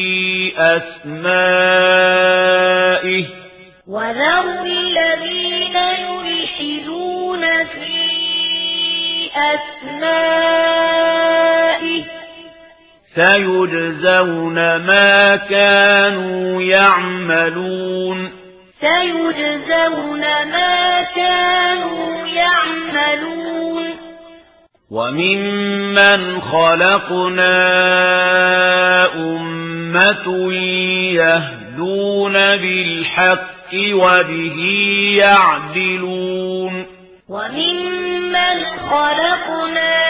A: أسمائه
B: وذروا الذين يلحدون في أسمائه
A: سيجزون ما كانوا يعملون
B: سيجزون ما كانوا يعملون
C: وممن خلقنا أمة يهدون بالحق وبه يعدلون
B: وممن خلقنا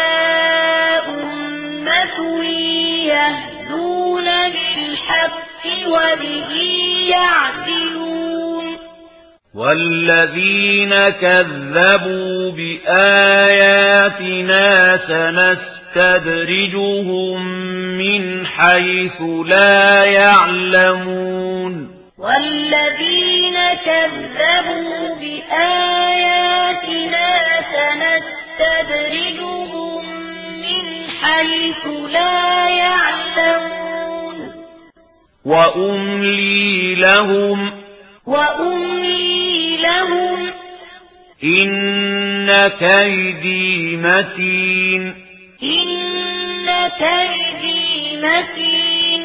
B: أمة يهدون بالحق وبه يعدلون
C: والذين كذبوا بآياتنا سنستدرجهم من حيث لا يعلمون
B: والذين كذبوا بآياتنا سنستدرجهم من حيث لا يعلمون
C: وأملي لهم
B: وأملي لهم
C: إن كيدي متين
B: إن كيدي متين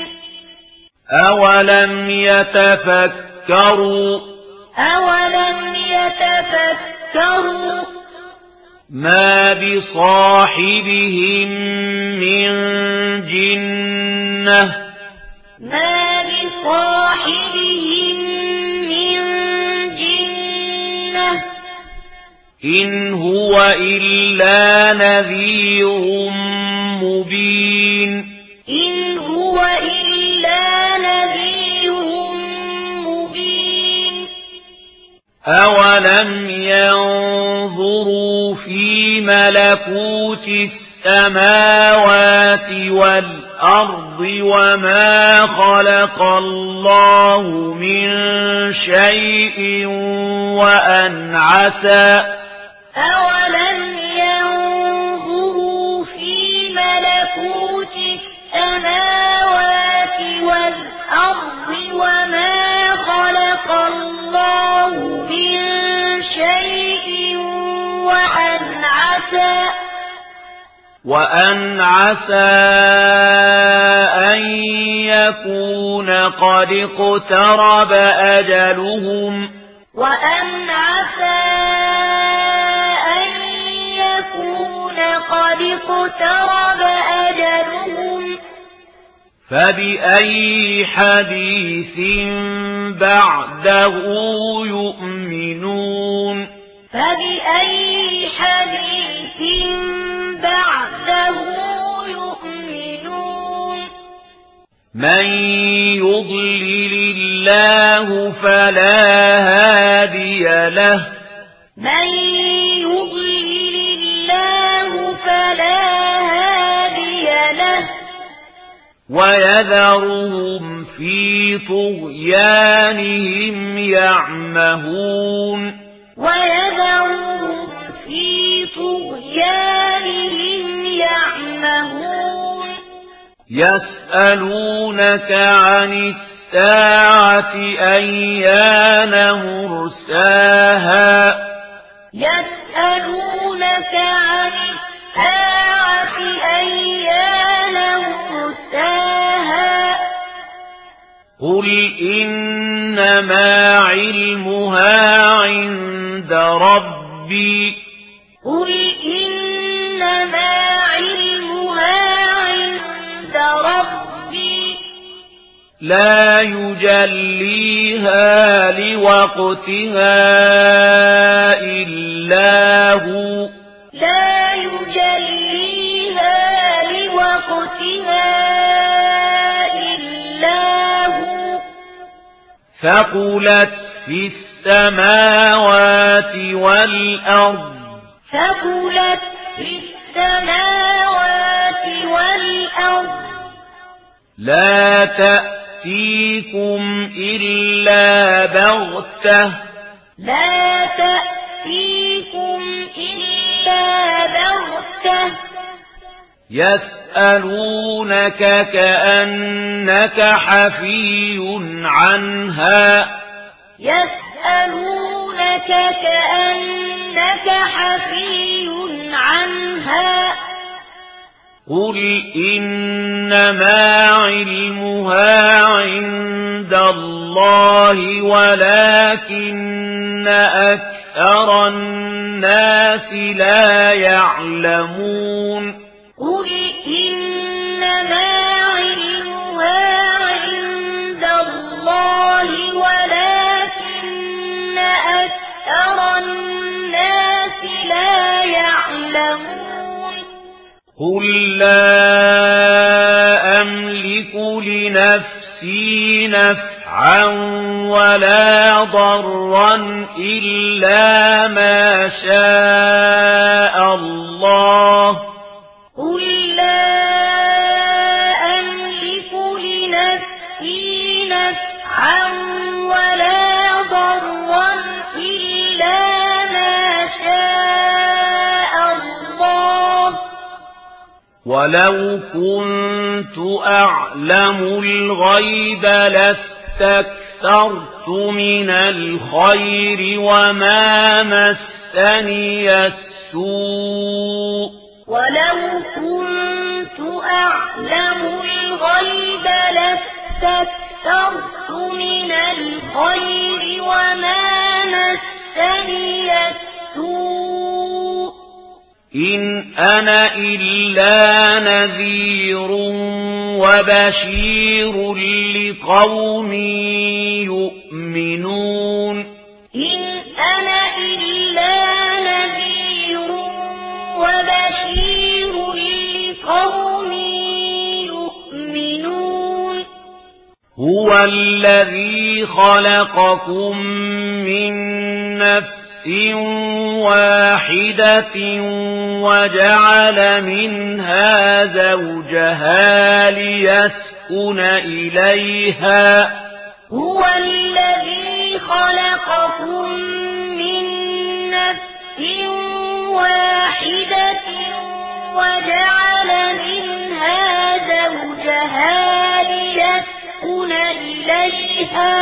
C: أولم يتفكروا
B: أولم يتفكروا
C: ما بصاحبهم من جنة
B: ما بصاحبهم من جنة
C: إن هو إلا نذير مبين
B: إن هو إلا نذير مبين
C: أولم ينظروا في ملكوت السماوات والأرض وما خلق الله من شيء وأن عسى
B: أولم ينظروا في ملكوت السماوات والأرض وما خلق الله من شيء وأن عسى
C: وأن عسى أن يكون قد اقترب أجلهم
B: وأن عسى أن يكون قد اقترب أجلهم
C: فبأي حديث بعده يؤمنون
B: فبأي حديث بعده يؤمنون
C: من يضلل الله فلا هادي له
B: من يضلل الله فلا هادي له
C: ويذرهم في طغيانهم يعمهون
B: ويذرهم في طغيانهم يعمهون
C: يسألونك عن الساعة أيان مرساها
B: يسألونك عن الساعة أيان مرساها
C: قل إنما علمها عند ربي
B: قل إنما علمها عند ربي
C: لا يجليها لوقتها إلا هو
B: لا يجليها لوقتها إلا هو
C: ثقلت في السماوات والأرض
B: ثقلت في السماوات والأرض
C: لا تأتيكم إلا بغتة
B: لا تأتيكم إلا بغتة
C: يسألونك كأنك حفي عنها
B: يسألونك كأنك حفي عنها
C: قل إنما علمها عند الله الله ولكن أكثر الناس لا يعلمون
B: قل إنما علمها عند الله ولكن أكثر الناس لا يعلمون
C: قل لا أملك لنفسي نفعا ولا ضرا إلا ما شاء الله
B: قل لا أملك لنفسي نفعا ولا ضرا إلا ما شاء الله
C: ولو كنت أعلم الغيب لاستكثرت من الخير وما مسني السوء
B: ولو كنت أعلم الغيب لاستكثرت من الخير وما مسني السوء
C: إن أنا إلا نذير وبشير لقوم يؤمنون
B: إن أنا إلا نذير وبشير لقوم يؤمنون
C: هو الذي خلقكم من نفس واحدة وجعل منها زوجها ليسكن إليها
B: هو الذي خلقكم من نفس واحدة وجعل منها زوجها ليسكن إليها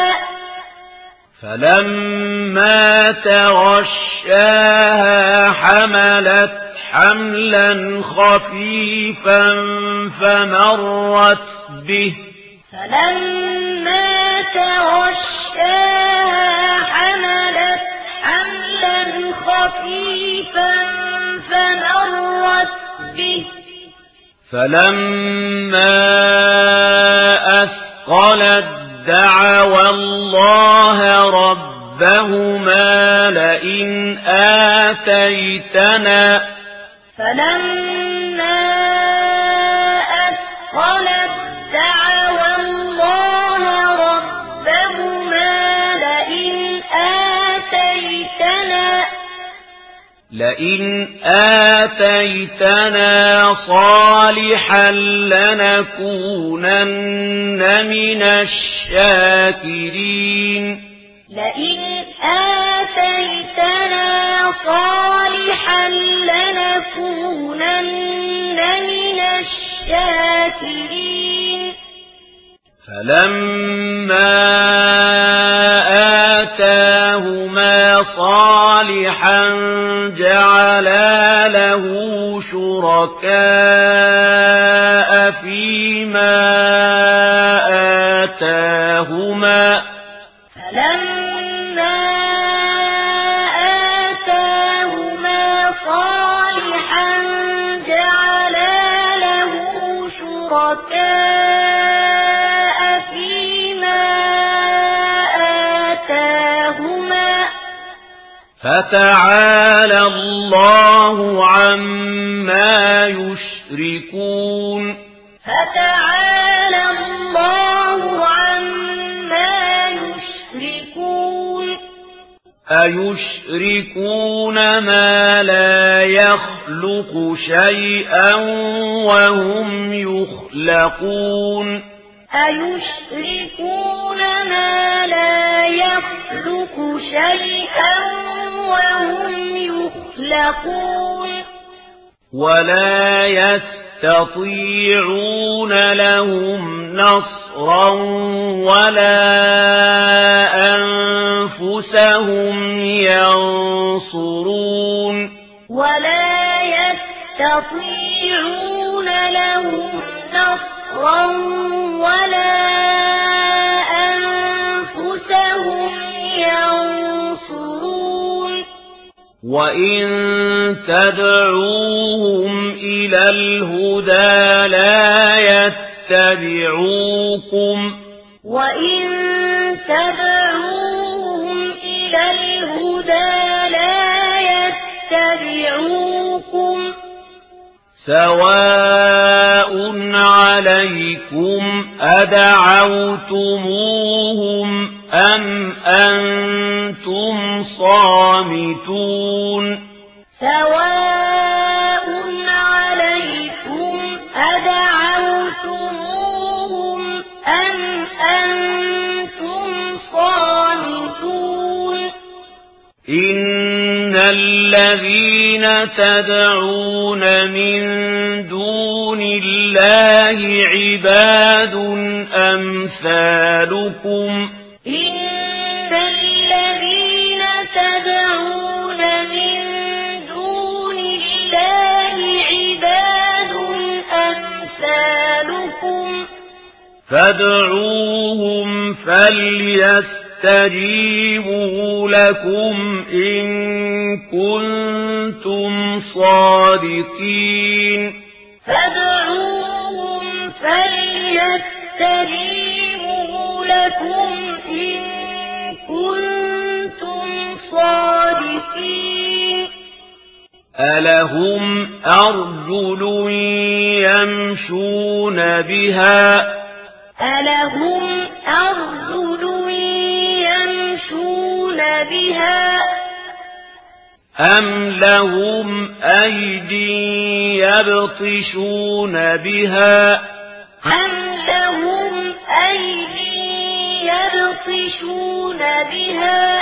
C: فلما تغشاها حملت حملا خفيفا فمرت به
B: فلما تغشاها حملت حملا خفيفا فمرت به
C: فلما أثقلت دعوا الله ربهما لئن آتيتنا
B: فلما أثقلت دعوا الله ربهما لئن آتيتنا
C: لئن آتيتنا صالحا لنكونن من الشاكرين
B: لئن آتيتنا صالحا لنكونن من الشاكرين
C: فلما آتاهما صالحا جعلا له شركاء فيما آتاهما
B: فلما آتاهما صالحا جعلا له شركاء فيما آتاهما
C: فتعالى الله عما يشركون
B: فتعالى الله عما يشركون
C: أيشركون ما لا يخلق شيئا وهم يخلقون
B: أيشركون ما لا يخلق شيئا وهم يخلقون
C: ولا يستطيعون لهم نصرا ولا أنفسهم ينصرون
B: ولا يستطيعون لهم نصرا ولا أنفسهم
C: وإن تدعوهم إلى الهدى لا يتبعوكم
B: وإن تدعوهم إلى الهدى لا يتبعوكم
C: سواء عليكم أدعوتموهم أم أنتم صامتون
B: سواء عليكم أدعوتموهم أم أنتم صامتون
C: إن الذين تدعون من دون الله عباد أمثالكم
B: إن الذين تدعون من دون الله عباد أمثالكم
C: فادعوهم فليستجيبوا لكم إن كنتم صادقين
B: فادعوهم فليستجيبوا لكم إن كنتم صادقين
C: ألهم أرجل يمشون بها
B: ألهم أرجل يمشون بها
C: أم لهم أيدي يبطشون بها
B: أم لهم أيدي يبطشون بها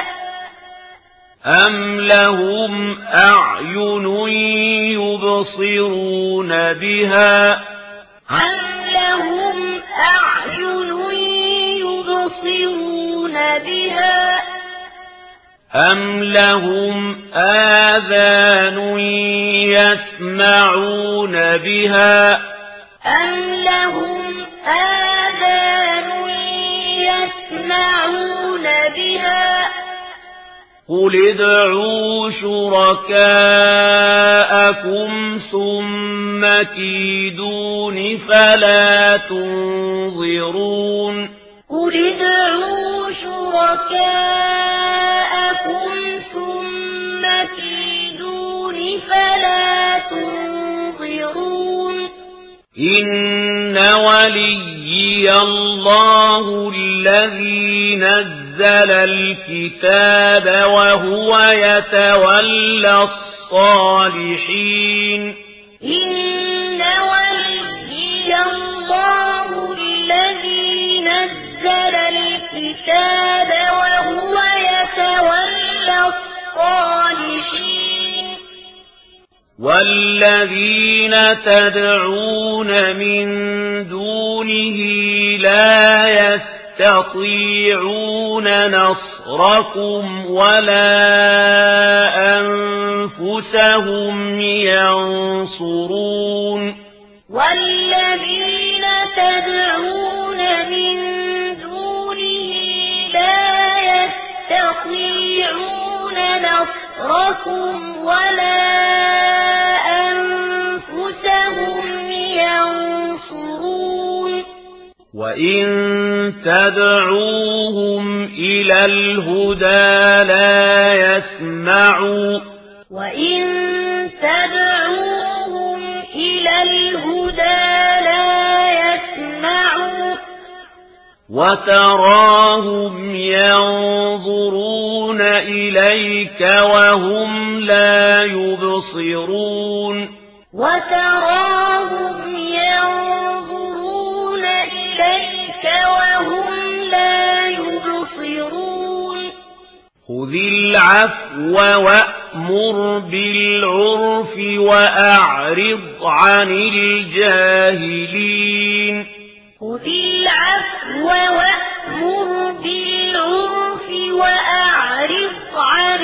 C: أم لهم أعين يبصرون بها
B: أم لهم أعين يبصرون بها
C: أم لهم آذان يسمعون بها
B: أم لهم آذان يسمعون بها
C: قل ادعوا شركاءكم ثم كيدون فلا تنظرون
B: قل ادعوا شركاءكم ثم كيدون فلا تنظرون
C: إن وليي الله الذي نزل الكتاب وهو يتولى الصالحين
B: إن وليي الله الذي نزل الكتاب وهو يتولى الصالحين
C: والذين تدعون من دونه لا يستطيعون نصركم ولا أنفسهم ينصرون
B: والذين تدعون من دونه لا يستطيعون نصركم ولا أنفسهم ينصرون
C: وإن تدعوهم إلى الهدى لا يسمعوا
B: وإن تدعوهم إلى الهدى لا يسمعوا
C: وتراهم ينظرون إليك وهم لا يبصرون
B: وتراهم ينظرون إليك وهم لا يبصرون
C: خذ العفو وأمر بالعرف وأعرض عن الجاهلين
B: خذ العفو وأمر بالعرف وأعرض عن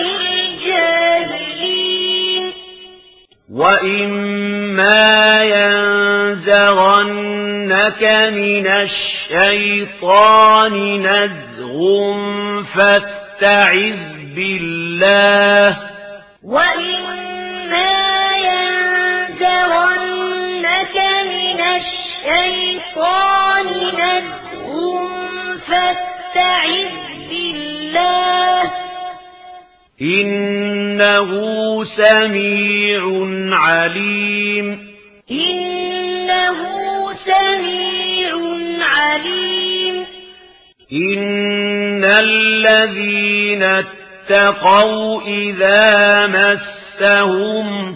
B: الجاهلين
C: وإما ينزغنك من الشيطان نزغ فاستعذ بالله
B: وإما ينزغنك من الشيطان نزغ فاستعذ بالله
A: إنه سميع عليم
B: إنه سميع عليم
A: إن الذين اتقوا إذا مسهم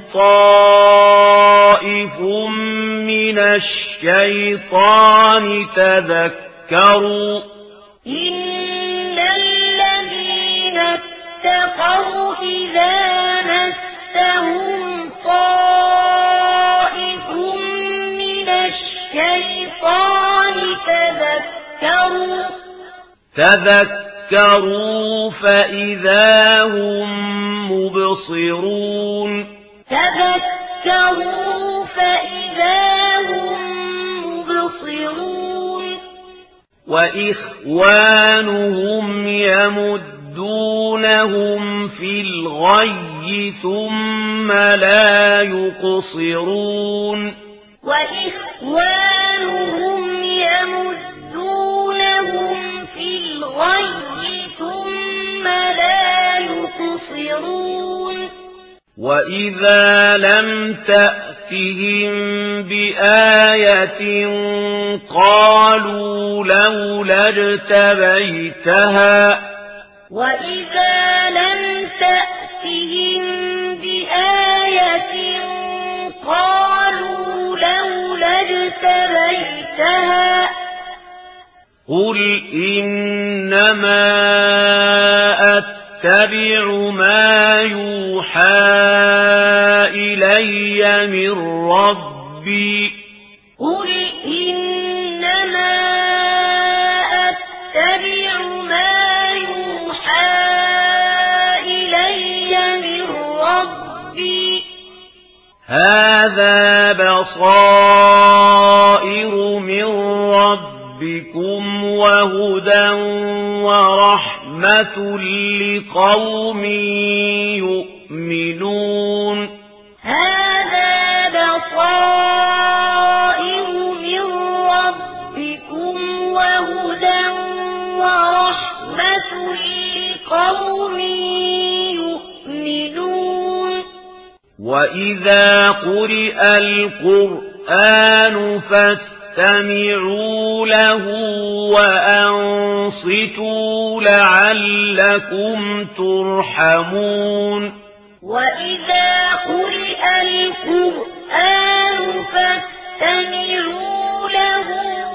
A: طائف من الشيطان تذكروا
B: إن الذين اتقوا إذا مسهم طائف من الشيطان تذكروا
A: تذكروا فإذا هم مبصرون
B: تذكروا فإذا هم مبصرون
A: وإخوانهم يمدونهم في الغي ثم لا يقصرون
B: وإخوانهم يمدونهم في الغي ثم لا يقصرون
A: وإذا لم تأتهم بآية قالوا لولا اجتبيتها
B: وإذا لم تأتهم بآية قالوا لولا اجتبيتها
A: قل إنما أتبع ما يوحى إلي من ربي
B: قل إنما أتبع ما يوحى إلي من ربي
A: هذا بصائر من ربكم وهدى ورحمة لقوم يؤمنون
B: هذا بصائر من ربكم وهدى ورحمة لقوم يؤمنون
A: وإذا قرئ القرآن فاستمعوا له وأنصتوا لعلكم ترحمون
B: وإذا قرئ القرآن فاستمعوا له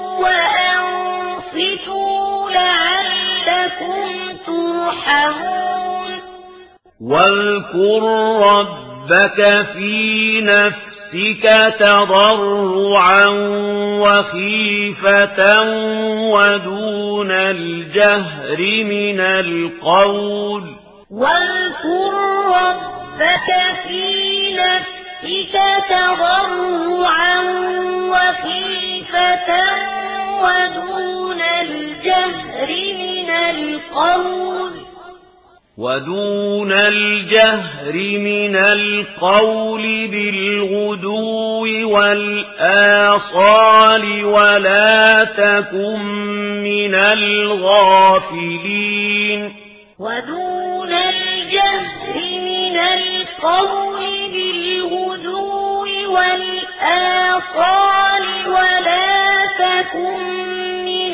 B: وأنصتوا لعلكم ترحمون
A: واذكر ربك في نفسك تضرعا وخيفة ودون الجهر من القول
B: واذكر ربك في نفسك تضرعا وخيفة ودون الجهر من القول
A: ودون الجهر من القول بالغدو والآصال ولا تكن من الغافلين
B: ودون الجهر من القول بالغدو والآصال ولا تكن من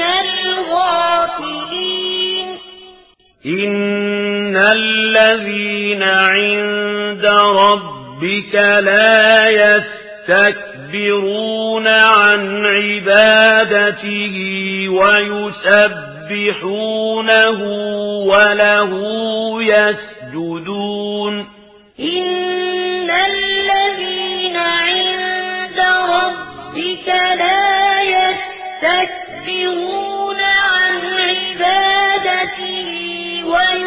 B: الغافلين
A: إن الذين عند ربك لا يستكبرون عن عبادته ويسبحونه وله يسجدون
B: إن الذين عند ربك لا يستكبرون عن عبادته ويسبحونه